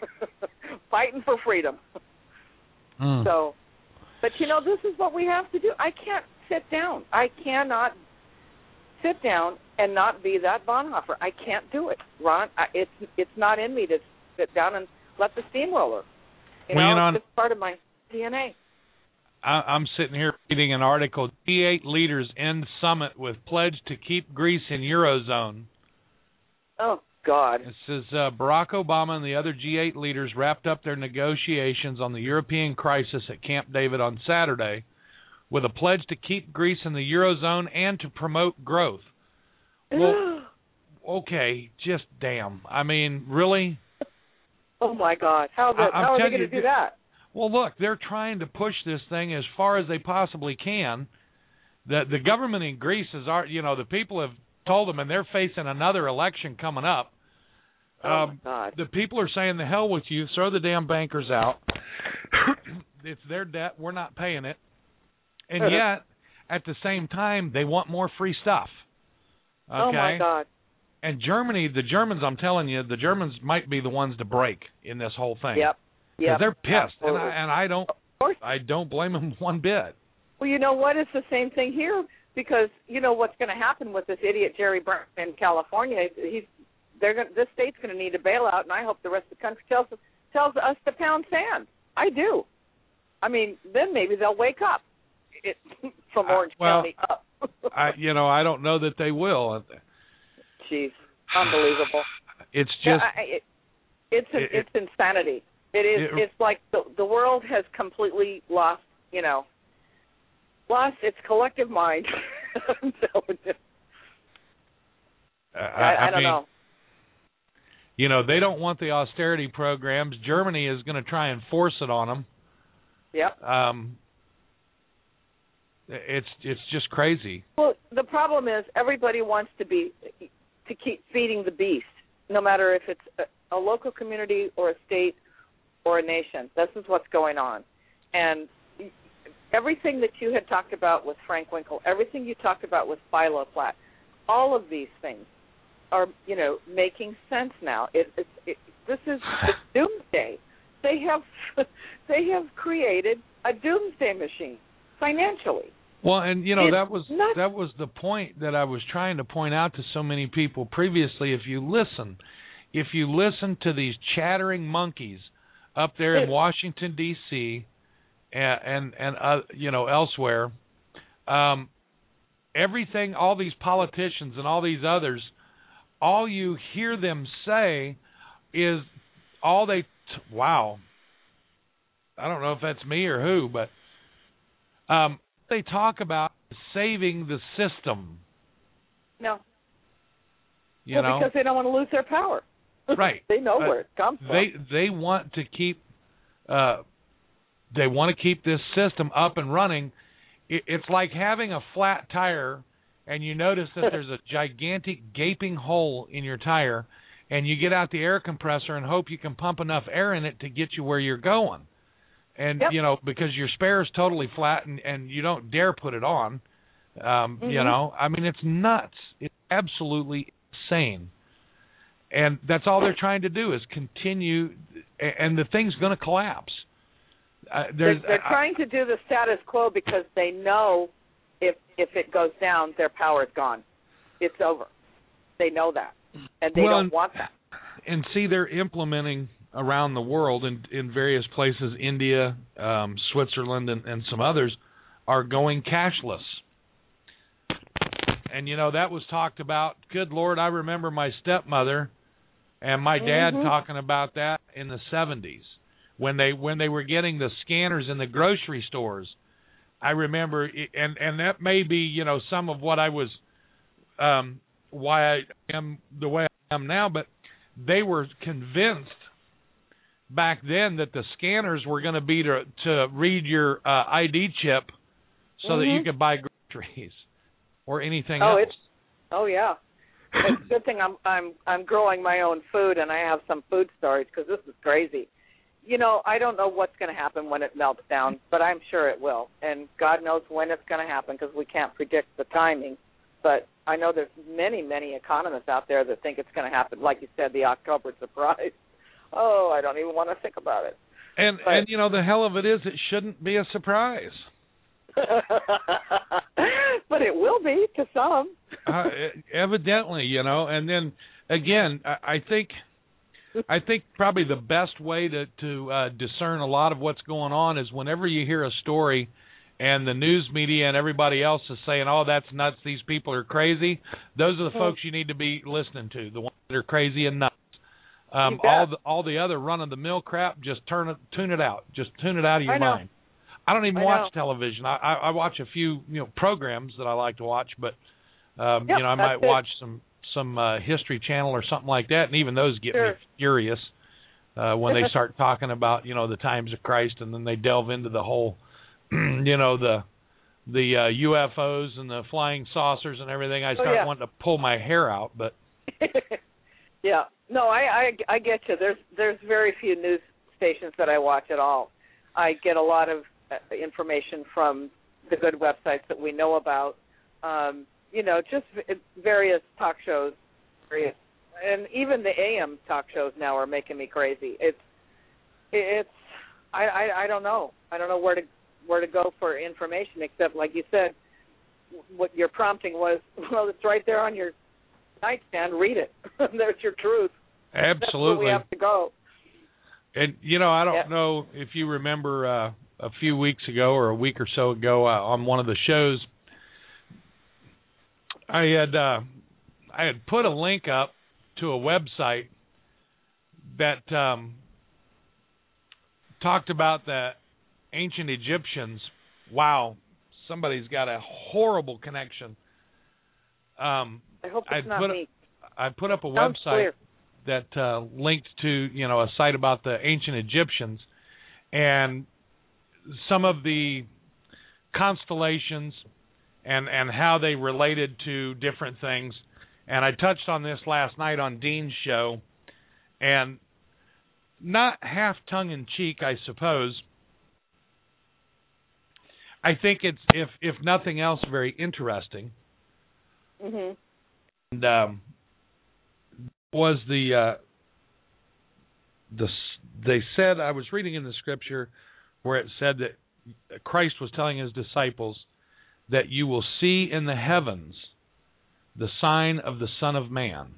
fighting for freedom. Mm. So, but you know, this is what we have to do. I can't sit down. I cannot sit down and not be that Bonhoeffer. I can't do it, Ron. I, it's it's not in me to sit down and let the steamroller. You well, know, you know, it's just part of my D N A. I, I'm sitting here reading an article, G eight leaders end summit with pledge to keep Greece in Eurozone. Oh, God. It says uh, Barack Obama and the other G eight leaders wrapped up their negotiations on the European crisis at Camp David on Saturday with a pledge to keep Greece in the Eurozone and to promote growth. Well, okay, just damn. I mean, really? Oh, my God. How, the, I, how are they going you, to do that? Well, look, they're trying to push this thing as far as they possibly can. The the government in Greece is, you know, the people have told them, and they're facing another election coming up. Oh, um, my God. The people are saying, the hell with you, throw the damn bankers out. It's their debt, we're not paying it. And yet, at the same time, they want more free stuff. Okay? Oh, my God. And Germany, the Germans, I'm telling you, the Germans might be the ones to break in this whole thing. Yep. Because yep. they're pissed, and Absolutely. I, and I don't, Of course. I don't blame them one bit. Well, you know what? It's the same thing here because you know what's going to happen with this idiot Jerry Brown in California. He's they're going this state's going to need a bailout, and I hope the rest of the country tells us tells us to pound sand. I do. I mean, then maybe they'll wake up it, from Orange uh, well, County up. I, you know, I don't know that they will. Jeez, unbelievable. It's just yeah, I, it, it's a, it, it's insanity. It is. It, it's like the the world has completely lost. You know, lost its collective mind. I'm telling you. I, I, I don't mean, know. You know, they don't want the austerity programs. Germany is going to try and force it on them. Yep. Um, it's it's just crazy. Well, the problem is everybody wants to be to keep feeding the beast, no matter if it's a, a local community or a state or a nation. This is what's going on. And everything that you had talked about with Frank Winkle, everything you talked about with Philo Platt, all of these things are, you know, making sense now. It, it, it, this is it's doomsday. They have they have created a doomsday machine financially. Well, and you know It's that was nuts. that was the point that I was trying to point out to so many people previously. If you listen, if you listen to these chattering monkeys up there in Washington D C and and, and uh, you know elsewhere, um, everything, all these politicians and all these others, all you hear them say is all they. T- wow, I don't know if that's me or who, but um, they talk about saving the system. No. You well, know, because they don't want to lose their power. Right. They know uh, where it comes from. They they want to keep uh, they want to keep this system up and running. It, it's like having a flat tire, and you notice that there's a gigantic gaping hole in your tire, and you get out the air compressor and hope you can pump enough air in it to get you where you're going. And, yep. you know, because your spare is totally flat and, and you don't dare put it on, um, mm-hmm. you know. I mean, it's nuts. It's absolutely insane. And that's all they're trying to do is continue, and the thing's going to collapse. Uh, they're they're trying to do the status quo because they know if if it goes down, their power is gone. It's over. They know that, and they well, don't and, want that. And see, they're implementing around the world in, in various places, India, um, Switzerland, and, and some others, are going cashless. And, you know, that was talked about. Good Lord, I remember my stepmother and my dad mm-hmm. talking about that in the seventies when they when they were getting the scanners in the grocery stores. I remember, and, and that may be, you know, some of what I was, um, why I am the way I am now, but they were convinced back then that the scanners were going to be to, to read your uh, I D chip so mm-hmm. that you could buy groceries or anything oh, else. It's, oh, yeah. It's a good thing I'm I'm I'm growing my own food and I have some food storage because this is crazy. You know, I don't know what's going to happen when it melts down, but I'm sure it will. And God knows when it's going to happen because we can't predict the timing. But I know there's many, many economists out there that think it's going to happen. Like you said, the October surprise. Oh, I don't even want to think about it. And, but, and you know, the hell of it is it shouldn't be a surprise. But it will be to some. uh, evidently, you know. And then, again, I, I think I think probably the best way to to uh, discern a lot of what's going on is whenever you hear a story and the news media and everybody else is saying, "Oh, that's nuts. These people are crazy." Those are the folks you need to be listening to, the ones that are crazy and nuts. Um, all the all the other run-of-the-mill crap, just turn it, tune it out. Just tune it out of your I know. mind. I don't even I watch know. television. I, I, I watch a few, you know, programs that I like to watch, but um, Yep, you know, I might that's it. watch some some uh, History Channel or something like that, and even those get Sure. me furious uh, when they start talking about, you know, the times of Christ, and then they delve into the whole, you know, the the uh, U F Os and the flying saucers and everything. I Oh, start yeah. wanting to pull my hair out, but Yeah. No, I, I I get you. There's there's very few news stations that I watch at all. I get a lot of uh, information from the good websites that we know about. Um, you know, just v- various talk shows, various, and even the A M talk shows now are making me crazy. It's it's I, I I don't know. I don't know where to where to go for information except, like you said, what your prompting was. Well, it's right there on your nightstand. Read it. There's your truth. absolutely. That's where we have to go. And, you know, I don't Yep. know if you remember uh, a few weeks ago or a week or so ago uh, on one of the shows, I had uh, I had put a link up to a website that um, talked about the ancient Egyptians. Wow, somebody's got a horrible connection. Um, I hope it's I'd not put a- me. I put up a Sounds website clear. that uh, linked to, you know, a site about the ancient Egyptians and some of the constellations and and how they related to different things. And I touched on this last night on Dean's show, and not half tongue in cheek, I suppose. I think it's, if if nothing else, very interesting. Mhm. And um, was the uh, the they said, I was reading in the scripture where it said that Christ was telling his disciples that you will see in the heavens the sign of the Son of Man.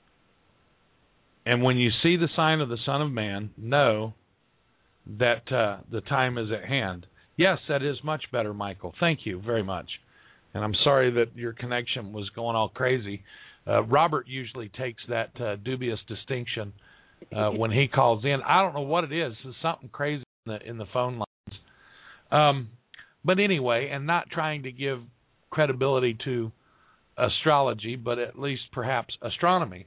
And when you see the sign of the Son of Man, know that uh, the time is at hand. Yes, that is much better, Michael. Thank you very much. And I'm sorry that your connection was going all crazy. Uh, Robert usually takes that uh, dubious distinction uh, when he calls in. I don't know what it is. It's something crazy in the, in the phone lines. Um, but anyway, and not trying to give credibility to astrology, but at least perhaps astronomy.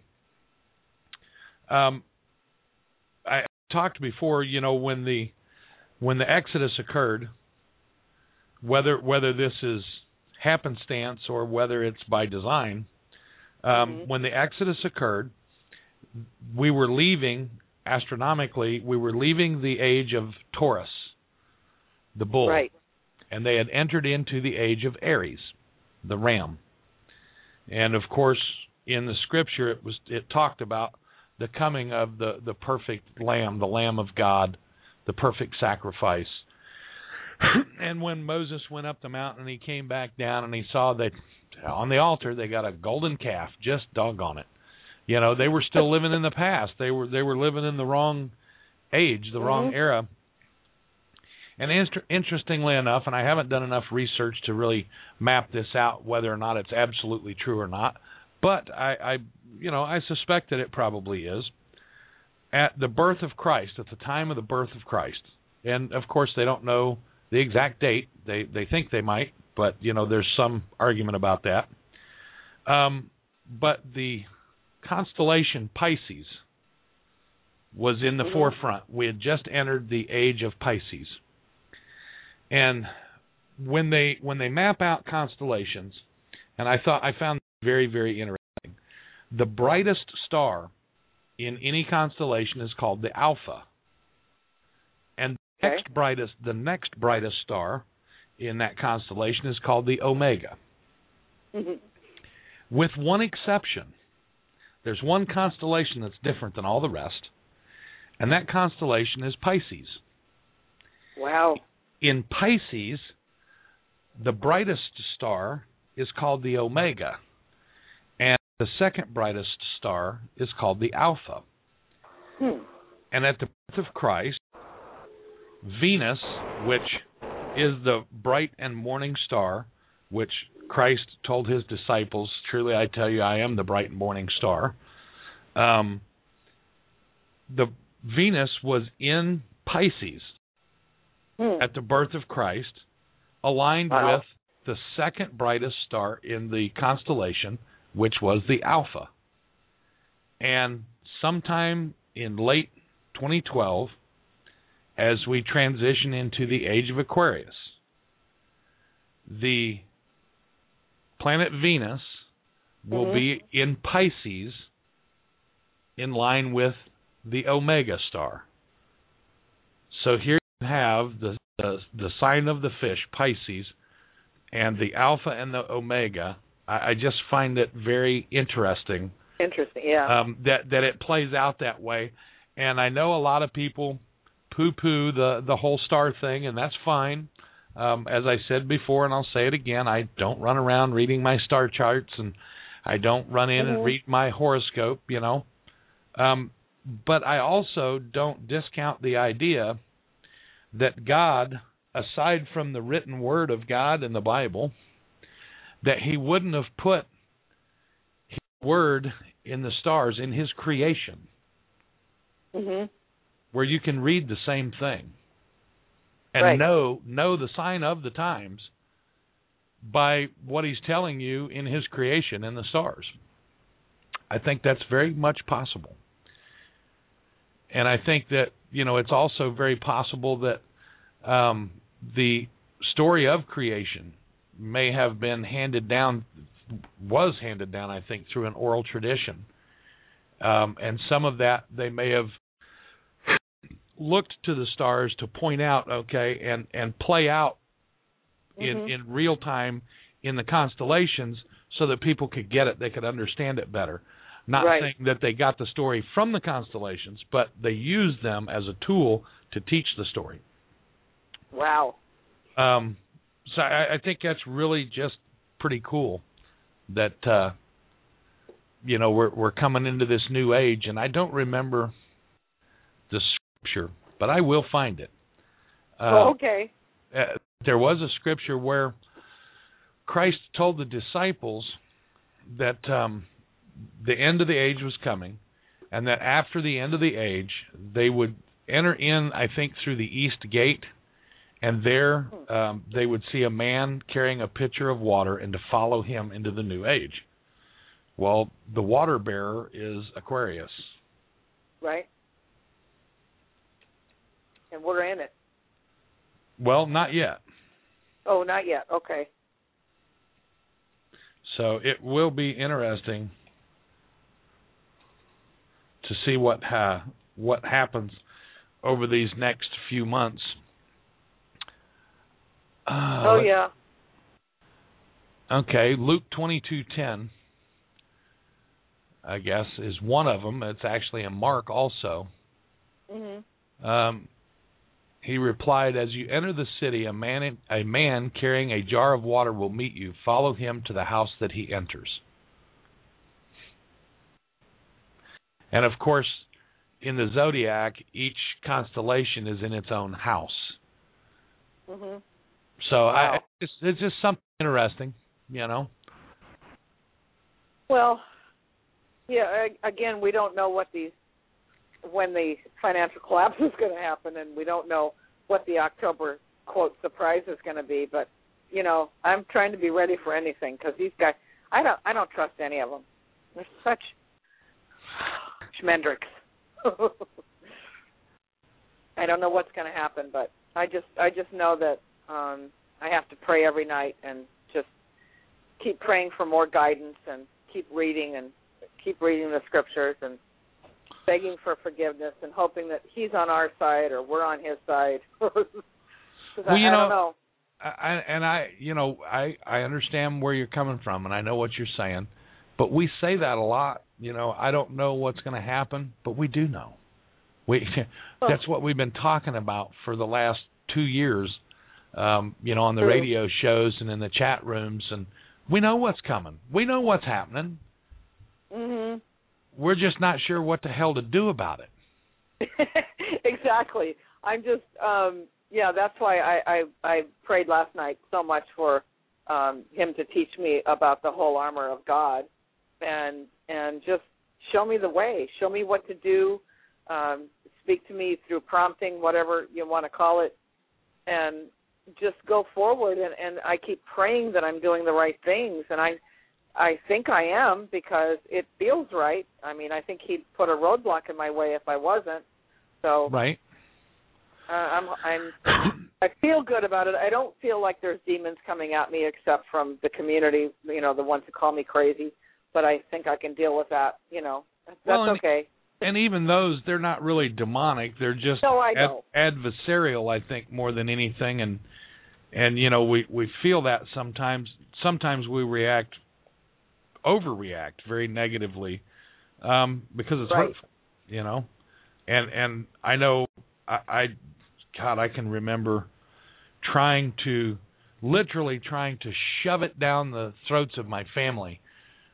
Um, I talked before, you know, when the when the Exodus occurred, whether whether this is happenstance or whether it's by design, um, Mhm. when the Exodus occurred, we were leaving, astronomically, we were leaving the age of Taurus, the bull, Right. and they had entered into the age of Aries, the ram. And of course, in the scripture, it was it talked about the coming of the, the perfect lamb, the Lamb of God, the perfect sacrifice. And when Moses went up the mountain, he came back down and he saw that on the altar they got a golden calf. Just doggone it. You know, they were still living in the past. They were they were living in the wrong age, the mm-hmm. wrong era. And inter- interestingly enough, and I haven't done enough research to really map this out, whether or not it's absolutely true or not, but I, I you know, I suspect that it probably is. At the birth of Christ, at the time of the birth of Christ, and of course they don't know the exact date. They they think they might, but you know, there's some argument about that. Um, but the constellation Pisces was in the mm-hmm. forefront. We had just entered the age of Pisces. And when they when they map out constellations, and I thought I found it very, very interesting. The brightest star in any constellation is called the Alpha. And the okay. next brightest the next brightest star in that constellation is called the Omega. Mm-hmm. With one exception. There's one constellation that's different than all the rest, and that constellation is Pisces. Wow. In Pisces, the brightest star is called the Omega, and the second brightest star is called the Alpha. Hmm. And at the birth of Christ, Venus, which is the bright and morning star, which Christ told his disciples, truly I tell you, I am the bright and morning star. Um, the Venus was in Pisces Hmm. at the birth of Christ, aligned Wow. with the second brightest star in the constellation, which was the Alpha. And sometime in late twenty twelve, as we transition into the age of Aquarius, the planet Venus will Mhm. be in Pisces in line with the Omega star. So here you have the, the, the sign of the fish, Pisces, and the Alpha and the Omega. I, I just find it very interesting. Interesting, yeah. Um, that that it plays out that way, and I know a lot of people poo-poo the the whole star thing, and that's fine. Um, as I said before, and I'll say it again, I don't run around reading my star charts, and I don't run in Mhm. and read my horoscope, you know. Um, but I also don't discount the idea that God, aside from the written word of God in the Bible, that He wouldn't have put His word in the stars, in His creation, Mhm. where you can read the same thing and Right. know know the sign of the times by what He's telling you in His creation in the stars. I think that's very much possible. And I think that, you know, it's also very possible that um, the story of creation may have been handed down, was handed down, I think, through an oral tradition. Um, and some of that they may have looked to the stars to point out, okay, and, and play out in, Mhm. in real time in the constellations so that people could get it, they could understand it better. Not Right. saying that they got the story from the constellations, but they used them as a tool to teach the story. Wow. Um, so I, I think that's really just pretty cool that, uh, you know, we're we're coming into this new age, and I don't remember the scripture, but I will find it. Uh, Oh, okay. uh, there was a scripture where Christ told the disciples that um, the end of the age was coming, and that after the end of the age, they would enter in, I think, through the east gate, and there um, they would see a man carrying a pitcher of water and to follow him into the new age. Well, the water bearer is Aquarius. Right. And we're in it. Well, not yet. Oh, not yet. Okay. So it will be interesting to see what uh, what happens over these next few months. Uh, Oh, yeah. Okay, Luke twenty-two ten, I guess, is one of them. It's actually in Mark also. Mhm. Um, he replied, "As you enter the city, a man a man carrying a jar of water will meet you. Follow him to the house that he enters." And of course, in the zodiac, each constellation is in its own house. Mhm. So Wow. I, it's, it's just something interesting, you know. Well, yeah. I, again, we don't know what these when the financial collapse is going to happen, and we don't know what the October quote surprise is going to be. But you know, I'm trying to be ready for anything because these guys, I don't, I don't trust any of them. They're such schmendricks. I don't know what's going to happen, but I just, I just know that um, I have to pray every night and just keep praying for more guidance and keep reading and keep reading the scriptures and begging for forgiveness and hoping that he's on our side or we're on his side. Well, I, you I know, don't know. I, and I, you know, I, I understand where you're coming from, and I know what you're saying, but we say that a lot. You know, I don't know what's going to happen, but we do know. We that's what we've been talking about for the last two years. Um, you know, on the True. radio shows and in the chat rooms, and we know what's coming. We know what's happening. Mhm. We're just not sure what the hell to do about it. Exactly. I'm just, um, yeah, that's why I, I, I prayed last night so much for um, him to teach me about the whole armor of God and and just show me the way, show me what to do, um, speak to me through prompting, whatever you want to call it, and just go forward. And, and I keep praying that I'm doing the right things, and I I think I am because it feels right. I mean, I think he'd put a roadblock in my way if I wasn't. So right. Uh, I'm, I'm, I feel good about it. I don't feel like there's demons coming at me except from the community, you know, the ones who call me crazy. But I think I can deal with that, you know. That's well, and, okay. And even those, they're not really demonic. They're just no, I know. ad- adversarial, I think, more than anything. And, and you know, we, we feel that sometimes. Sometimes we react, overreact very negatively um, because it's right. hurtful, you know. And, and I know I... I God, I can remember trying to, literally trying to shove it down the throats of my family,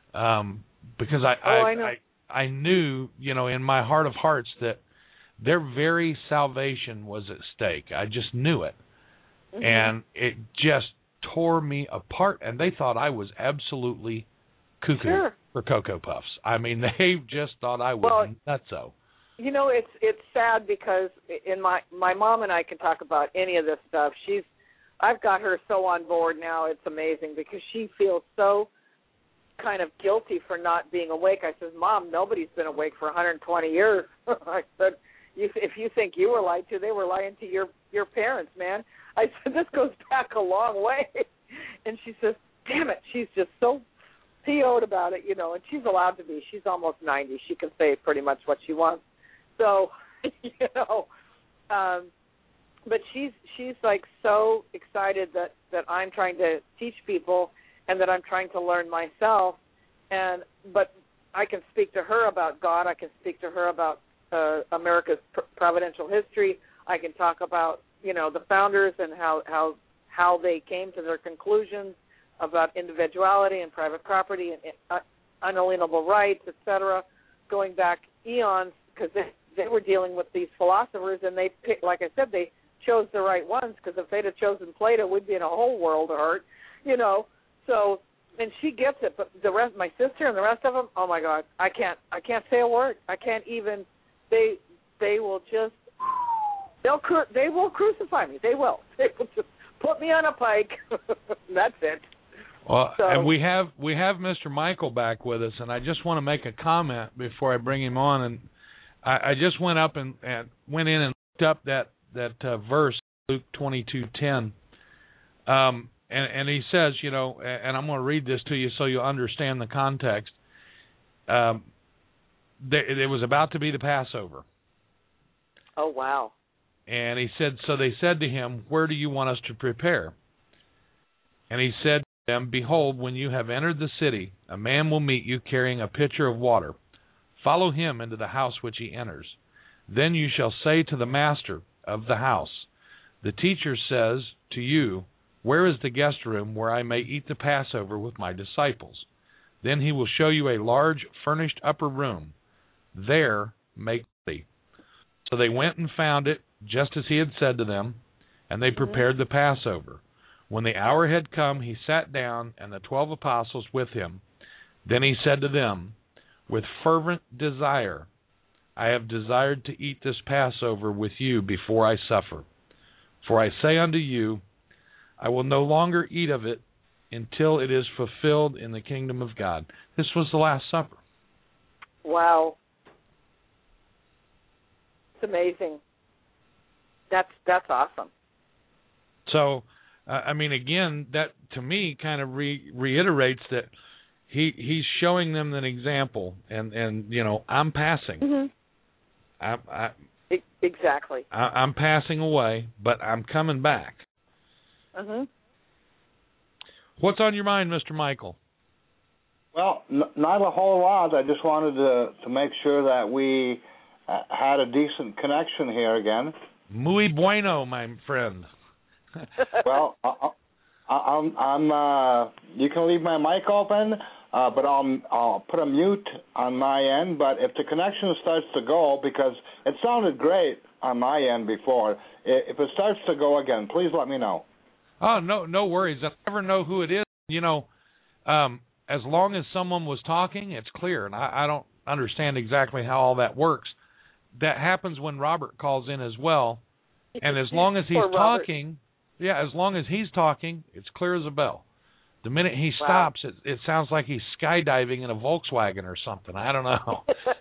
um, because I, oh, I, I, know. I, I knew, you know, in my heart of hearts that their very salvation was at stake. I just knew it, mm-hmm. and it just tore me apart. And they thought I was absolutely cuckoo sure. for Cocoa Puffs. I mean, they just thought I was well, nutso. You know, it's it's sad because in my my mom and I can talk about any of this stuff. She's I've got her so on board now. It's amazing because she feels so kind of guilty for not being awake. I said, Mom, nobody's been awake for one hundred twenty years. I said, you, if you think you were lied to, they were lying to your your parents, man. I said, this goes back a long way. And she says, damn it, she's just so P O'd about it, you know, and she's allowed to be. She's almost ninety. She can say pretty much what she wants. So, you know, um, but she's she's like so excited that, that I'm trying to teach people and that I'm trying to learn myself. And but I can speak to her about God. I can speak to her about uh, America's pr- providential history. I can talk about, you know, the founders and how, how how they came to their conclusions about individuality and private property and uh, unalienable rights, et cetera, going back eons because they. They were dealing with these philosophers, and they picked, like I said, they chose the right ones. Because if they'd have chosen Plato, we'd be in a whole world of hurt, you know. So, and she gets it, but the rest, my sister and the rest of them, oh my God, I can't, I can't say a word. I can't even. They, they will just, they'll, cru- they will crucify me. They will. They will just put me on a pike. That's it. Well, so, and we have we have Mister Michael back with us, and I just want to make a comment before I bring him on. And I just went up and, and went in and looked up that that uh, verse, Luke twenty-two ten, um, and, and he says, you know, and I'm going to read this to you so you'll understand the context. Um, there, it was about to be the Passover. Oh, wow. And he said, so they said to him, where do you want us to prepare? And he said to them, behold, when you have entered the city, a man will meet you carrying a pitcher of water. Follow him into the house which he enters. Then you shall say to the master of the house, the teacher says to you, where is the guest room where I may eat the Passover with my disciples? Then he will show you a large furnished upper room. There make ready. So they went and found it, just as he had said to them, and they prepared the Passover. When the hour had come, he sat down, and the twelve apostles with him. Then he said to them, with fervent desire, I have desired to eat this Passover with you before I suffer. For I say unto you, I will no longer eat of it until it is fulfilled in the kingdom of God. This was the Last Supper. Wow. It's amazing. That's that's awesome. So, uh, I mean, again, that to me kind of re- reiterates that He he's showing them an example, and, and you know, I'm passing. Mm-hmm. I, I, exactly. I, I'm passing away, but I'm coming back. Mm-hmm. What's on your mind, Mister Michael? Well, n- not a whole lot. I just wanted to to make sure that we uh, had a decent connection here again. Muy bueno, my friend. Well, I, I, I'm, I'm uh, you can leave my mic open. uh, but I'll I'll put a mute on my end. But if the connection starts to go, because it sounded great on my end before, if it starts to go again, please let me know. Oh, no, no worries. I never know who it is. You know, um, as long as someone was talking, it's clear, and I, I don't understand exactly how all that works. That happens when Robert calls in as well, and as long as he's talking, yeah, as long as he's talking, it's clear as a bell. The minute he stops, wow. it, it sounds like he's skydiving in a Volkswagen or something. I don't know.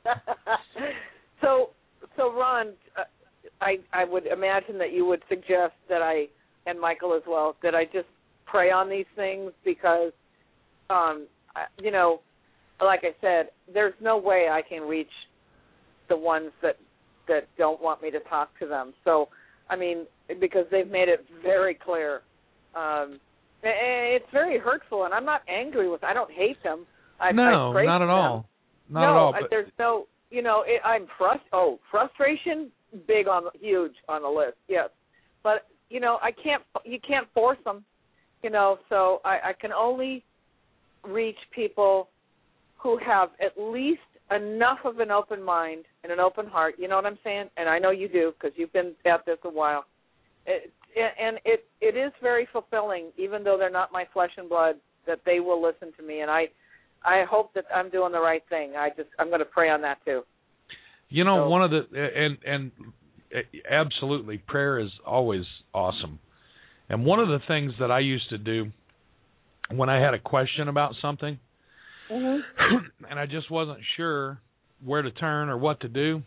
so, so Ron, uh, I I would imagine that you would suggest that I, and Michael as well, that I just pray on these things because, um, I, you know, like I said, there's no way I can reach the ones that that don't want me to talk to them. So, I mean, because they've made it very clear. Um, it's very hurtful, and I'm not angry with. I don't hate them. I, no, I not at them. all. Not no, at all. But... there's no. You know, it, I'm frust. Oh, frustration, big on, huge on the list. Yes, but you know, I can't. You can't force them. You know, so I, I can only reach people who have at least enough of an open mind and an open heart. You know what I'm saying? And I know you do because you've been at this a while. It, and it it is very fulfilling, even though they're not my flesh and blood, that they will listen to me. And I I hope that I'm doing the right thing. I just I'm going to pray on that too. You know, so. one of the and and absolutely, prayer is always awesome. And one of the things that I used to do when I had a question about something, mm-hmm. and I just wasn't sure where to turn or what to do,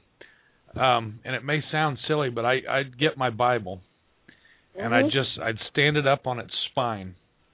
um, and it may sound silly, but I, I'd get my Bible, mm-hmm. and I just I'd stand it up on its spine,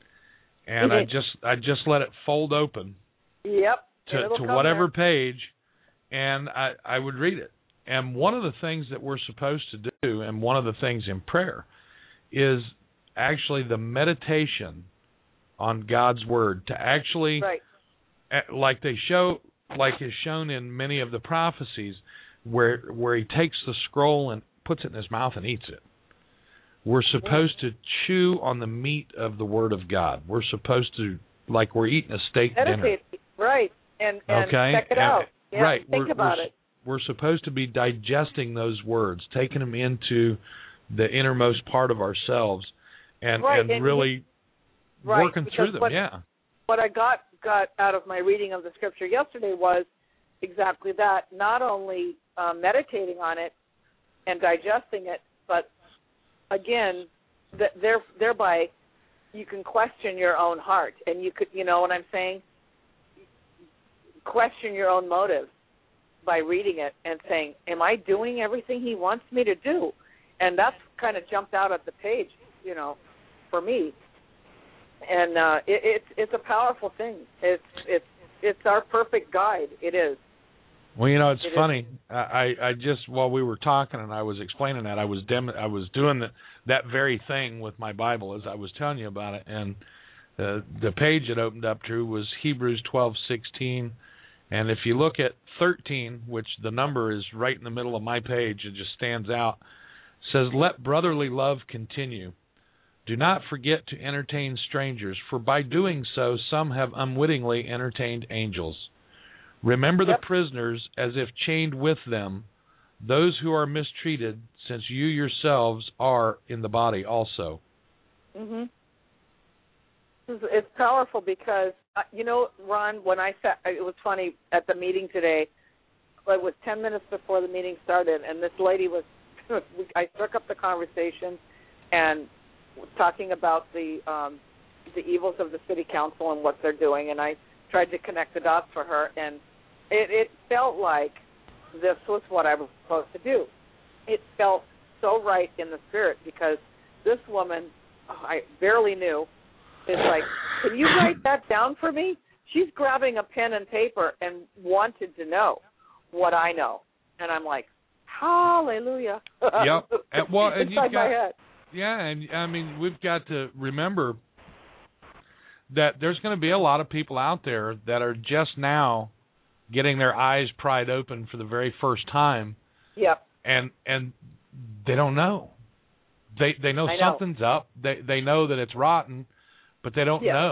and mm-hmm. I just I just let it fold open, yep, to, to whatever there. page, and I, I would read it. And one of the things that we're supposed to do, and one of the things in prayer, is actually the meditation on God's Word, to actually, right. like they show, like is shown in many of the prophecies, where where he takes the scroll and puts it in his mouth and eats it. We're supposed to chew on the meat of the Word of God. We're supposed to, like we're eating a steak Meditate. dinner. Right, and, and okay? check it and, out. Yeah, right. Think we're, about we're, it. We're supposed to be digesting those words, taking them into the innermost part of ourselves, and, right, and, and really he, right, working through them. What, yeah. What I got got out of my reading of the scripture yesterday was exactly that. Not only um, meditating on it and digesting it, but again, that there, thereby you can question your own heart, and you could, you know what I'm saying? Question your own motives by reading it and saying, am I doing everything he wants me to do? And that's kind of jumped out at the page, you know, for me. And uh, it, it's it's a powerful thing. It's it's it's our perfect guide. It is. Well, you know, it's it funny. I, I just while we were talking and I was explaining that, I was dem- I was doing the, that very thing with my Bible as I was telling you about it, and the the page it opened up to was Hebrews twelve sixteen. And if you look at thirteen, which the number is right in the middle of my page, it just stands out, says, let brotherly love continue. Do not forget to entertain strangers, for by doing so some have unwittingly entertained angels. Remember yep. the prisoners as if chained with them, those who are mistreated, since you yourselves are in the body also. Mm-hmm. It's powerful because, uh, you know, Ron, when I sat, it was funny, at the meeting today, it was ten minutes before the meeting started, and this lady was, I struck up the conversation and was talking about the um, the evils of the city council and what they're doing, and I tried to connect the dots for her, and it, it felt like this was what I was supposed to do. It felt so right in the spirit because this woman, oh, I barely knew, is like, can you write that down for me? She's grabbing a pen and paper and wanted to know what I know. And I'm like, hallelujah. Yep. And, well, and inside you've got, my head. Yeah, and I mean, we've got to remember that there's going to be a lot of people out there that are just now getting their eyes pried open for the very first time. Yep. And and they don't know. They they know I something's know. up. They they know that it's rotten, but they don't yeah. know.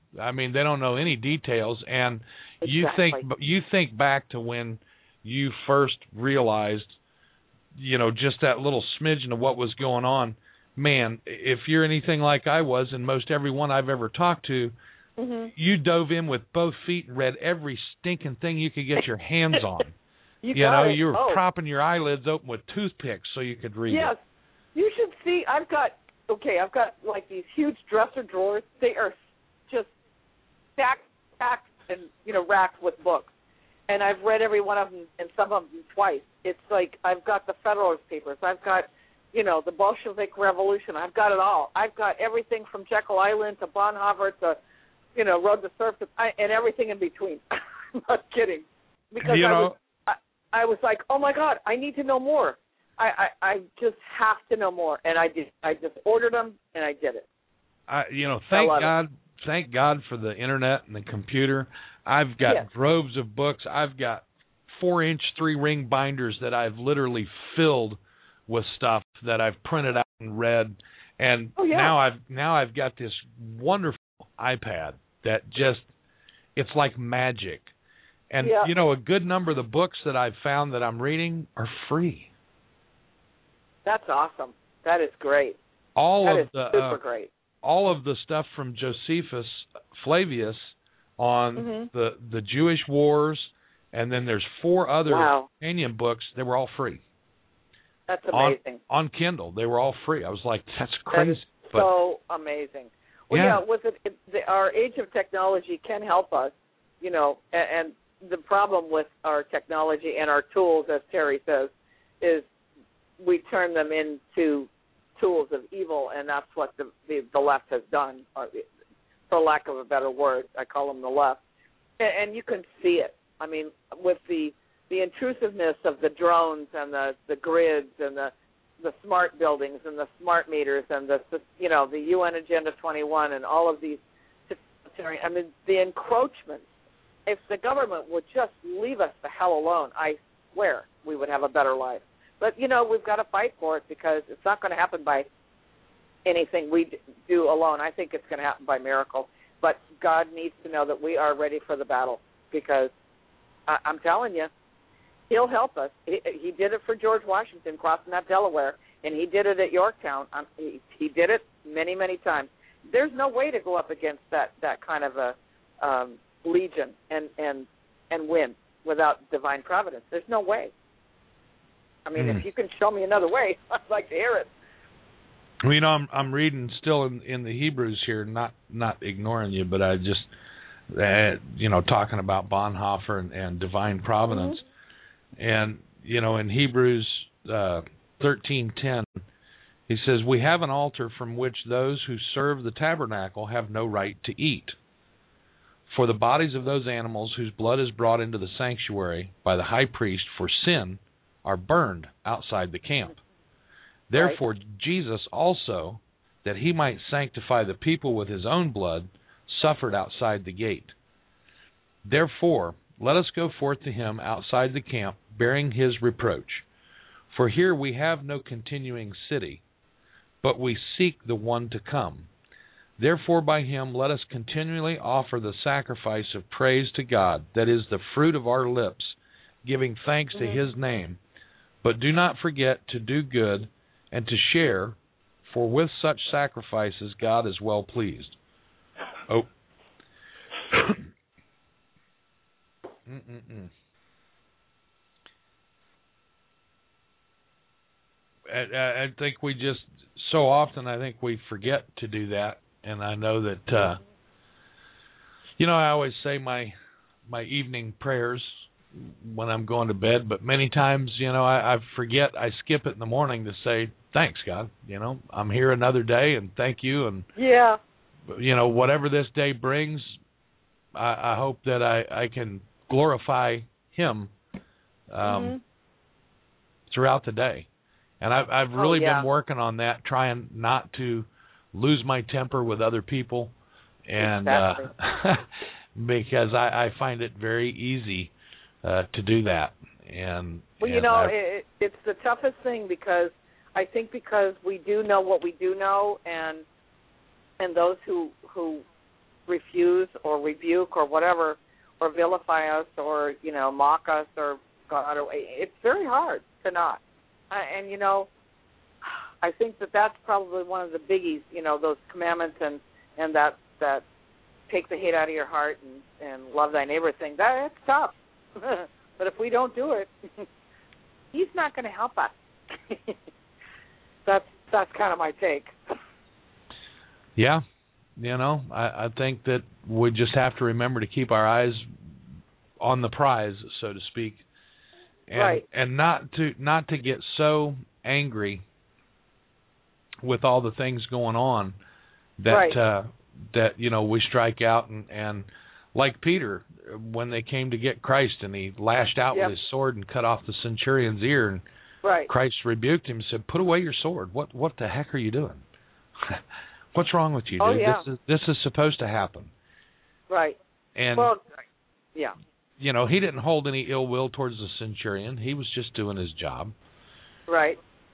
I mean, they don't know any details. And Exactly. you think you think back to when you first realized, you know, just that little smidgen of what was going on. Man, if you're anything like I was, and most everyone I've ever talked to, mm-hmm. you dove in with both feet and read every stinking thing you could get your hands on. you you got know, it. you were oh. propping your eyelids open with toothpicks so you could read yes. it. You should see. I've got okay. I've got like these huge dresser drawers. They are just stacked, stacked, and you know, racked with books. And I've read every one of them, and some of them twice. It's like I've got the Federalist Papers. I've got, you know, the Bolshevik Revolution. I've got it all. I've got everything from Jekyll Island to Bonhoeffer to, you know, Road to Surf to, and everything in between. I'm not kidding. Because you I know, was, I, I was like, oh my God, I need to know more. I, I, I just have to know more, and I did. I just ordered them, and I did it. I, you know, thank God, it. thank God for the internet and the computer. I've got yes. droves of books. I've got four-inch three-ring binders that I've literally filled with stuff that I've printed out and read. And oh, yeah. now I've now I've got this wonderful iPad that just it's like magic. And yeah. you know, a good number of the books that I've found that I'm reading are free. That's awesome. That is great. All that of is the super uh, great. all of the stuff from Josephus Flavius on mm-hmm. the the Jewish wars, and then there's four other wow. companion books. They were all free. That's amazing. On, on Kindle, they were all free. I was like, that's crazy. That is but, so amazing. Well, yeah, yeah with it, it, the, our age of technology can help us, you know, and, and the problem with our technology and our tools, as Terry says, is we turn them into tools of evil, and that's what the the, the left has done, or, for lack of a better word. I call them the left. And, and you can see it. I mean, with the the intrusiveness of the drones and the, the grids and the the smart buildings and the smart meters and the, you know, the U N Agenda twenty-one and all of these, I mean, the encroachments. If the government would just leave us the hell alone, I swear we would have a better life. But, you know, we've got to fight for it because it's not going to happen by anything we do alone. I think it's going to happen by miracle. But God needs to know that we are ready for the battle because I, I'm telling you, He'll help us. He, he did it for George Washington crossing that Delaware, and He did it at Yorktown. Um, he, he did it many, many times. There's no way to go up against that, that kind of a um, legion and, and, and win without divine providence. There's no way. I mean, mm. if you can show me another way, I'd like to hear it. Well, you know, I'm I'm reading still in, in the Hebrews here, not not ignoring you, but I just, uh, you know, talking about Bonhoeffer and, and divine providence, mm-hmm. and you know, in Hebrews uh, thirteen ten, he says, "We have an altar from which those who serve the tabernacle have no right to eat. For the bodies of those animals whose blood is brought into the sanctuary by the high priest for sin are burned outside the camp. Therefore, right. Jesus also, that He might sanctify the people with His own blood, suffered outside the gate. Therefore, let us go forth to Him outside the camp, bearing His reproach. For here we have no continuing city, but we seek the one to come. Therefore, by Him let us continually offer the sacrifice of praise to God, that is the fruit of our lips, giving thanks mm-hmm. to His name. But do not forget to do good and to share, for with such sacrifices God is well pleased." Oh. Mm-mm-mm. I, I think we just, so often I think we forget to do that. And I know that, uh, you know, I always say my my evening prayers when I'm going to bed, but many times, you know, I, I forget, I skip it in the morning to say, thanks, God, you know, I'm here another day, and thank you, and, yeah, you know, whatever this day brings, I, I hope that I, I can glorify Him um, mm-hmm. throughout the day. And I've, I've really oh, yeah. been working on that, trying not to lose my temper with other people, and exactly. uh, because I, I find it very easy uh, to do that. And well, and you know, I, it, it's the toughest thing because I think because we do know what we do know, and and those who who refuse or rebuke or whatever, or vilify us or, you know, mock us or God away. It's very hard to not. Uh, and, you know, I think that that's probably one of the biggies, you know, those commandments and, and that, that take the hate out of your heart and, and love thy neighbor thing. That, it's tough. But if we don't do it, he's not going to help us. that's that's kind of my take. Yeah. You know, I, I think that we just have to remember to keep our eyes on the prize, so to speak. And, right. and not to not to get so angry with all the things going on that right. uh, that you know we strike out and, and like Peter when they came to get Christ and he lashed out yep. with his sword and cut off the centurion's ear and right. Christ rebuked him and said, "Put away your sword. What what the heck are you doing? What's wrong with you, dude? Oh, yeah. This is this is supposed to happen." Right. And well, yeah. You know, he didn't hold any ill will towards the centurion. He was just doing his job. Right.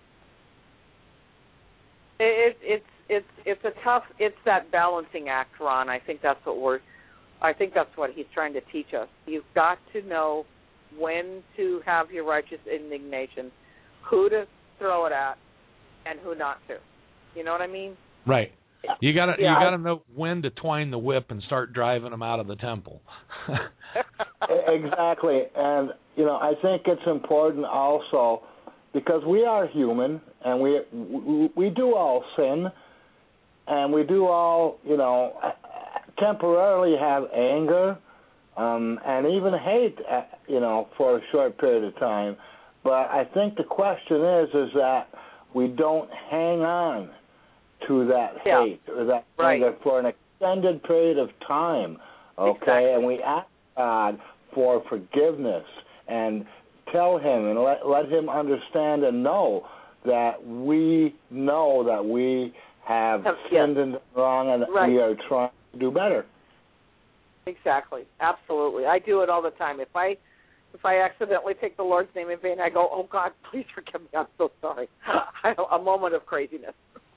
It, it, it's it's it's a tough. It's that balancing act, Ron. I think that's what we're. I think that's what he's trying to teach us. You've got to know when to have your righteous indignation, who to throw it at, and who not to. You know what I mean? Right. You gotta yeah, you gotta know when to twine the whip and start driving them out of the temple. Exactly, and you know I think it's important also because we are human and we we, we do all sin, and we do all you know temporarily have anger, um, and even hate you know for a short period of time. But I think the question is is that we don't hang on to that yeah. hate or that right. anger for an extended period of time, okay? Exactly. And we ask God for forgiveness and tell him and let, let him understand and know that we know that we have yes. sinned and wrong and right. we are trying to do better. Exactly. Absolutely. I do it all the time. If I if I accidentally take the Lord's name in vain, I go, "Oh, God, please forgive me. I'm so sorry." A moment of craziness.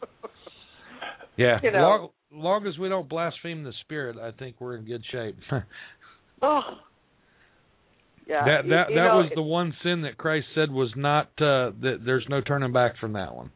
Yeah, you know. long, long as we don't blaspheme the Spirit, I think we're in good shape. oh, yeah. That that you, you that know, was the one sin that Christ said was not. Uh, that there's no turning back from that one.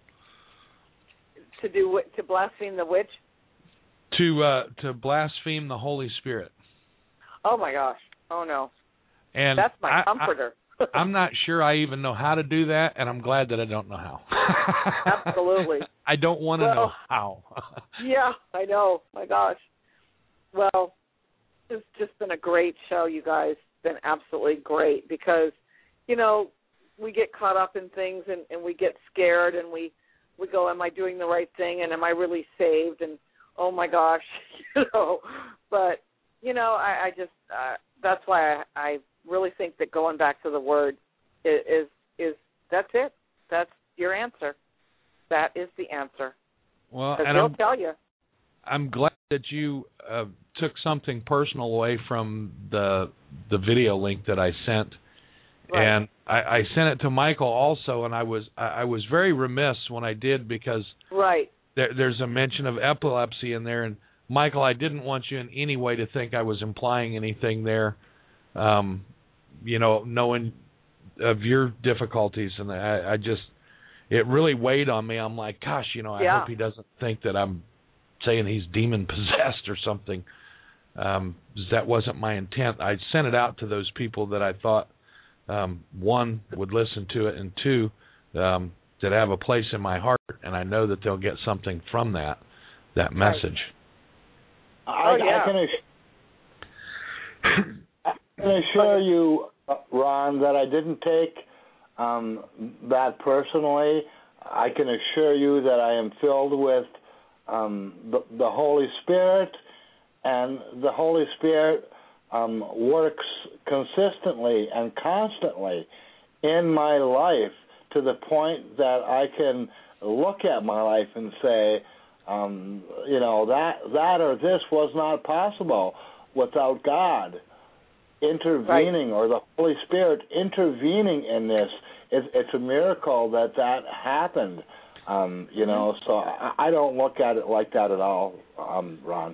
To do to blaspheme the which? To uh, to blaspheme the Holy Spirit. Oh my gosh! Oh no! And that's my I, comforter. I, I'm not sure I even know how to do that, and I'm glad that I don't know how. Absolutely. I don't want to well, know how. Yeah, I know. My gosh. Well, it's just been a great show, you guys. It's been absolutely great because, you know, we get caught up in things and, and we get scared and we, we go, am I doing the right thing and am I really saved? And, oh, my gosh, you know. But, you know, I, I just, uh, that's why I, I really think that going back to the Word is, is, is that's it. That's your answer. That is the answer. Well, and he'll I'm, tell you. I'm glad that you uh, took something personal away from the the video link that I sent, right. and I, I sent it to Michael also, and I was I, I was very remiss when I did because right. there, there's a mention of epilepsy in there, and Michael, I didn't want you in any way to think I was implying anything there, um, you know, knowing of your difficulties, and I, I just. It really weighed on me. I'm like, gosh, you know, I yeah. hope he doesn't think that I'm saying he's demon-possessed or something. Um, that wasn't my intent. I sent it out to those people that I thought, um, one, would listen to it, and two, um, that have a place in my heart, and I know that they'll get something from that, that message. Right. Oh, I, yeah. I, can assure, I can assure you, Ron, that I didn't take Um, that personally. I can assure you that I am filled with um, the, the Holy Spirit, and the Holy Spirit um, works consistently and constantly in my life to the point that I can look at my life and say, um, you know, that that or this was not possible without God intervening, right. or the Holy Spirit intervening in this. It, it's a miracle that that happened, um, you know, so I, I don't look at it like that at all, um, Ron.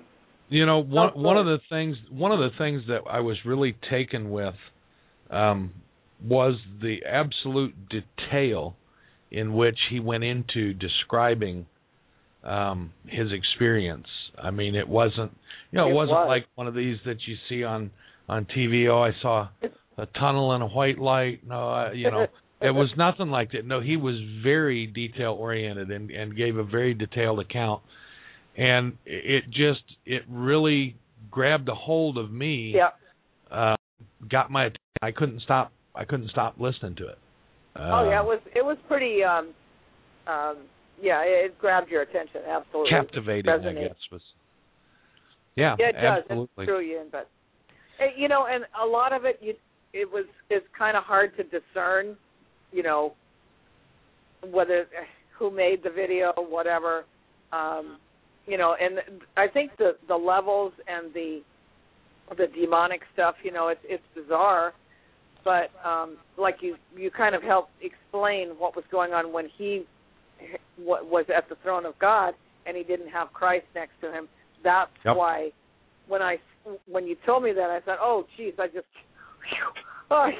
You know, one Oh, one good. of the things one of the things that I was really taken with um, was the absolute detail in which he went into describing um, his experience. I mean, it wasn't you know it, It wasn't was. like one of these that you see on on T V. Oh, I saw a tunnel and a white light. No, I, you know, it was nothing like that. No, he was very detail oriented and, and gave a very detailed account. And it just, it really grabbed a hold of me. Yeah. Uh, got my attention. I couldn't stop. I couldn't stop listening to it. Uh, Oh yeah, it was it was pretty. Um, um, yeah, it grabbed your attention. Absolutely. captivating. Resonates. I guess was. Yeah, Yeah, it does. absolutely. It's true, Ian. But eh, you know, and a lot of it, you, it was it's kind of hard to discern. You know, whether who made the video, whatever. Um, you know, and I think the the levels and the the demonic stuff. You know, it's it's bizarre. But um, like you, you kind of helped explain what was going on when he w- was at the throne of God and he didn't have Christ next to him. That's Yep. why when I when you told me that, I thought, oh, geez, I just oh,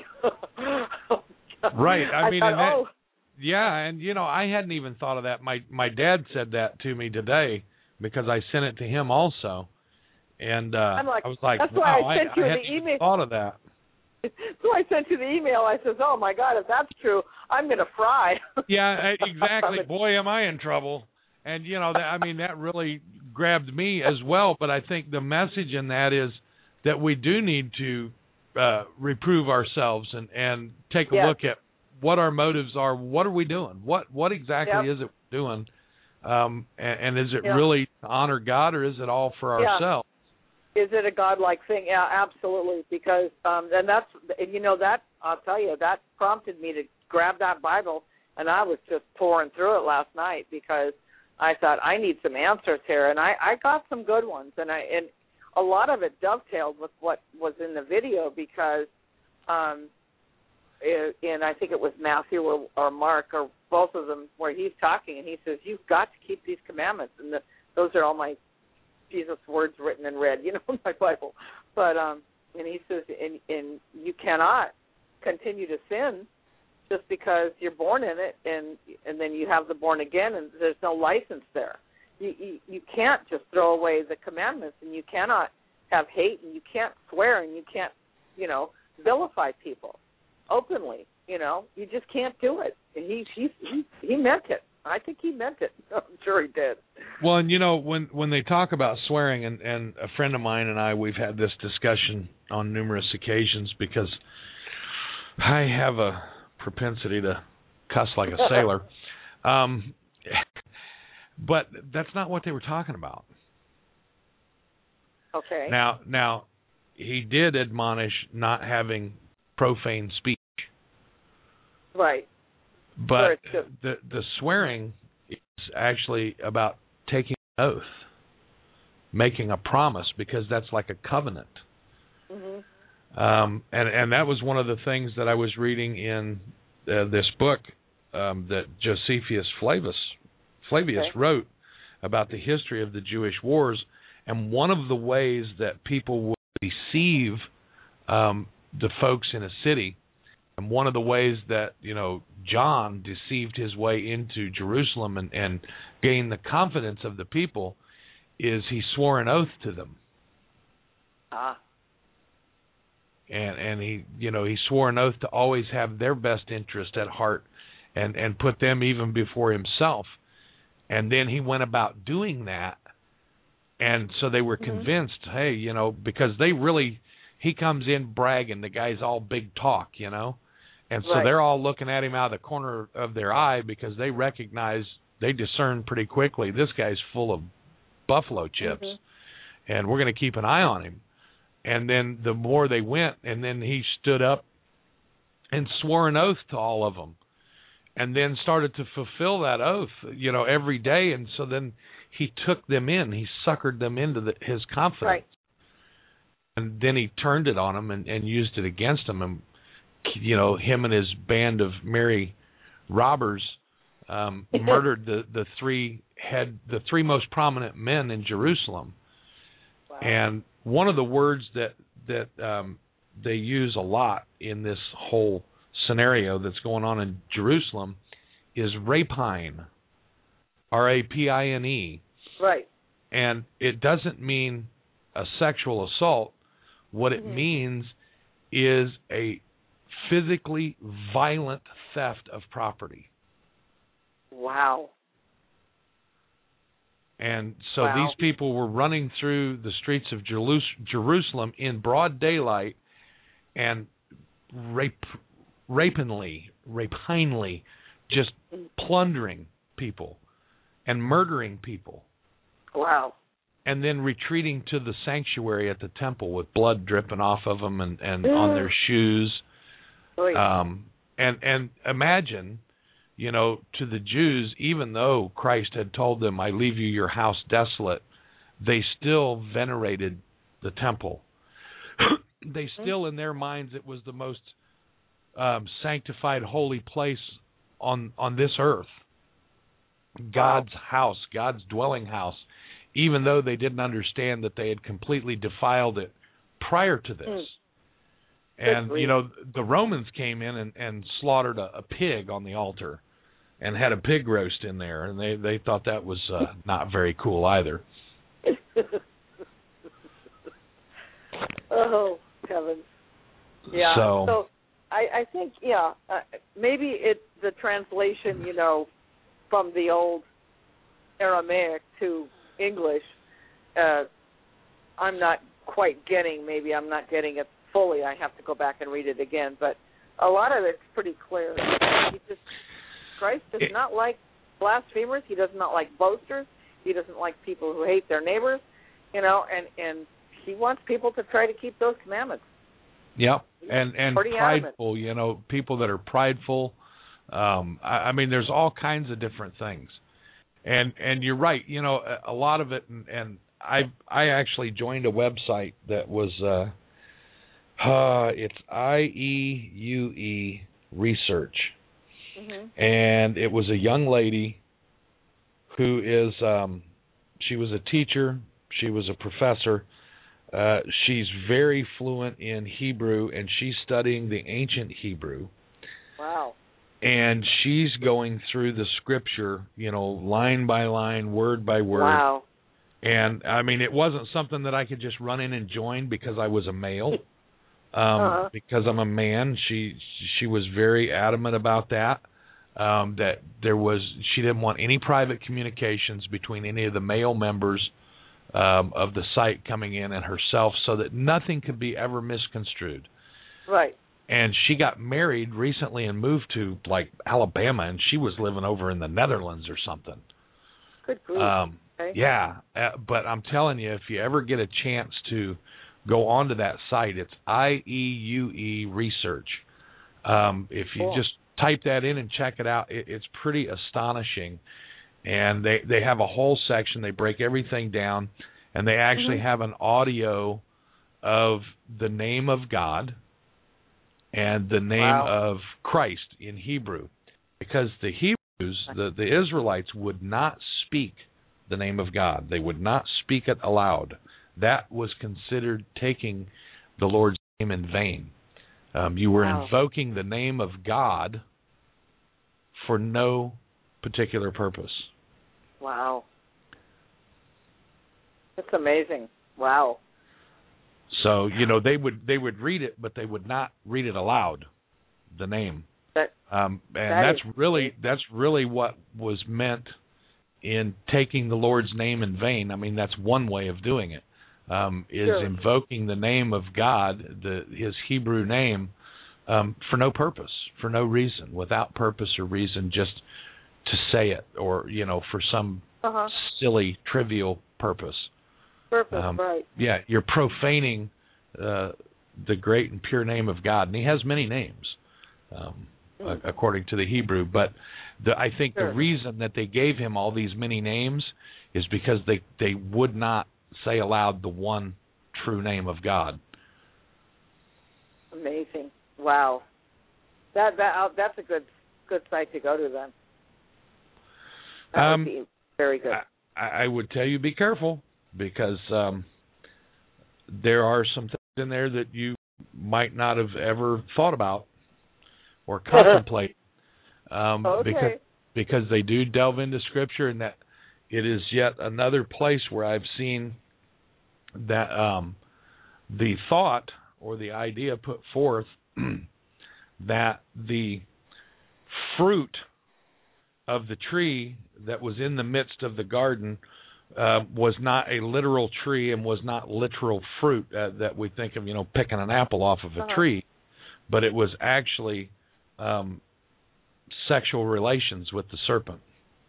Right. I, I mean, thought, and that, oh, yeah, and you know, I hadn't even thought of that. My my dad said that to me today because I sent it to him also, and uh, I'm like, I was like, that's why wow, I sent you I the hadn't even email. thought of that. So I sent you the email. I says, oh my God, if that's true, I'm going to fry. Yeah, exactly. Boy, am I in trouble. And you know, that, I mean, that really grabbed me as well. But I think the message in that is that we do need to uh, reprove ourselves and, and take a Yes. look at what our motives are. What are we doing? What what exactly Yep. is it we're doing? Um, and, and is it Yeah. really to honor God, or is it all for Yeah. ourselves? Is it a godlike thing? Yeah, absolutely. Because, um, and that's, and you know, that, I'll tell you, that prompted me to grab that Bible, and I was just pouring through it last night because I thought, I need some answers here, and I, I got some good ones, and I, and a lot of it dovetailed with what was in the video because, um, it, and I think it was Matthew or, or Mark or both of them where he's talking, and he says, you've got to keep these commandments, and the, those are all my Jesus' words written in red, you know, in my Bible. But um, and he says, and, and you cannot continue to sin just because you're born in it, and and then you have the born again, and there's no license there. You, you you can't just throw away the commandments, and you cannot have hate, and you can't swear, and you can't, you know, vilify people openly. You know, you just can't do it. And he he he, he meant it. I think he meant it. I'm sure he did. Well, and you know, when when they talk about swearing, and, and a friend of mine and I, we've had this discussion on numerous occasions because I have a propensity to cuss like a sailor. Um, but that's not what they were talking about. Okay. Now, now he did admonish not having profane speech. Right. But Sure, the the swearing is actually about taking an oath, making a promise, because that's like a covenant. Mm-hmm. Um, and and that was one of the things that I was reading in uh, this book um, that Josephus Flavius Flavius Okay. wrote about the history of the Jewish wars, and one of the ways that people would deceive um, the folks in a city. And one of the ways that, you know, John deceived his way into Jerusalem and, and gained the confidence of the people is he swore an oath to them. Ah. And and he, you know, he swore an oath to always have their best interest at heart and, and put them even before himself. And then he went about doing that. And so they were Mm-hmm. convinced, hey, you know, because they really, he comes in bragging, the guy's all big talk, you know. And so Right. they're all looking at him out of the corner of their eye because they recognize, they discern pretty quickly, this guy's full of buffalo chips, Mm-hmm. and we're going to keep an eye on him. And then the more they went, and then he stood up and swore an oath to all of them, and then started to fulfill that oath, you know, every day. And so then he took them in, he suckered them into the, his confidence. Right. And then he turned it on them and, and used it against them. And, you know, him and his band of merry robbers um, murdered the, the three head, the three most prominent men in Jerusalem. Wow. Wow. And one of the words that that um, they use a lot in this whole scenario that's going on in Jerusalem is rapine, R A P I N E. Right. And it doesn't mean a sexual assault. What it Mhm. means is a physically violent theft of property. Wow. And so Wow. these people were running through the streets of Jerus- Jerusalem in broad daylight and rape, rapinely, rapinely, just plundering people and murdering people. Wow. And then retreating to the sanctuary at the temple with blood dripping off of them and, and on their shoes. Oy. Um, and and imagine, you know, to the Jews, even though Christ had told them, I leave you your house desolate, they still venerated the temple. They still, in their minds, it was the most um, sanctified, holy place on on this earth. God's wow. house, God's dwelling house, even though they didn't understand that they had completely defiled it prior to this. Mm. And, you know, the Romans came in and, and slaughtered a, a pig on the altar and had a pig roast in there, and they, they thought that was uh, not very cool either. Oh, heavens. Yeah. So, so I, I think, yeah, uh, maybe it the translation, you know, from the old Aramaic to English, uh, I'm not quite getting, maybe I'm not getting it fully. I have to go back and read it again, but a lot of it's pretty clear. He just, Christ does it, not like blasphemers. He does not like boasters. He doesn't like people who hate their neighbors, you know, and, and he wants people to try to keep those commandments. Yep, and, and prideful, adamant. You know, people that are prideful. Um, I, I mean, there's all kinds of different things. And and you're right, you know, a, a lot of it, and, and I I actually joined a website that was, uh, uh, it's I E U E Research. Mm-hmm. And it was a young lady who is, um, she was a teacher, she was a professor. Uh, she's very fluent in Hebrew, and she's studying the ancient Hebrew. Wow. And she's going through the scripture, you know, line by line, word by word. Wow. And, I mean, it wasn't something that I could just run in and join because I was a male. Um, uh-huh. Because I'm a man, she she was very adamant about that, um, that there was, she didn't want any private communications between any of the male members um, of the site coming in and herself, so that nothing could be ever misconstrued. Right. And she got married recently and moved to, like, Alabama, and she was living over in the Netherlands or something. Good grief. Um, okay. Yeah, uh, but I'm telling you, if you ever get a chance to go onto that site, it's I E U E Research. Um, if you cool. just type that in and check it out, it, it's pretty astonishing. And they, they have a whole section. They break everything down, and they actually mm-hmm. have an audio of the name of God and the name wow. of Christ in Hebrew, because the Hebrews, the, the Israelites, would not speak the name of God. They would not speak it aloud. That was considered taking the Lord's name in vain. Um, you were wow. invoking the name of God for no particular purpose. Wow. That's amazing. Wow. So, you know, they would they would read it, but they would not read it aloud, the name. That, um, and that that's really that's really what was meant in taking the Lord's name in vain. I mean, that's one way of doing it, um, is sure. invoking the name of God, the His Hebrew name, um, for no purpose, for no reason, without purpose or reason, just to say it, or, you know, for some uh-huh. silly, trivial purpose. Purpose, um, right. Yeah, you're profaning uh, the great and pure name of God. And He has many names, um, mm. according to the Hebrew. But the, I think sure. the reason that they gave Him all these many names is because they, they would not say aloud the one true name of God. Amazing. Wow. That that uh, That's a good good site to go to then. That um, would be very good. I, I would tell you be careful, because um, there are some things in there that you might not have ever thought about or contemplate, um, okay. because because they do delve into Scripture, and that it is yet another place where I've seen that um, the thought or the idea put forth that the fruit of the tree that was in the midst of the garden uh, was not a literal tree and was not literal fruit uh, that we think of, you know, picking an apple off of a uh-huh. tree, but it was actually um, sexual relations with the serpent.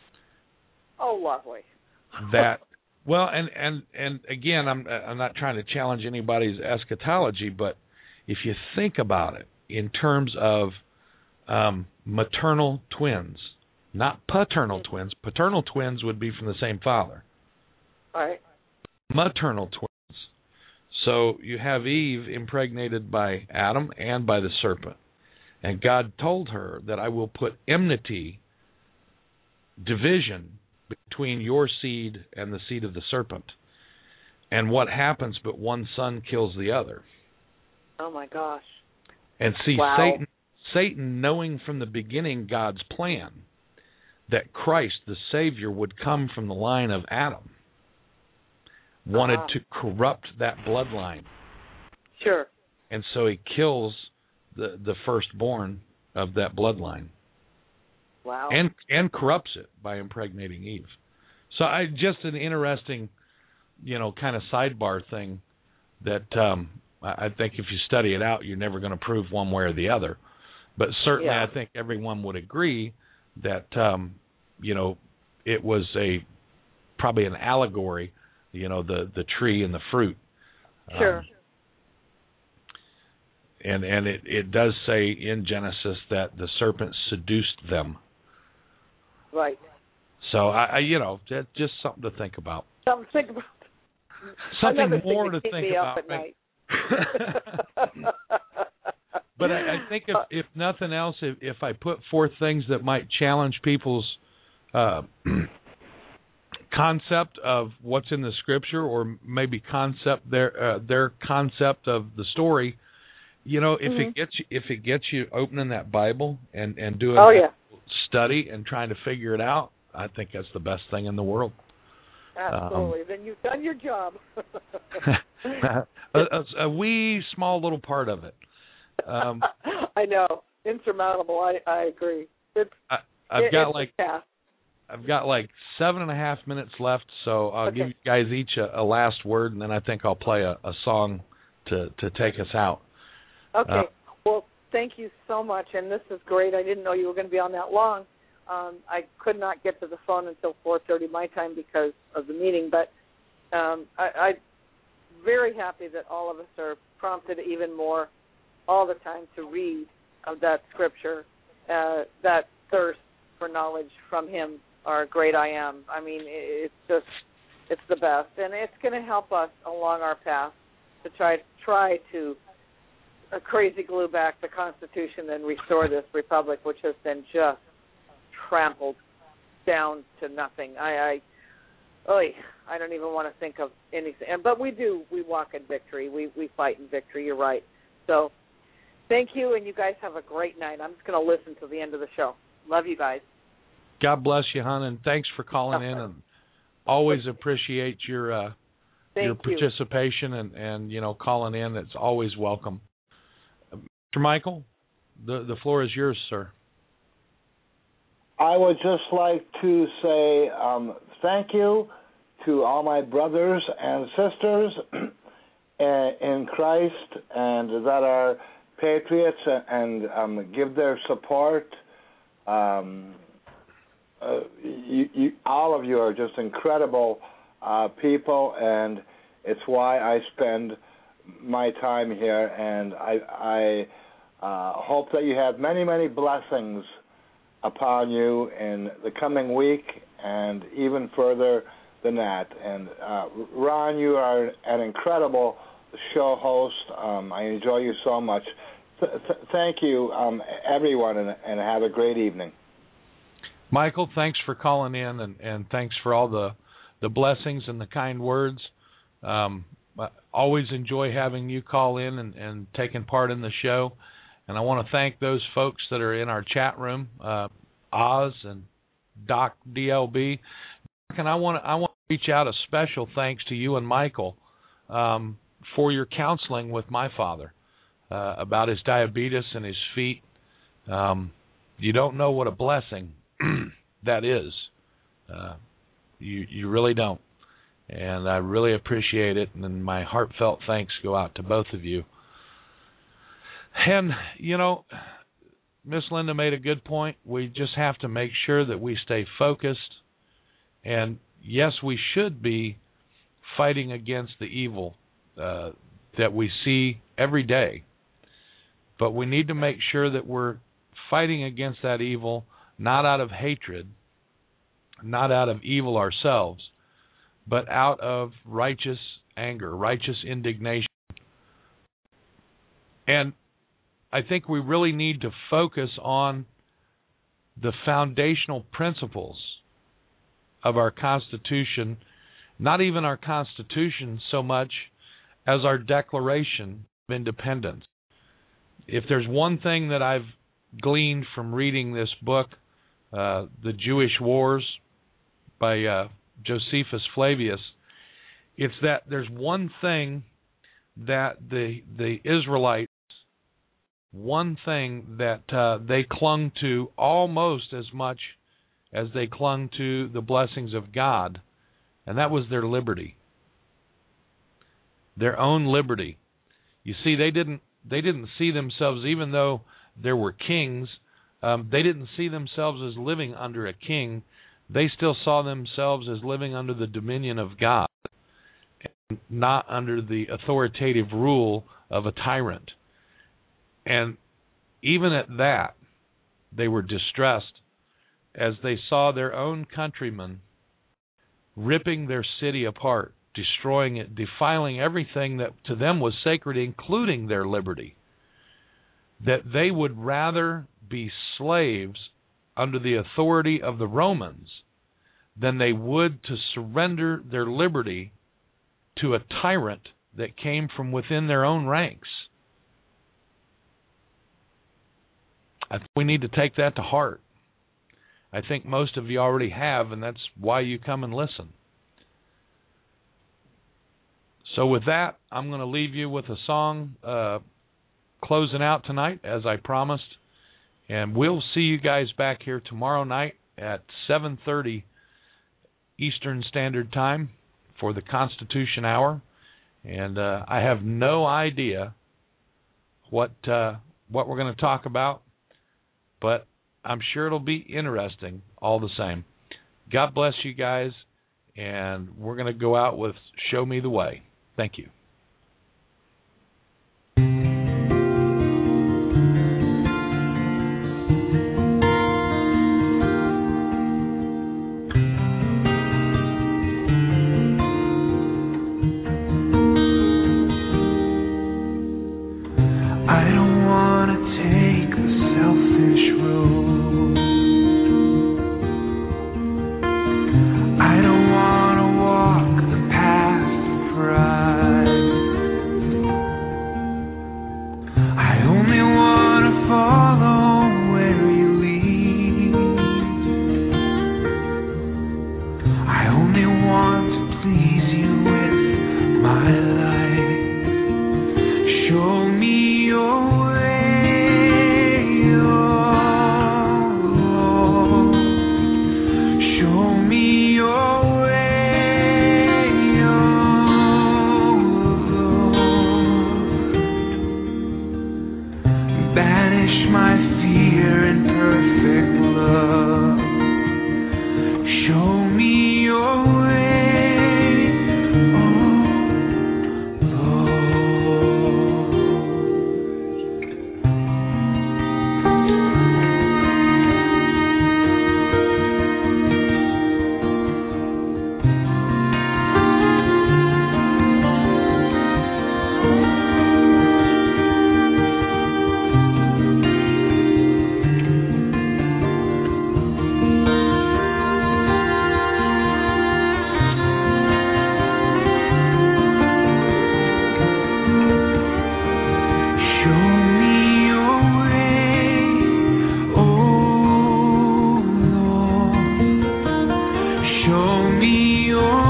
Oh, lovely. That well, and, and, and again, I'm I'm not trying to challenge anybody's eschatology, but if you think about it in terms of um, maternal twins, not paternal mm-hmm. twins. Paternal twins would be from the same father. All right. Maternal twins. So you have Eve impregnated by Adam and by the serpent. And God told her that I will put enmity, division, between your seed and the seed of the serpent. And what happens but one son kills the other? Oh, my gosh. And see, wow. Satan, Satan, knowing from the beginning God's plan that Christ, the Savior, would come from the line of Adam, wanted uh-huh. to corrupt that bloodline. Sure. And so he kills the, the firstborn of that bloodline. Wow. And and corrupts it by impregnating Eve. So I just an interesting, you know, kind of sidebar thing that um, I, I think if you study it out, you're never going to prove one way or the other. But certainly yeah. I think everyone would agree that, um, you know, it was a probably an allegory, you know, the, the tree and the fruit. Sure. Um, and and it, it does say in Genesis that the serpent seduced them. Right. So, I, I you know, that's just something to think about. Something to think about. Something Another more thing to, to keep think me about. Up at night. But I, I think if, if nothing else, if, if I put forth things that might challenge people's uh, concept of what's in the Scripture, or maybe concept their uh, their concept of the story, you know, if mm-hmm. it gets you, if it gets you opening that Bible and and doing oh, yeah. study and trying to figure it out, I think that's the best thing in the world. Absolutely. Um, then you've done your job. a, a, a wee small little part of it. Um, I know, insurmountable. I, I agree. It's I, I've it, got it's like a task. I've got like seven and a half minutes left, so I'll okay. give you guys each a, a last word, and then I think I'll play a, a song to to take us out. Okay. Uh, well, thank you so much, and this is great. I didn't know you were going to be on that long. Um, I could not get to the phone until four thirty my time because of the meeting, but um, I, I'm very happy that all of us are prompted even more all the time to read of that scripture, uh, that thirst for knowledge from him, our great I am. I mean, it's just, it's the best, and it's going to help us along our path to try try to uh, crazy glue back the Constitution and restore this republic, which has been just trampled down to nothing. I, I, oy, I don't even want to think of anything. But we do. We walk in victory. We we fight in victory. You're right. So, thank you, and you guys have a great night. I'm just going to listen to the end of the show. Love you guys. God bless you, hon, and thanks for calling in. And always appreciate your uh, your participation and, and you know calling in. It's always welcome. Mister Michael, the the floor is yours, sir. I would just like to say um, thank you to all my brothers and sisters in Christ and that are patriots and um, give their support. Um, uh, you, you, all of you are just incredible uh, people, and it's why I spend my time here. And I, I uh, hope that you have many, many blessings upon you in the coming week and even further than that. And uh, Ron, you are an incredible show host. Um, I enjoy you so much. Th- th- thank you, um, everyone, and, and have a great evening. Michael, thanks for calling in, and, and thanks for all the, the blessings and the kind words. Um, I always enjoy having you call in and, and taking part in the show. And I want to thank those folks that are in our chat room, uh, Oz and Doc D L B. And I want to, I want to reach out a special thanks to you and Michael um, for your counseling with my father uh, about his diabetes and his feet. Um, you don't know what a blessing that is. Uh, you you really don't. And I really appreciate it, and my heartfelt thanks go out to both of you. And, you know, Miss Linda made a good point. We just have to make sure that we stay focused. And, yes, we should be fighting against the evil uh, that we see every day. But we need to make sure that we're fighting against that evil, not out of hatred, not out of evil ourselves, but out of righteous anger, righteous indignation. And I think we really need to focus on the foundational principles of our Constitution, not even our Constitution so much as our Declaration of Independence. If there's one thing that I've gleaned from reading this book, uh, The Jewish Wars by uh, Josephus Flavius, it's that there's one thing that the the Israelites, one thing that uh, they clung to almost as much as they clung to the blessings of God, and that was their liberty, their own liberty. You see, they didn't they didn't see themselves, even though there were kings, um, they didn't see themselves as living under a king. They still saw themselves as living under the dominion of God, and not under the authoritative rule of a tyrant. And even at that, they were distressed as they saw their own countrymen ripping their city apart, destroying it, defiling everything that to them was sacred, including their liberty. That they would rather be slaves under the authority of the Romans than they would to surrender their liberty to a tyrant that came from within their own ranks. I think we need to take that to heart. I think most of you already have, and that's why you come and listen. So with that, I'm going to leave you with a song uh, closing out tonight, as I promised. And we'll see you guys back here tomorrow night at seven thirty Eastern Standard Time for the Constitution Hour. And uh, I have no idea what uh, what we're going to talk about, but I'm sure it'll be interesting all the same. God bless you guys, and we're going to go out with Show Me the Way. Thank you. I don't want to walk the path of pride. Show me your